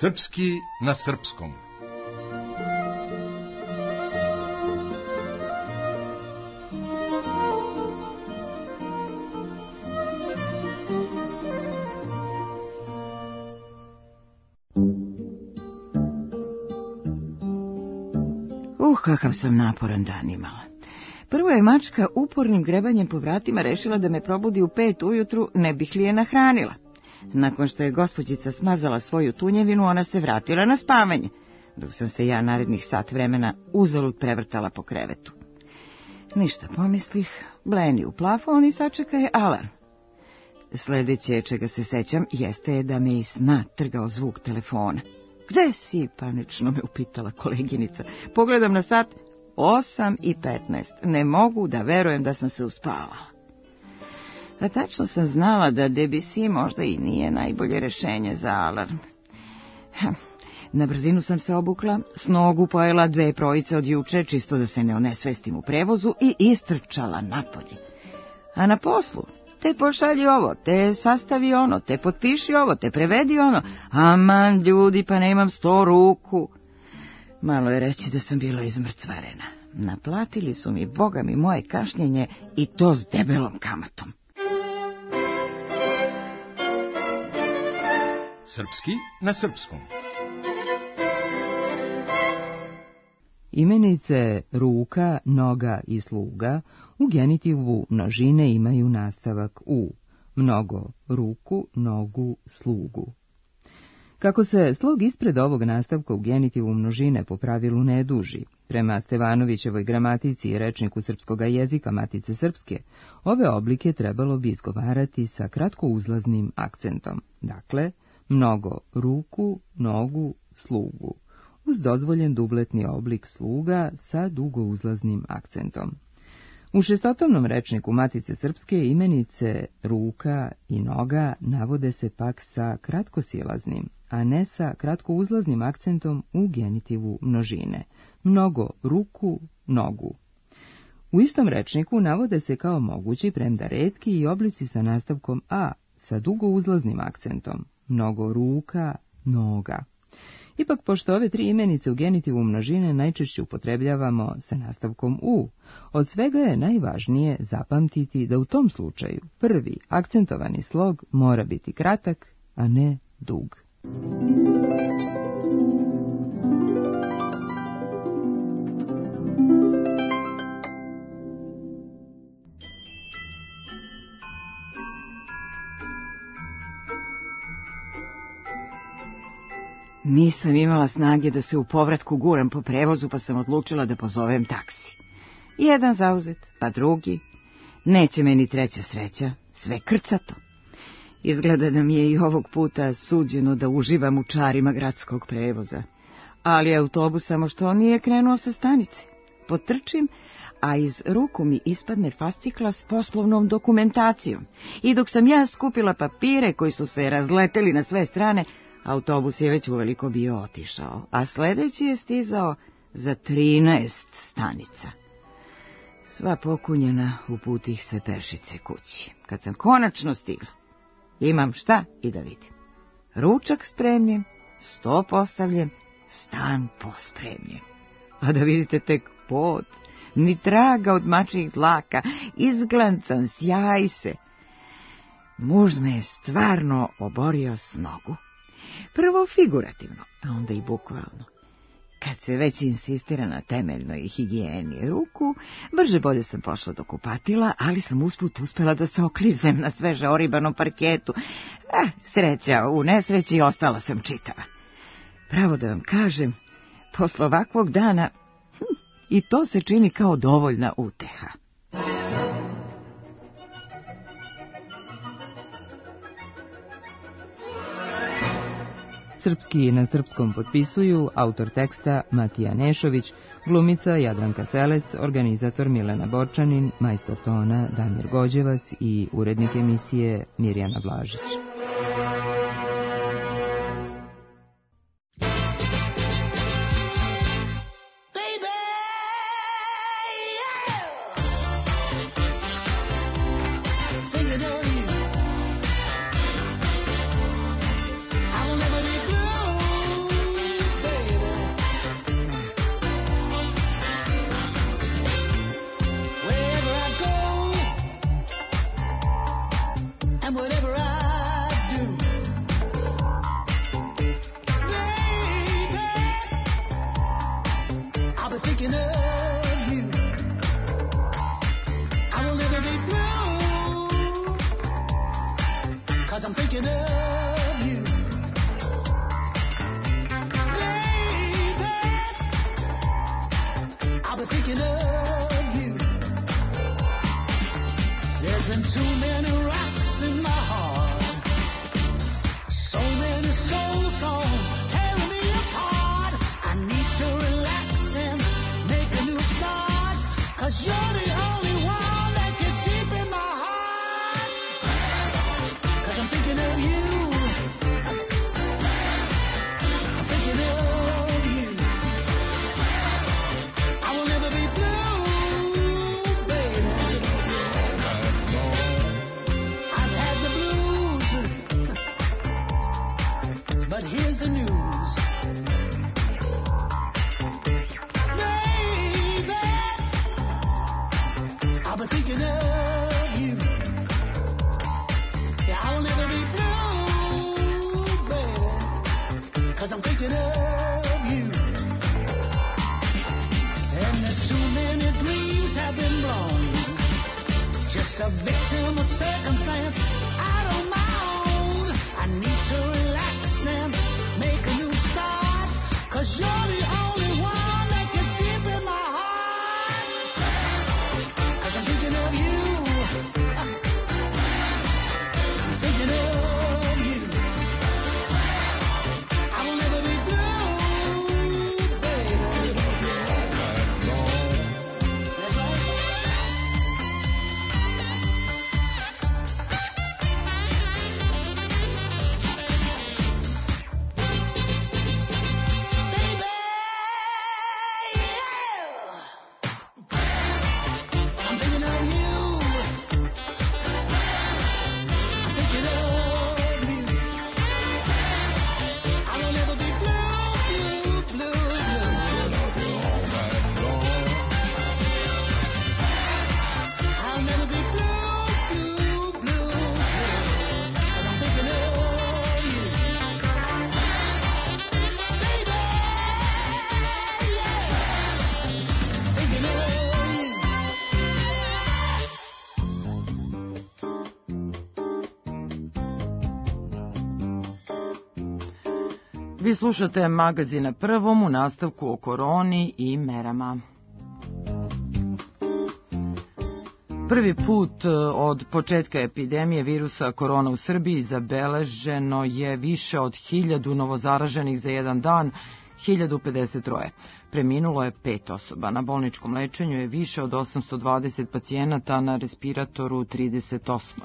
Srpski na srpskom. Uh, kakav sam naporan dan imala. Prvo je mačka upornim grebanjem po vratima rešila da me probudi u pet ujutru, ne bih li je nahranila. Nakon što je gospođica smazala svoju tunjevinu, ona se vratila na spavanje, dok sam se ja narednih sat vremena uzalud prevrtala po krevetu. Ništa pomislih, bleni u plafon i sačeka je alarm. Sledeće čega se sećam jeste da me iz sna trgao zvuk telefona. Gde si? Panično me upitala koleginica. Pogledam na sat, osam i petnaest. Ne mogu da verujem da sam se uspavala. A tačno sam znala da D B C možda i nije najbolje rešenje za alarm. Na brzinu sam se obukla, s nogu pojela dve projice od juče, čisto da se ne onesvestim u prevozu, i istrčala napolje. A na poslu, te pošalji ovo, te sastavi ono, te potpiši ovo, te prevedi ono. Aman, ljudi, pa nemam sto ruku. Malo je reći da sam bila izmrcvarena. Naplatili su mi, boga mi, moje kašnjenje i to s debelom kamatom. Srpski na srpskom. Imenice ruka, noga i sluga u genitivu množine imaju nastavak u. Mnogo ruku, nogu, slugu. Kako se slog ispred ovog nastavka u genitivu množine po pravilu ne duži, prema Stevanovićevoj gramatici i rečniku srpskog jezika Matice Srpske, ove oblike trebalo bi izgovarati sa kratkouzlaznim akcentom. Dakle, mnogo ruku, nogu, slugu, uz dozvoljen dubletni oblik sluga sa dugouzlaznim akcentom. U šestotomnom rečniku Matice Srpske imenice ruka i noga navode se pak sa kratkosilaznim, a ne sa kratkouzlaznim akcentom u genitivu množine. Mnogo ruku, nogu. U istom rečniku navode se kao mogući, premda retki, i oblici sa nastavkom a, sa dugouzlaznim akcentom. Mnogo ruka, noga. Ipak, pošto ove tri imenice u genitivu množine najčešće upotrebljavamo sa nastavkom u, od svega je najvažnije zapamtiti da u tom slučaju prvi akcentovani slog mora biti kratak, a ne dug. Nisam imala snage da se u povratku guram po prevozu, pa sam odlučila da pozovem taksi. Jedan zauzet, pa drugi. Neće meni treća sreća, sve krcato. Izgleda da mi je i ovog puta suđeno da uživam u čarima gradskog prevoza. Ali autobus samo što nije krenuo sa stanice. Potrčim, a iz ruku mi ispadne fascikla s poslovnom dokumentacijom. I dok sam ja skupila papire koji su se razleteli na sve strane, autobus je već uveliko bio otišao, a sledeći je stizao za trinaest stanica. Sva pokunjena uputih se pešice kući. Kad sam konačno stigla, imam šta i da vidim. Ručak spremljen, sto postavljen, stan pospremljen. A da vidite tek pod, ni traga od mačjih dlaka, izglancan, sjaj se. Muž me je stvarno oborio s nogu. Prvo figurativno, a onda i bukvalno. Kad se već insistira na temeljnoj higijeni ruku, brže bolje sam pošla do kupatila, ali sam usput uspela da se okliznem na sveže oribanom parketu. Eh, sreća, u nesreći ostala sam čitava. Pravo da vam kažem, posle ovakvog dana, hm, i to se čini kao dovoljna uteha. Srpski na srpskom potpisuju autor teksta Matija Nešović, glumica Jadranka Selec, organizator Milena Borčanin, majstor tona Damir Gođevac i urednik emisije Mirjana Blažić. thinking of you. I will never be blue, 'cause I'm thinking of you. Baby, I'll be thinking of you. There's been too many rocks in my heart, so many soul songs tearing me apart. I need to relax and make a new start, 'cause you're the only one that gets deep in my heart. 'Cause I'm thinking of you. I'm thinking of you. I will never be blue, baby. I've had the blues, but here's the news. Baby, I'll be thinking of you. Yeah, I will never be blue, baby, 'cause I'm thinking of you. And there's too many dreams have been blown, just a victim of circumstance out on my own. I need to relax and make a new start, 'cause you're the only one that gets deep in my heart. 'Cause I'm thinking of you. I'm thinking of you. I will never be blue, baby. That's right. Baby, yeah. I'm thinking of you. I'm thinking of you. I will never be blue, blue, blue, blue. I'll never be blue, blue, blue, blue. 'Cause I'm thinking of you. Baby, yeah. Thinking of you. Vi slušate magazin na Prvom u nastavku o koroni i merama. Prvi put od početka epidemije virusa korona u Srbiji zabeleženo je više od hiljadu novozaraženih za jedan dan, hiljadu pedeset tri. Preminulo je pet osoba. Na bolničkom lečenju je više od osamsto dvadeset pacijenata, na respiratoru trideset osam.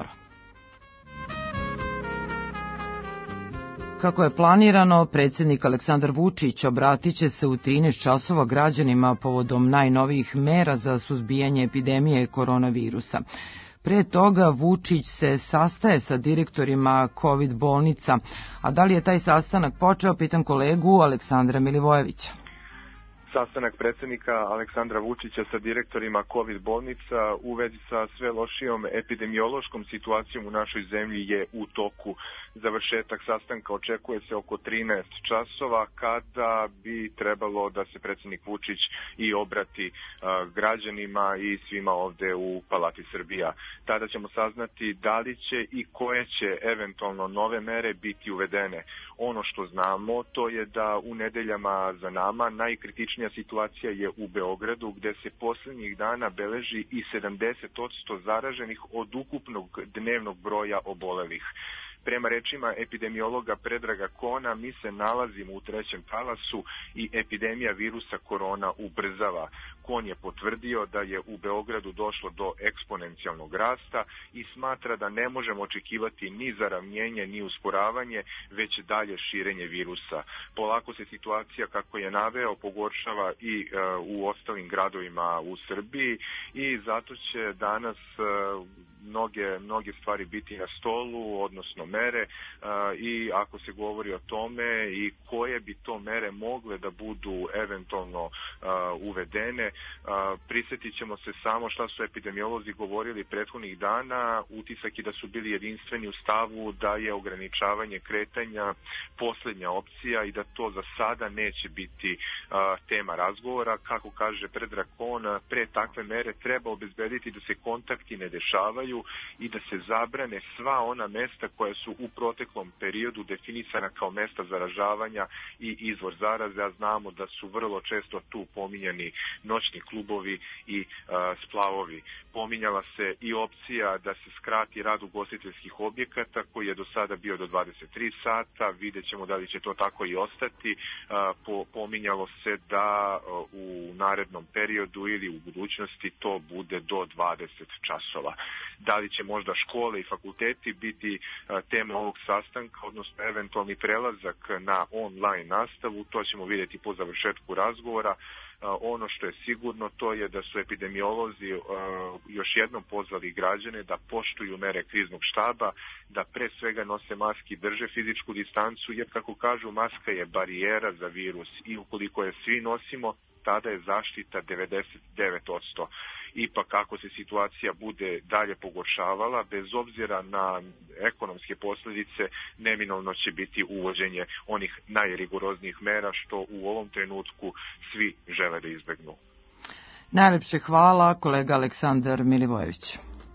Kako je planirano, predsjednik Aleksandar Vučić obratit će se u trinaest časova građanima povodom najnovijih mera za suzbijanje epidemije koronavirusa. Pre toga Vučić se sastaje sa direktorima COVID bolnica. A da li je taj sastanak počeo, pitam kolegu Aleksandra Milivojevića. Sastanak predsjednika Aleksandra Vučića sa direktorima COVID bolnica u vezi sa sve lošijom epidemiološkom situacijom u našoj zemlji je u toku. Završetak sastanka očekuje se oko trinaest časova, kada bi trebalo da se predsjednik Vučić i obrati uh, građanima i svima ovde u Palati Srbija. Tada ćemo saznati da li će i koje će eventualno nove mere biti uvedene. Ono što znamo, to je da u nedeljama za nama najkritičnija situacija je u Beogradu, gde se posljednjih dana beleži i sedamdeset posto zaraženih od ukupnog dnevnog broja obolelih. Prema rečima epidemiologa Predraga Kona, mi se nalazimo u trećem talasu i epidemija virusa korona ubrzava. Kon je potvrdio da je u Beogradu došlo do eksponencijalnog rasta i smatra da ne možemo očekivati ni zaravnjenje ni usporavanje, već dalje širenje virusa. Polako se situacija, kako je naveo, pogoršava i uh, u ostalim gradovima u Srbiji i zato će danas uh, mnoge, mnoge stvari biti na stolu, odnosno mere, i ako se govori o tome i koje bi to mere mogle da budu eventualno uvedene. Prisjetit ćemo se samo šta su epidemiolozi govorili prethodnih dana, utisak je da su bili jedinstveni u stavu da je ograničavanje kretanja posljednja opcija i da to za sada neće biti tema razgovora. Kako kaže Predrag Kon, pre takve mere treba obezbediti da se kontakti ne dešavaju i da se zabrane sva ona mesta koja su u proteklom periodu definisana kao mesta zaražavanja i izvor zaraze, a znamo da su vrlo često tu pominjani noćni klubovi i a, splavovi. Pominjala se i opcija da se skrati rad ugostiteljskih objekata koji je do sada bio do dvadeset tri sata, vidjet ćemo da li će to tako i ostati. A, po, pominjalo se da a, u narednom periodu ili u budućnosti to bude do dvadeset časova. Da li će možda škole i fakulteti biti a, tema ovog sastanka, odnosno eventualni prelazak na online nastavu, to ćemo vidjeti po završetku razgovora. Ono što je sigurno to je da su epidemiolozi uh, još jednom pozvali građane da poštuju mere kriznog štaba, da pre svega nose maske i drže fizičku distancu, jer kako kažu maska je barijera za virus i ukoliko je svi nosimo, tada je zaštita devedeset devet posto. Ipak ako se situacija bude dalje pogoršavala, bez obzira na ekonomske posljedice, neminovno će biti uvođenje onih najrigoroznijih mera što u ovom trenutku svi žele da izbegnu. Najlepše hvala, kolega Aleksandar Milivojević.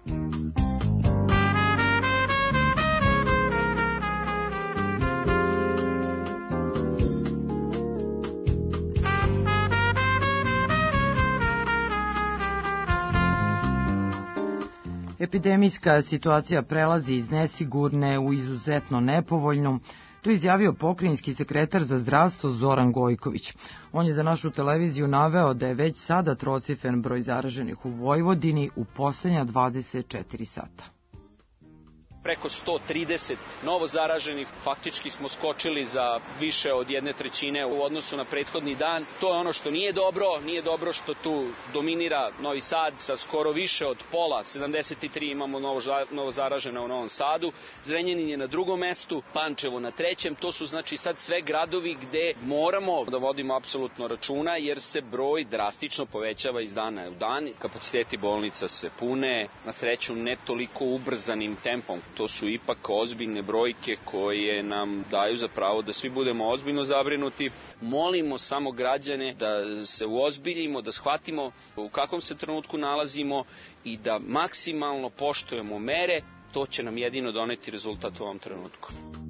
Epidemijska situacija prelazi iz nesigurne u izuzetno nepovoljnu. To je izjavio pokrajinski sekretar za zdravstvo Zoran Gojković. On je za našu televiziju naveo da je već sada trocifren broj zaraženih u Vojvodini u poslednja dvadeset četiri sata. Preko sto trideset novo zaraženih, faktički smo skočili za više od jedne trećine u odnosu na prethodni dan. To je ono što nije dobro, nije dobro što tu dominira Novi Sad sa skoro više od pola, sedamdeset tri imamo novo, novo zaražene u Novom Sadu, Zrenjanin je na drugom mestu, Pančevo na trećem, to su znači sad sve gradovi gde moramo da vodimo apsolutno računa jer se broj drastično povećava iz dana u dan, kapaciteti bolnica se pune, na sreću ne toliko ubrzanim tempom. To su ipak ozbiljne brojke koje nam daju za pravo da svi budemo ozbiljno zabrinuti. Molimo samo građane da se uozbiljimo, da shvatimo u kakvom se trenutku nalazimo i da maksimalno poštujemo mere. To će nam jedino doneti rezultat u ovom trenutku.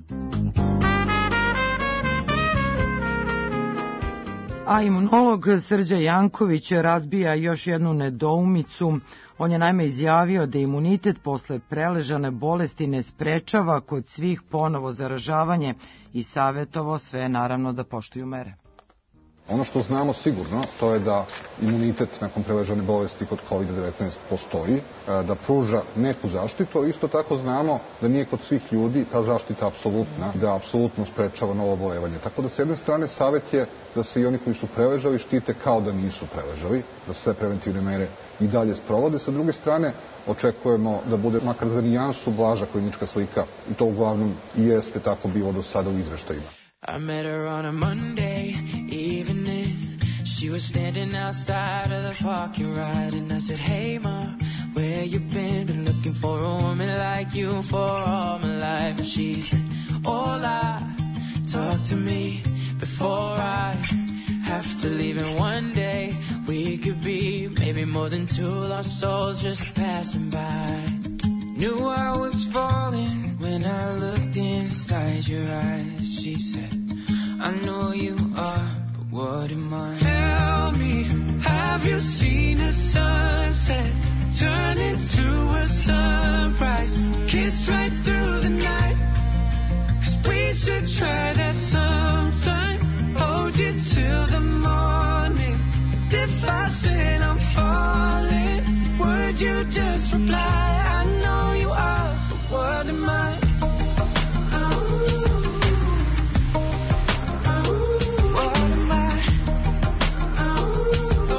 A imunolog Srđa Janković razbija još jednu nedoumicu. On je naime izjavio da imunitet posle preležane bolesti ne sprečava kod svih ponovo zaražavanje i savjetovao sve naravno da poštuju mere. Ono što znamo sigurno, to je da imunitet nakon preležane bolesti kod kovid devetnaest postoji, da pruža neku zaštitu, isto tako znamo da nije kod svih ljudi ta zaštita apsolutna, da apsolutno sprečava novo oboljevanje. Tako da s jedne strane savjet je da se i oni koji su preležali štite kao da nisu preležali, da sve preventivne mere i dalje sprovode. Sa druge strane, očekujemo da bude makar za nijansu blaža klinička slika i to uglavnom i jeste tako bilo do sada u izveštajima. I met her on a Monday evening. She was standing outside of the parking lot, and I said, "Hey, ma, where you been? Been looking for a woman like you for all my life." And she said, "Hola, talk to me before I have to leave. And one day we could be maybe more than two lost souls just passing by." Knew I was falling when I looked inside your eyes. She said, "I know you are, but what am I?" Tell me, have you seen a sunset turn into a sunrise, kiss right through the night? 'Cause we should try that sometime. Hold you till the morning. And if I said I'm falling, would you just reply? I know you are, but what am I? What am I?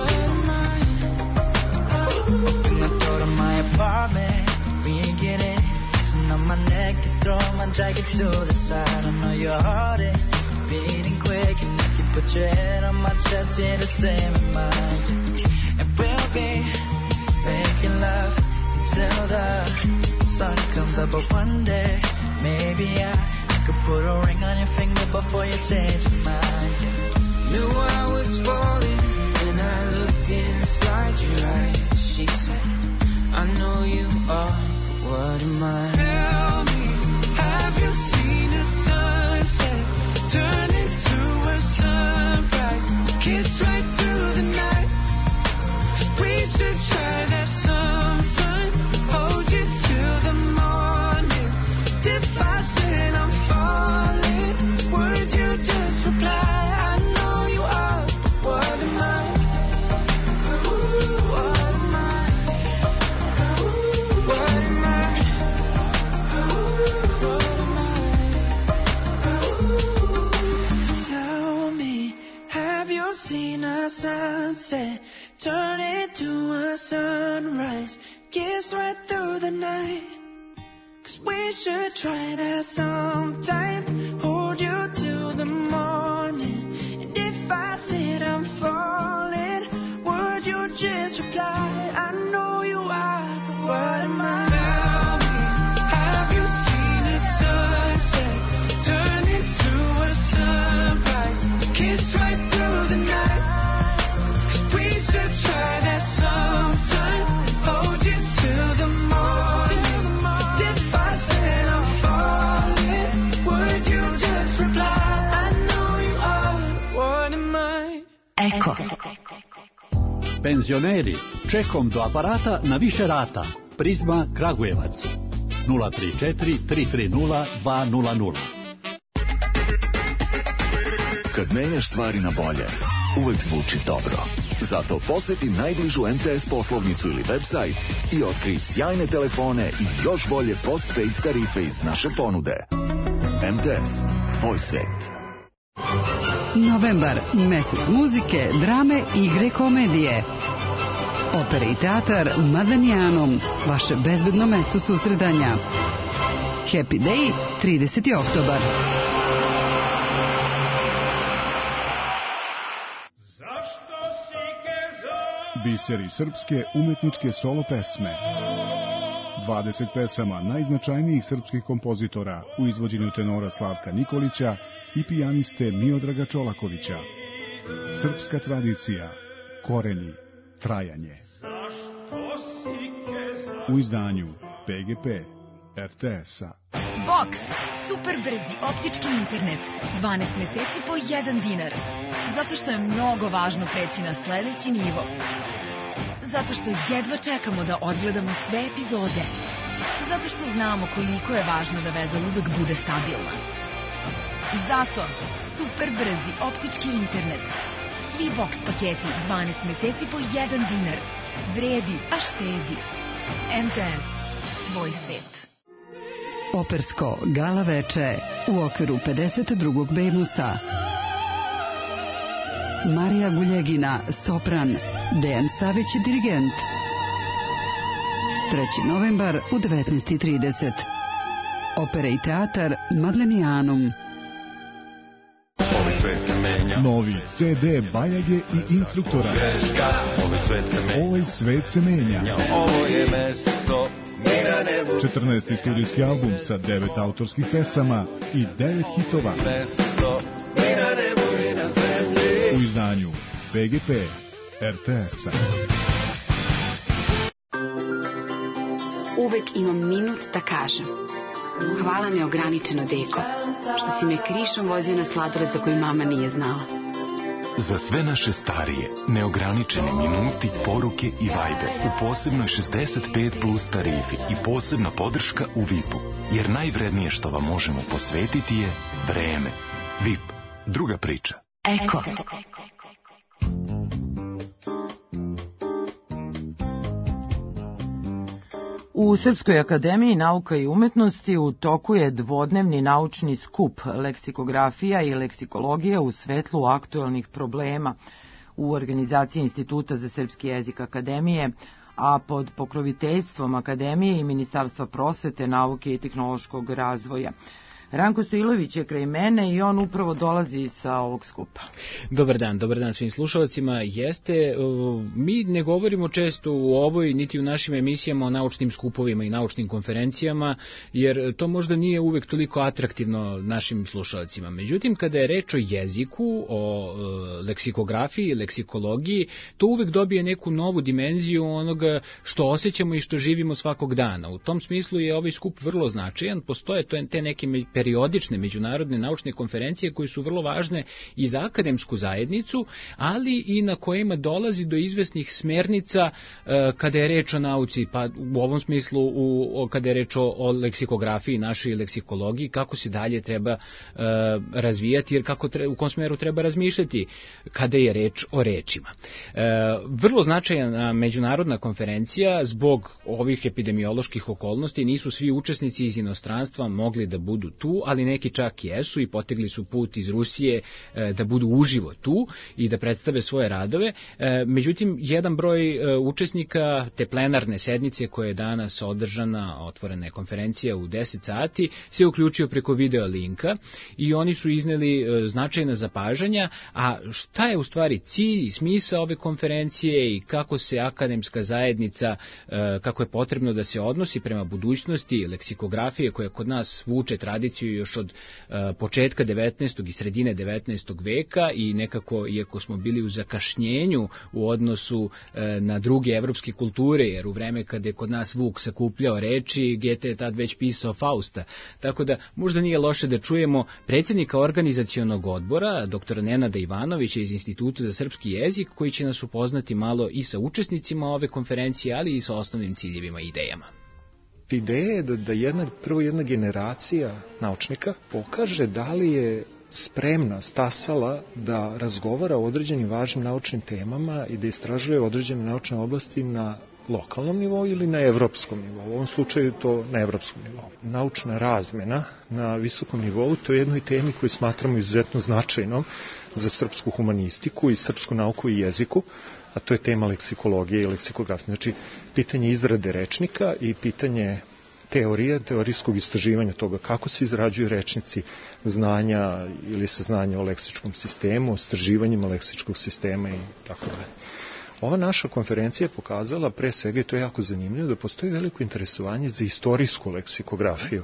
your head on my chest, yeah, the same in mine. And we'll be making love until the sun comes up. But one day, maybe I could put a ring on your finger before you change your mind. Knew I was falling when I looked inside your eyes. She said, I know you are, but what am I? Tell me, have you seen the sunset turn into a sunrise? Kiss right through the night. We should try that sometime. Hold you till the morning. If I said I'm falling, would you just reply? I know you are, but what am I? Ooh, what am I? Ooh, what am I? Ooh, what am I? Ooh. Tell me, have you seen a sunset turn into a sunrise? Kiss right through the night. Cause we should try that sometime. Hold you till the morning. And if I said I'm falling, would you just reply? I know you are, but what am I? Tell me, have you seen the sunset turn into a sunrise? Kiss right through the night. Cause we should try that sometime. Hold you till the morning. If I said I'm falling, would you just reply? I know you are, what am I? Eko. Penzioneri, čekom do aparata na više rata. Prizma Kragujevac. nula tri četiri tri tri nula dva nula nula. Kad menjaš stvari na bolje, uvek zvuči dobro. Zato poseti najbližu M T S poslovnicu ili website i otkrij sjajne telefone i još bolje postpaid tarife iz naše ponude. M T S, tvoj svet. Novembar, mesec muzike, drame, igre, komedije. Opera i teatar Madanijanum, vaše bezbedno mesto susredanja. Happy Day, trideseti oktobar. Biseri srpske umetničke solo pesme. dvadeset pesama najznačajnijih srpskih kompozitora u izvođenju tenora Slavka Nikolića i pijaniste Miodraga Čolakovića. Srpska tradicija, koreni, trajanje. U izdanju P G P R T S-a. Box, super brzi optički internet, dvanaest meseci po jedan dinar. Zato što je mnogo važno preći na sledeći nivo. Zato što jedva čekamo da odgledamo sve epizode. Zato što znamo koliko je važno da veza uvek bude stabilna. Zato super brzi optički internet. Svi Box paketi dvanaest meseci po jedan dinar. Vredi, a štedi. M T S, tvoj svet. Opersko gala veče u okviru pedeset drugog Benusa. Marija Guljegina, sopran, Dejan Savić, dirigent. treći novembar u devetnaest i trideset. Opera i teatar Madlenijanum. Novi C D Bajage i instruktora. Ovaj svet se menja. četrnaesti studijski album sa devet autorskih pesama i devet hitova. U izdanju P G P R T S-a. Uvek imam minut da kažem. Hvala neograničeno, deko, što si me krišom vozio na sladoled za koji mama nije znala. Za sve naše starije, neograničeni minuti, poruke i vajbe u posebnoj šezdeset pet plus tarifi i posebna podrška u V I P-u. Jer najvrednije što vam možemo posvetiti je vreme. V I P. Druga priča. Eko. U Srpskoj akademiji nauka i umetnosti u toku je dvodnevni naučni skup leksikografija i leksikologija u svetlu aktuelnih problema u organizaciji Instituta za srpski jezik akademije, a pod pokroviteljstvom akademije i Ministarstva prosvete, nauke i tehnološkog razvoja. Ranko Stojilović je kraj mene i on upravo dolazi sa ovog skupa. Dobar dan, dobar dan svim slušalcima. Jeste, mi ne govorimo često u ovoj, niti u našim emisijama o naučnim skupovima i naučnim konferencijama, jer to možda nije uvek toliko atraktivno našim slušalcima. Međutim, kada je reč o jeziku, o leksikografiji, leksikologiji, to uvek dobije neku novu dimenziju onoga što osjećamo i što živimo svakog dana. U tom smislu je ovaj skup vrlo značajan. Postoje te neke periodične međunarodne naučne konferencije koje su vrlo važne i za akademsku zajednicu, ali i na kojima dolazi do izvesnih smernica kada je reč o nauci, pa u ovom smislu u, kada je reč o, o leksikografiji, našoj leksikologiji, kako se dalje treba uh, razvijati, jer kako tre, u kom smeru treba razmišljati kada je reč o rečima. Uh, vrlo značajna međunarodna konferencija, zbog ovih epidemioloških okolnosti, nisu svi učesnici iz inostranstva mogli da budu tu, ali neki čak jesu i potegli su put iz Rusije uh, da budu uživo tu i da predstave svoje radove. Uh, međutim, jedan broj uh, učesnika te plenarne sednice koja je danas održana, otvorena je konferencija u deset sati, se uključio preko video linka i oni su izneli uh, značajna zapažanja, a šta je u stvari cilj i smisao ove konferencije i kako se akademska zajednica, uh, kako je potrebno da se odnosi prema budućnosti leksikografije koja kod nas vuče tradiciju još od uh, početka devetnaestog i sredine devetnaestog veka i nekako, iako smo bili u zakašnjenju u odnosu uh, na druge evropske kulture, jer u vreme kada je kod nas Vuk sakupljao reči, Gete je tad već pisao Fausta. Tako da možda nije loše da čujemo predsjednika organizacionog odbora, doktora Nenada Ivanovića iz Instituta za srpski jezik, koji će nas upoznati malo i sa učesnicima ove konferencije, ali i sa osnovnim ciljevima i idejama. Ideja je da, da jedna, prvo jedna generacija naučnika pokaže da li je spremna, stasala da razgovara o određenim važnim naučnim temama i da istražuje određene naučne oblasti na lokalnom nivou ili na evropskom nivou. U ovom slučaju to na evropskom nivou. Naučna razmena na visokom nivou, to je jednoj temi koju smatramo izuzetno značajnom za srpsku humanistiku i srpsku nauku i jeziku, a to je tema leksikologije i leksikografije. Znači, pitanje izrade rečnika i pitanje teorije, teorijskog istraživanja toga kako se izrađuju rečnici, znanja ili saznanja o leksičkom sistemu, o istraživanjima leksičkog sistema i tako dalje. Ova naša konferencija je pokazala, pre svega, i to je jako zanimljivo, da postoji veliko interesovanje za istorijsku leksikografiju,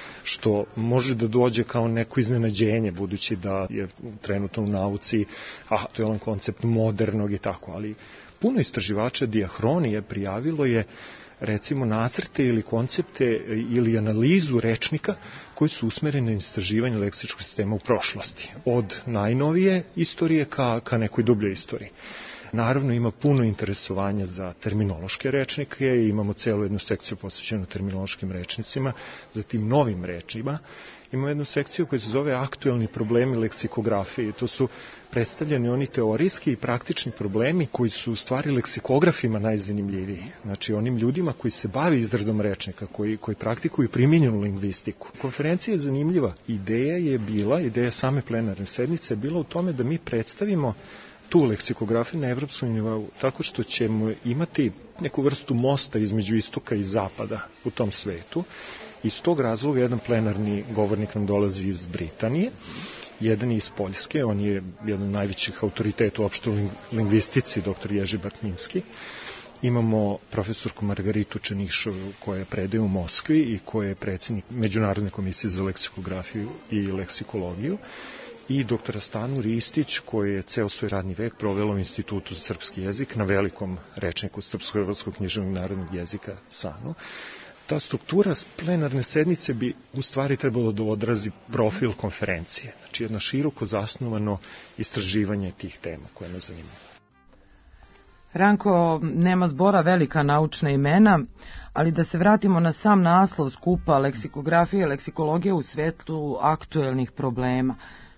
što može da dođe kao neko iznenađenje, budući da je trenutno u nauci aktualan koncept modernog i tako, ali puno istraživača dijahronije prijavilo je recimo nacrte ili koncepte ili analizu rečnika koji su usmereni na istraživanje leksičkog sistema u prošlosti, od najnovije istorije ka, ka nekoj dubljoj istoriji. Naravno, ima puno interesovanja za terminološke rečnike i imamo celu jednu sekciju posvećenu terminološkim rečnicima, za tim novim rečima. Imamo jednu sekciju koja se zove aktuelni problemi leksikografije. To su predstavljeni oni teorijski i praktični problemi koji su u stvari leksikografima najzanimljiviji. Znači onim ljudima koji se bave izradom rečnika, koji, koji praktikuju primjenjenu lingvistiku. Konferencija je zanimljiva. Ideja je bila, ideja same plenarne sednice je bila u tome da mi predstavimo tu leksikografiju na evropskom nivou, tako što ćemo imati neku vrstu mosta između istoka i zapada u tom svetu. Iz tog razloga jedan plenarni govornik nam dolazi iz Britanije, jedan je iz Poljske, on je jedan od najvećih autoriteta u opštoj lingvistici, doktor Jerzy Bartminski. Imamo profesorku Margaritu Čenišovu koja predaje u Moskvi i koja je predsjednik Međunarodne komisije za leksikografiju i leksikologiju. I doktora Stanu Ristić, koji je ceo svoj radni vek provela u Institutu za srpski jezik na velikom rečniku Srpsko-hrvatskog književnog narodnog jezika SANU. Ta struktura plenarne sednice bi u stvari trebalo da odrazi profil konferencije. Znači jedno široko zasnovano istraživanje tih tema koje nas zanimaju. Ranko, nema zbora velika naučna imena, ali da se vratimo na sam naslov skupa leksikografije i leksikologije u svetlu aktuelnih problema.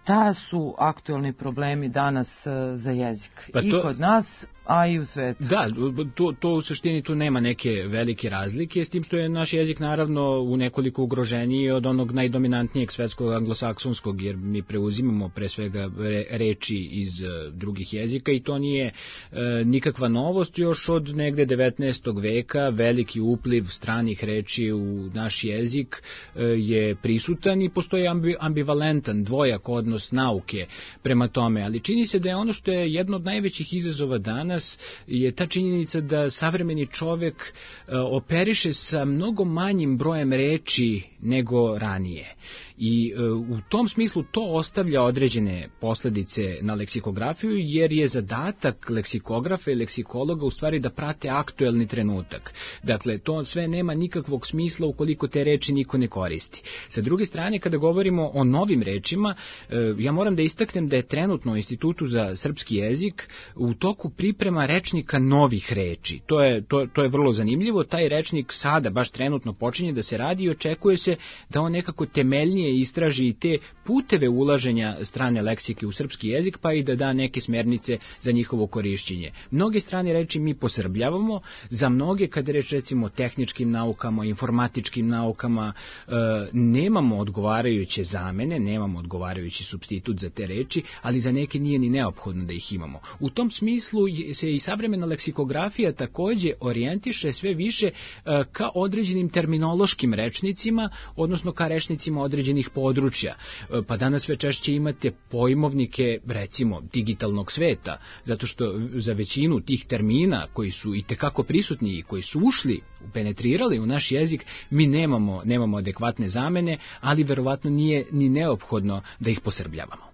Šta su aktualni problemi danas za jezik? Pa to... I kod nas, a i u svetu. Da, to, to u suštini tu nema neke velike razlike, s tim što je naš jezik naravno u nekoliko ugroženiji od onog najdominantnijeg svetskog anglosaksonskog, jer mi preuzimamo pre svega re, reči iz uh, drugih jezika i to nije uh, nikakva novost. Još od negde devetnaestog veka veliki upliv stranih reči u naš jezik uh, je prisutan i postoji ambi, ambivalentan, dvojak odnos nauke prema tome, ali čini se da je ono što je jedno od najvećih izazova dana je ta činjenica da savremeni čovek uh, operiše sa mnogo manjim brojem reči nego ranije. I uh, u tom smislu to ostavlja određene posledice na leksikografiju, jer je zadatak leksikografa i leksikologa u stvari da prate aktuelni trenutak. Dakle, to sve nema nikakvog smisla ukoliko te reči niko ne koristi. Sa druge strane, kada govorimo o novim rečima, uh, ja moram da istaknem da je trenutno u Institutu za srpski jezik u toku priprema rečnika novih reči. To je, to, to je vrlo zanimljivo. Taj rečnik sada baš trenutno počinje da se radi i očekuje se da on nekako temeljnije istraži i te puteve ulaženja strane leksike u srpski jezik, pa i da da neke smernice za njihovo korišćenje. Mnoge strane reči mi posrbljavamo, za mnoge, kada reč recimo o tehničkim naukama, informatičkim naukama, e, nemamo odgovarajuće zamene, nemamo odgovarajući supstitut za te reči, ali za neke nije ni neophodno da ih imamo. U tom smislu se i savremena leksikografija takođe orijentiše sve više e, ka određenim terminološkim rečnicima, odnosno ka rečnicima određenih područja. E, pa danas sve češće imate pojmovnike, recimo, digitalnog sveta, zato što za većinu tih termina koji su i tekako prisutni i koji su ušli, penetrirali u naš jezik, mi nemamo, nemamo adekvatne zamene, ali verovatno nije ni neophodno da ih posrbljavamo.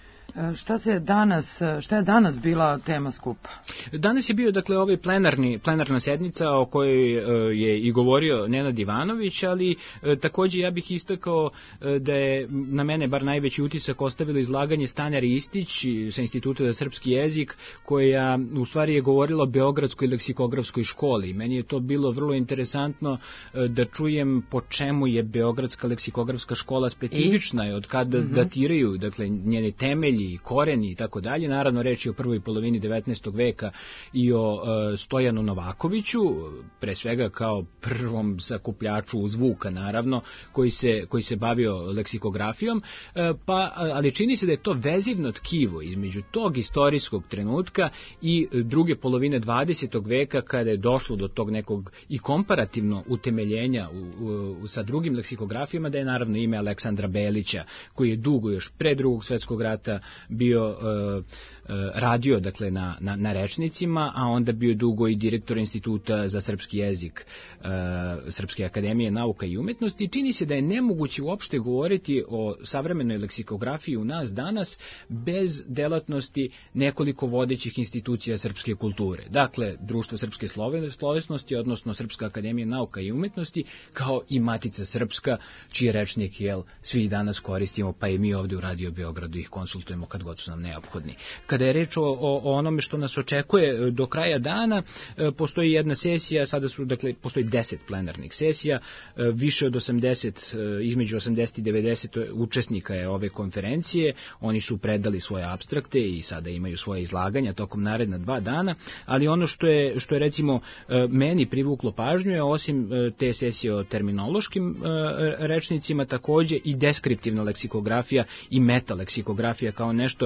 Šta se danas, šta je danas bila tema skupa? Danas je bio, dakle, ovaj plenarni, plenarna sednica o kojoj je i govorio Nenad Ivanović, ali takođe ja bih istakao da je na mene bar najveći utisak ostavilo izlaganje Stane Ristić sa Instituta za srpski jezik, koja u stvari je govorila o Beogradskoj leksikografskoj školi. Meni je to bilo vrlo interesantno da čujem po čemu je Beogradska leksikografska škola specifična i od kada mm-hmm. datiraju, dakle, njene temelji i koreni i tako dalje. Naravno, reč je o prvoj polovini devetnaestog veka i o e, Stojanu Novakoviću, pre svega kao prvom sakupljaču zvuka, naravno, koji se, koji se bavio leksikografijom, e, pa, ali čini se da je to vezivno tkivo između tog istorijskog trenutka i druge polovine dvadesetog veka, kada je došlo do tog nekog i komparativno utemeljenja u, u, u, sa drugim leksikografijama, da je naravno ime Aleksandra Belića, koji je dugo još pre drugog svetskog rata bio uh, uh, radio, dakle, na, na, na rečnicima, a onda bio dugo i direktor Instituta za srpski jezik uh, Srpske akademije nauka i umetnosti. Čini se da je nemoguće uopšte govoriti o savremenoj leksikografiji u nas danas bez delatnosti nekoliko vodećih institucija srpske kulture. Dakle, Društvo srpske slovesnosti, odnosno Srpska akademija nauka i umetnosti, kao i Matica srpska, čiji rečnik, jel, svi danas koristimo, pa i mi ovde u Radio Beogradu ih konsultujemo kad god su nam neophodni. Kada je reč o, o, o onome što nas očekuje do kraja dana, postoji jedna sesija, sada su, dakle, postoji deset plenarnih sesija, više od osamdeset, između osamdeset i devedeset učesnika je ove konferencije, oni su predali svoje apstrakte i sada imaju svoje izlaganja tokom naredna dva dana, ali ono što je, što je recimo meni privuklo pažnju je, osim te sesije o terminološkim rečnicima, takođe i deskriptivna leksikografija i metaleksikografija kao nešto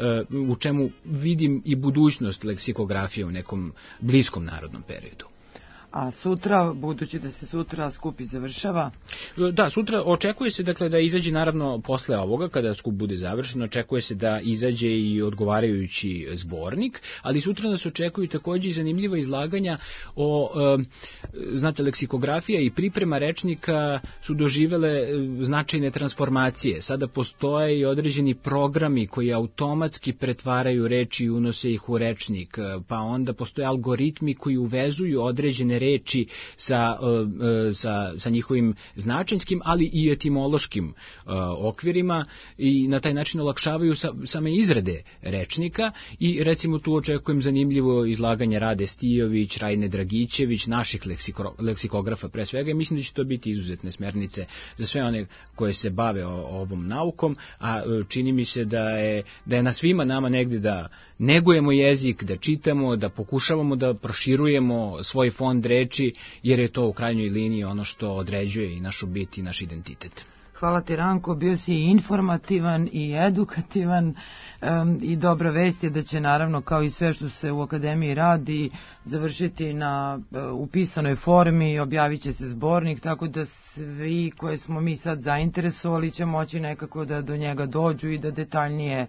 u čemu vidim i budućnost leksikografije u nekom bliskom narodnom periodu. A sutra, budući da se sutra skup i završava? Da, sutra očekuje se, dakle, da izađe, naravno, posle ovoga, kada skup bude završen, očekuje se da izađe i odgovarajući zbornik, ali sutra nas očekuju takođe i zanimljiva izlaganja o, e, znate, leksikografija i priprema rečnika su doživele značajne transformacije. Sada postoje i određeni programi koji automatski pretvaraju reči i unose ih u rečnik, pa onda postoje algoritmi koji uvezuju određene reči sa, sa, sa njihovim značenjskim, ali i etimološkim okvirima i na taj način olakšavaju same izrade rečnika i recimo tu očekujem zanimljivo izlaganje Rade Stijović, Rajne Dragićević, naših leksiko, leksikografa pre svega i mislim da će to biti izuzetne smernice za sve one koje se bave o, ovom naukom, a čini mi se da je, da je na svima nama negde da negujemo jezik, da čitamo, da pokušavamo da proširujemo svoj fond reči, jer je to u krajnjoj liniji ono što određuje i našu bit i naš identitet. Hvala ti, Ranko, bio si i informativan i edukativan um, i dobra vest je da će naravno kao i sve što se u akademiji radi završiti na uh, upisanoj formi, objavit će se zbornik, tako da svi koje smo mi sad zainteresovali će moći nekako da do njega dođu i da detaljnije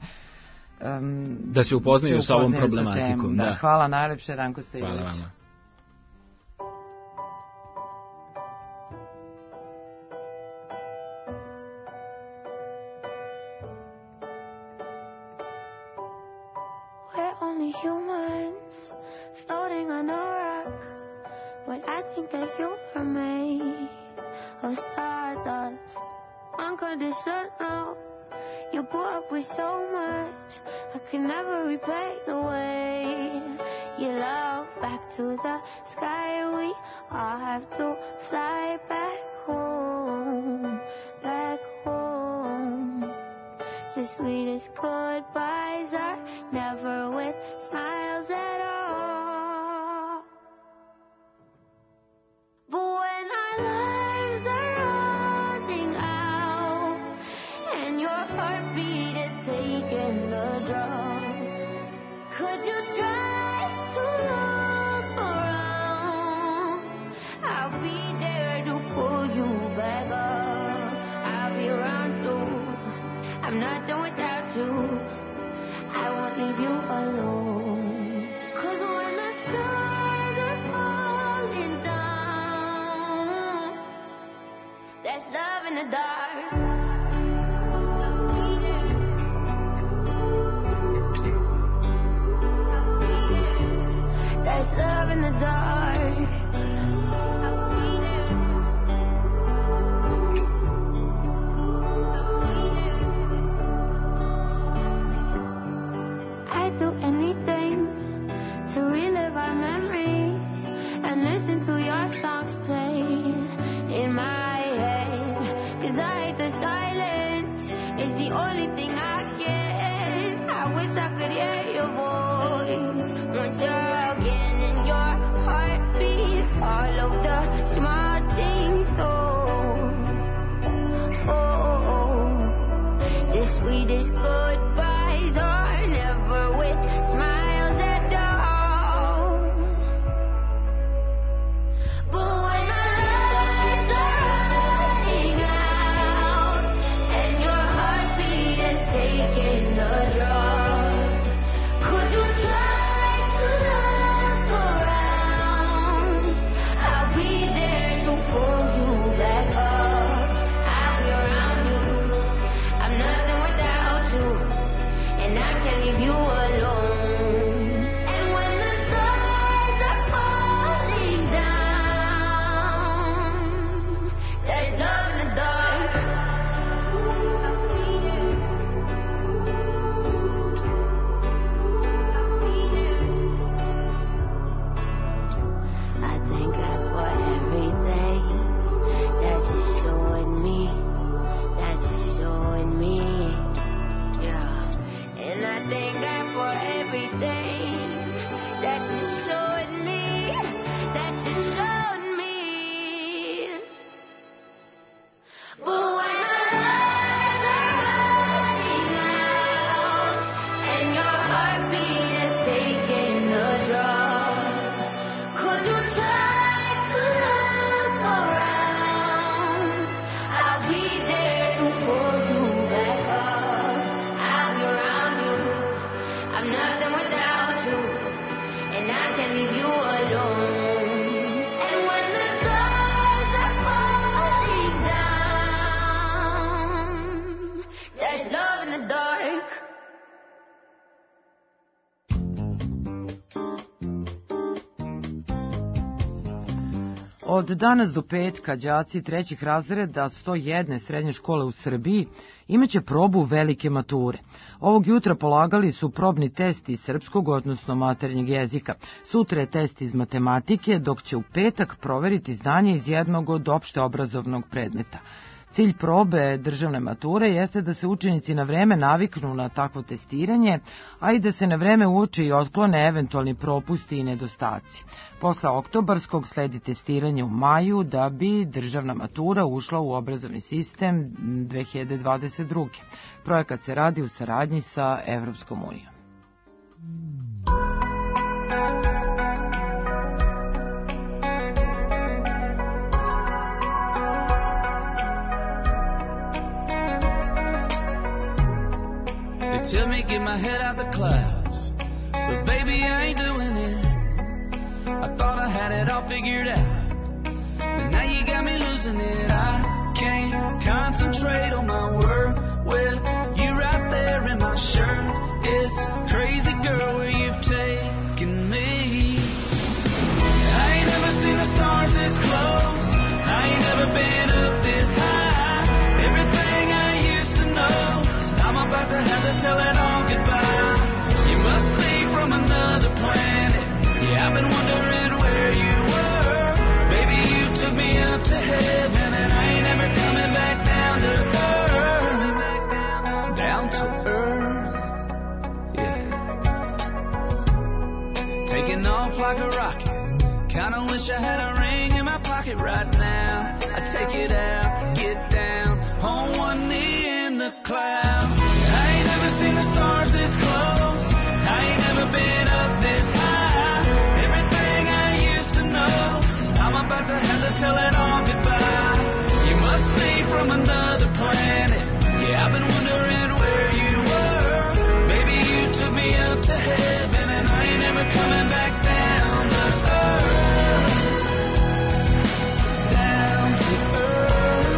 um, da se upoznaju sa ovom problematikom. Da. Da. Hvala najlepše, Ranko Stojilović. Hvala vama. I'll be Od danas do petka đaci trećih razreda sto jedne srednje škole u Srbiji imaće probu velike mature. Ovog jutra polagali su probni test iz srpskog, odnosno maternjeg jezika. Sutra je test iz matematike, dok će u petak proveriti znanje iz jednog od opšte obrazovnog predmeta. Cilj probe državne mature jeste da se učenici na vreme naviknu na takvo testiranje, a i da se na vreme uoče i otklone eventualni propusti i nedostaci. Posle oktobarskog sledi testiranje u maju da bi državna matura ušla u obrazovni sistem dve hiljade dvadeset druge. Projekat se radi u saradnji sa Evropskom unijom. Tell me get my head out the clouds, but baby I ain't doing it. I thought I had it all figured out, but now you got me losing it. I can't concentrate on my work with you right there in my shirt. It's crazy, girl, where you've taken me. I ain't never seen the stars this close. I ain't never been up this high. Everything I used to know, I'm about to have to tell it all goodbye. You must be from another planet. Yeah, I've been wondering where you were. Baby, you took me up to heaven, and I ain't ever coming back down to earth. Down to earth, yeah. Taking off like a rocket. Kinda wish I had a ring in my pocket right now. I'd take it out, get down on one knee in the clouds. Seen the stars this close. I ain't never been up this high. Everything I used to know, I'm about to have to tell it all goodbye. You must be from another planet. Yeah, I've been wondering where you were. Baby, you took me up to heaven, and I ain't never coming back down to earth. Down to earth.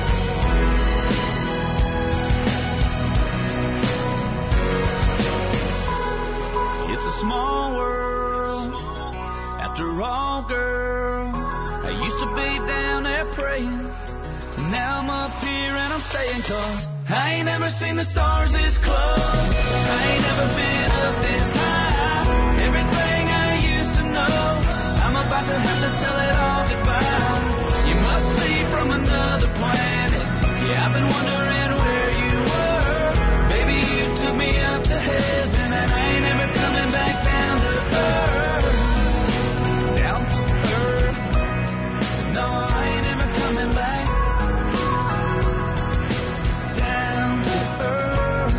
Small world, after all, girl. I used to be down there praying, now I'm up here and I'm staying, cause I ain't never seen the stars this close. I ain't never been up this high. Everything I used to know, I'm about to have to tell it all goodbye. You must be from another planet. Yeah, I've been wondering where you were. Baby, you took me up to heaven, and I ain't never coming back down to earth. Down to earth. No, I ain't never coming back down to earth.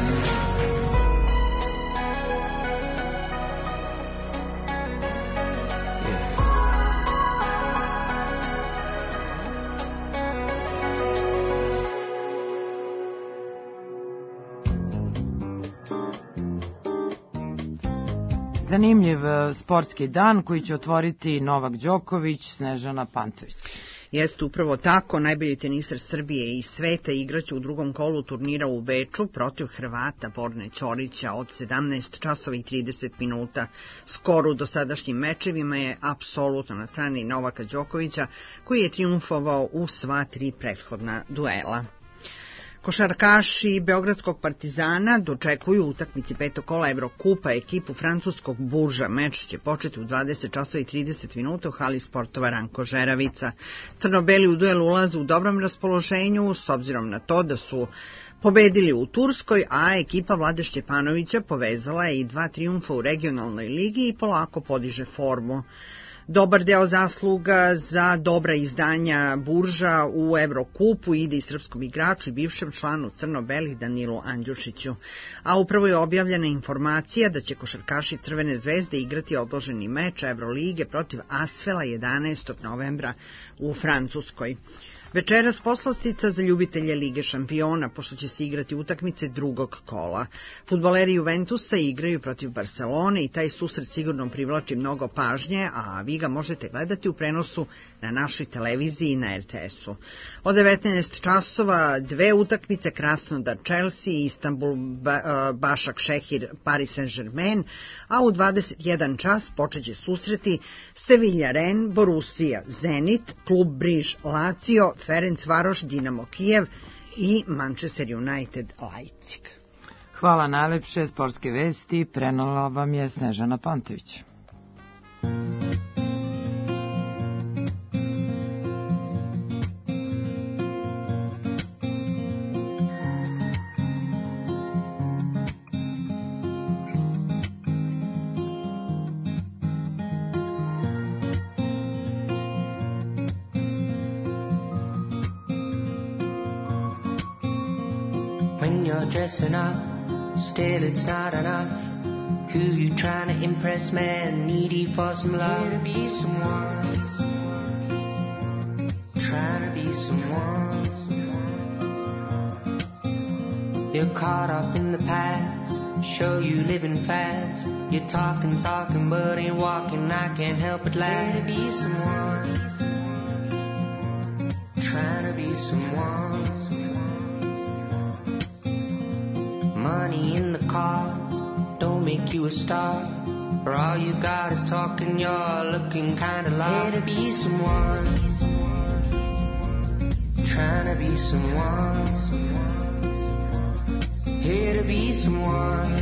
Zanimljiv sportski dan koji će otvoriti Novak Đoković, Snežana Pantović. Jeste upravo tako, najbolji teniser Srbije i sveta igraće u drugom kolu turnira u Beču protiv Hrvata Borne Ćorića od sedamnaest časova i trideset minuta. Skor u dosadašnjim mečevima je apsolutno na strani Novaka Đokovića, koji je trijumfovao u sva tri prethodna duela. Košarkaši Beogradskog Partizana dočekuju utakmici petog kola Evrokupa ekipu francuskog Burža. Meč će početi u dvadeset časova i trideset minuta u hali sportova Ranko Žeravica. Crno-beli u duel ulaze u dobrom raspoloženju s obzirom na to da su pobedili u Turskoj, a ekipa Vlade Šćepanovića povezala je i dva trijumfa u regionalnoj ligi i polako podiže formu. Dobar deo zasluga za dobra izdanja Burža u Evrokupu ide i srpskom igraču i bivšem članu crno-belih Danilu Andjušiću. A upravo je objavljena informacija da će košarkaši Crvene zvezde igrati odloženi meč Evrolige protiv Asvela jedanaestog novembra u Francuskoj. Večeras poslastica za ljubitelje Lige šampiona, pošto će se igrati utakmice drugog kola. Fudbaleri Juventusa igraju protiv Barcelone i taj susret sigurno privlači mnogo pažnje, a vi ga možete gledati u prenosu na našoj televiziji i na er te esu. Od devetnaest časova dve utakmice, Krasnodar Chelsea i Istanbul Bašak Šehir Paris Saint-Germain, a u dvadeset jedan čas počeće susreti Sevilla Ren, Borussia Zenit, Klub Briž Lazio, Ferencvaroš Dinamo Kijev i Manchester United Leipzig. Hvala najlepše, sportske vesti prenala vam je Snežana Pantović. Dressing up, still it's not enough. Who you trying to impress, man? Needy for some love. Here to be someone, trying to be someone. You're caught up in the past, show you living fast. You're talking, talking, but ain't walking. I can't help but laugh. Here to be someone, trying to be someone. Money in the cars don't make you a star. For all you got is talking, you're looking kinda lost. Here to be someone, trying to be someone. Here to be someone,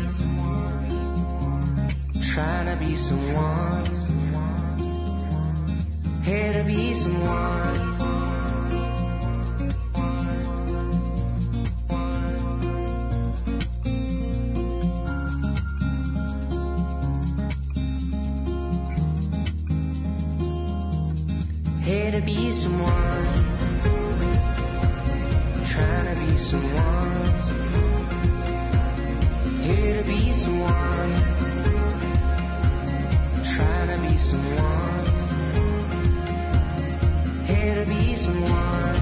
trying to be someone. Here to be someone. Here to be someone, trying to be someone. Here to be someone, trying to be someone. Here to be someone.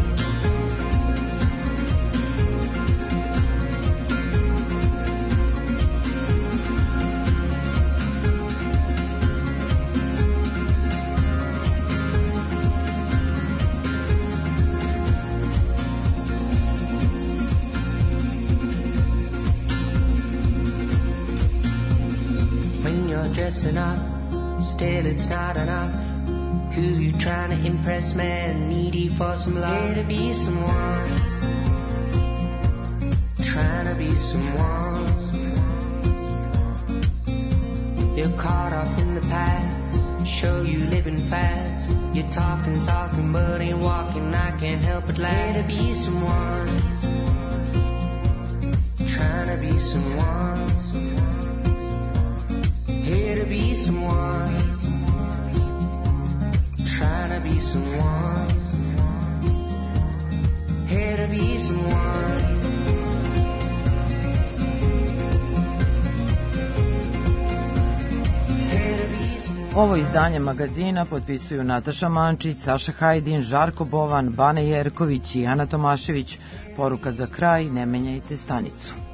Dressing up, still it's not enough. Who you trying to impress, man? Needy for some love. Here to be someone, trying to be someone. You're caught up in the past, show you living fast. You're talking, talking, but ain't walking. I can't help but laugh. Here to be someone, trying to be someone. Here to be someone, trying to be someone. Here to be someone. Ovo izdanje magazina potpisuju Nataša Mančić, Saša Hajdin, Žarko Bovan, Bane Jerković i Ana Tomašević. Poruka za kraj: ne menjajte stanicu.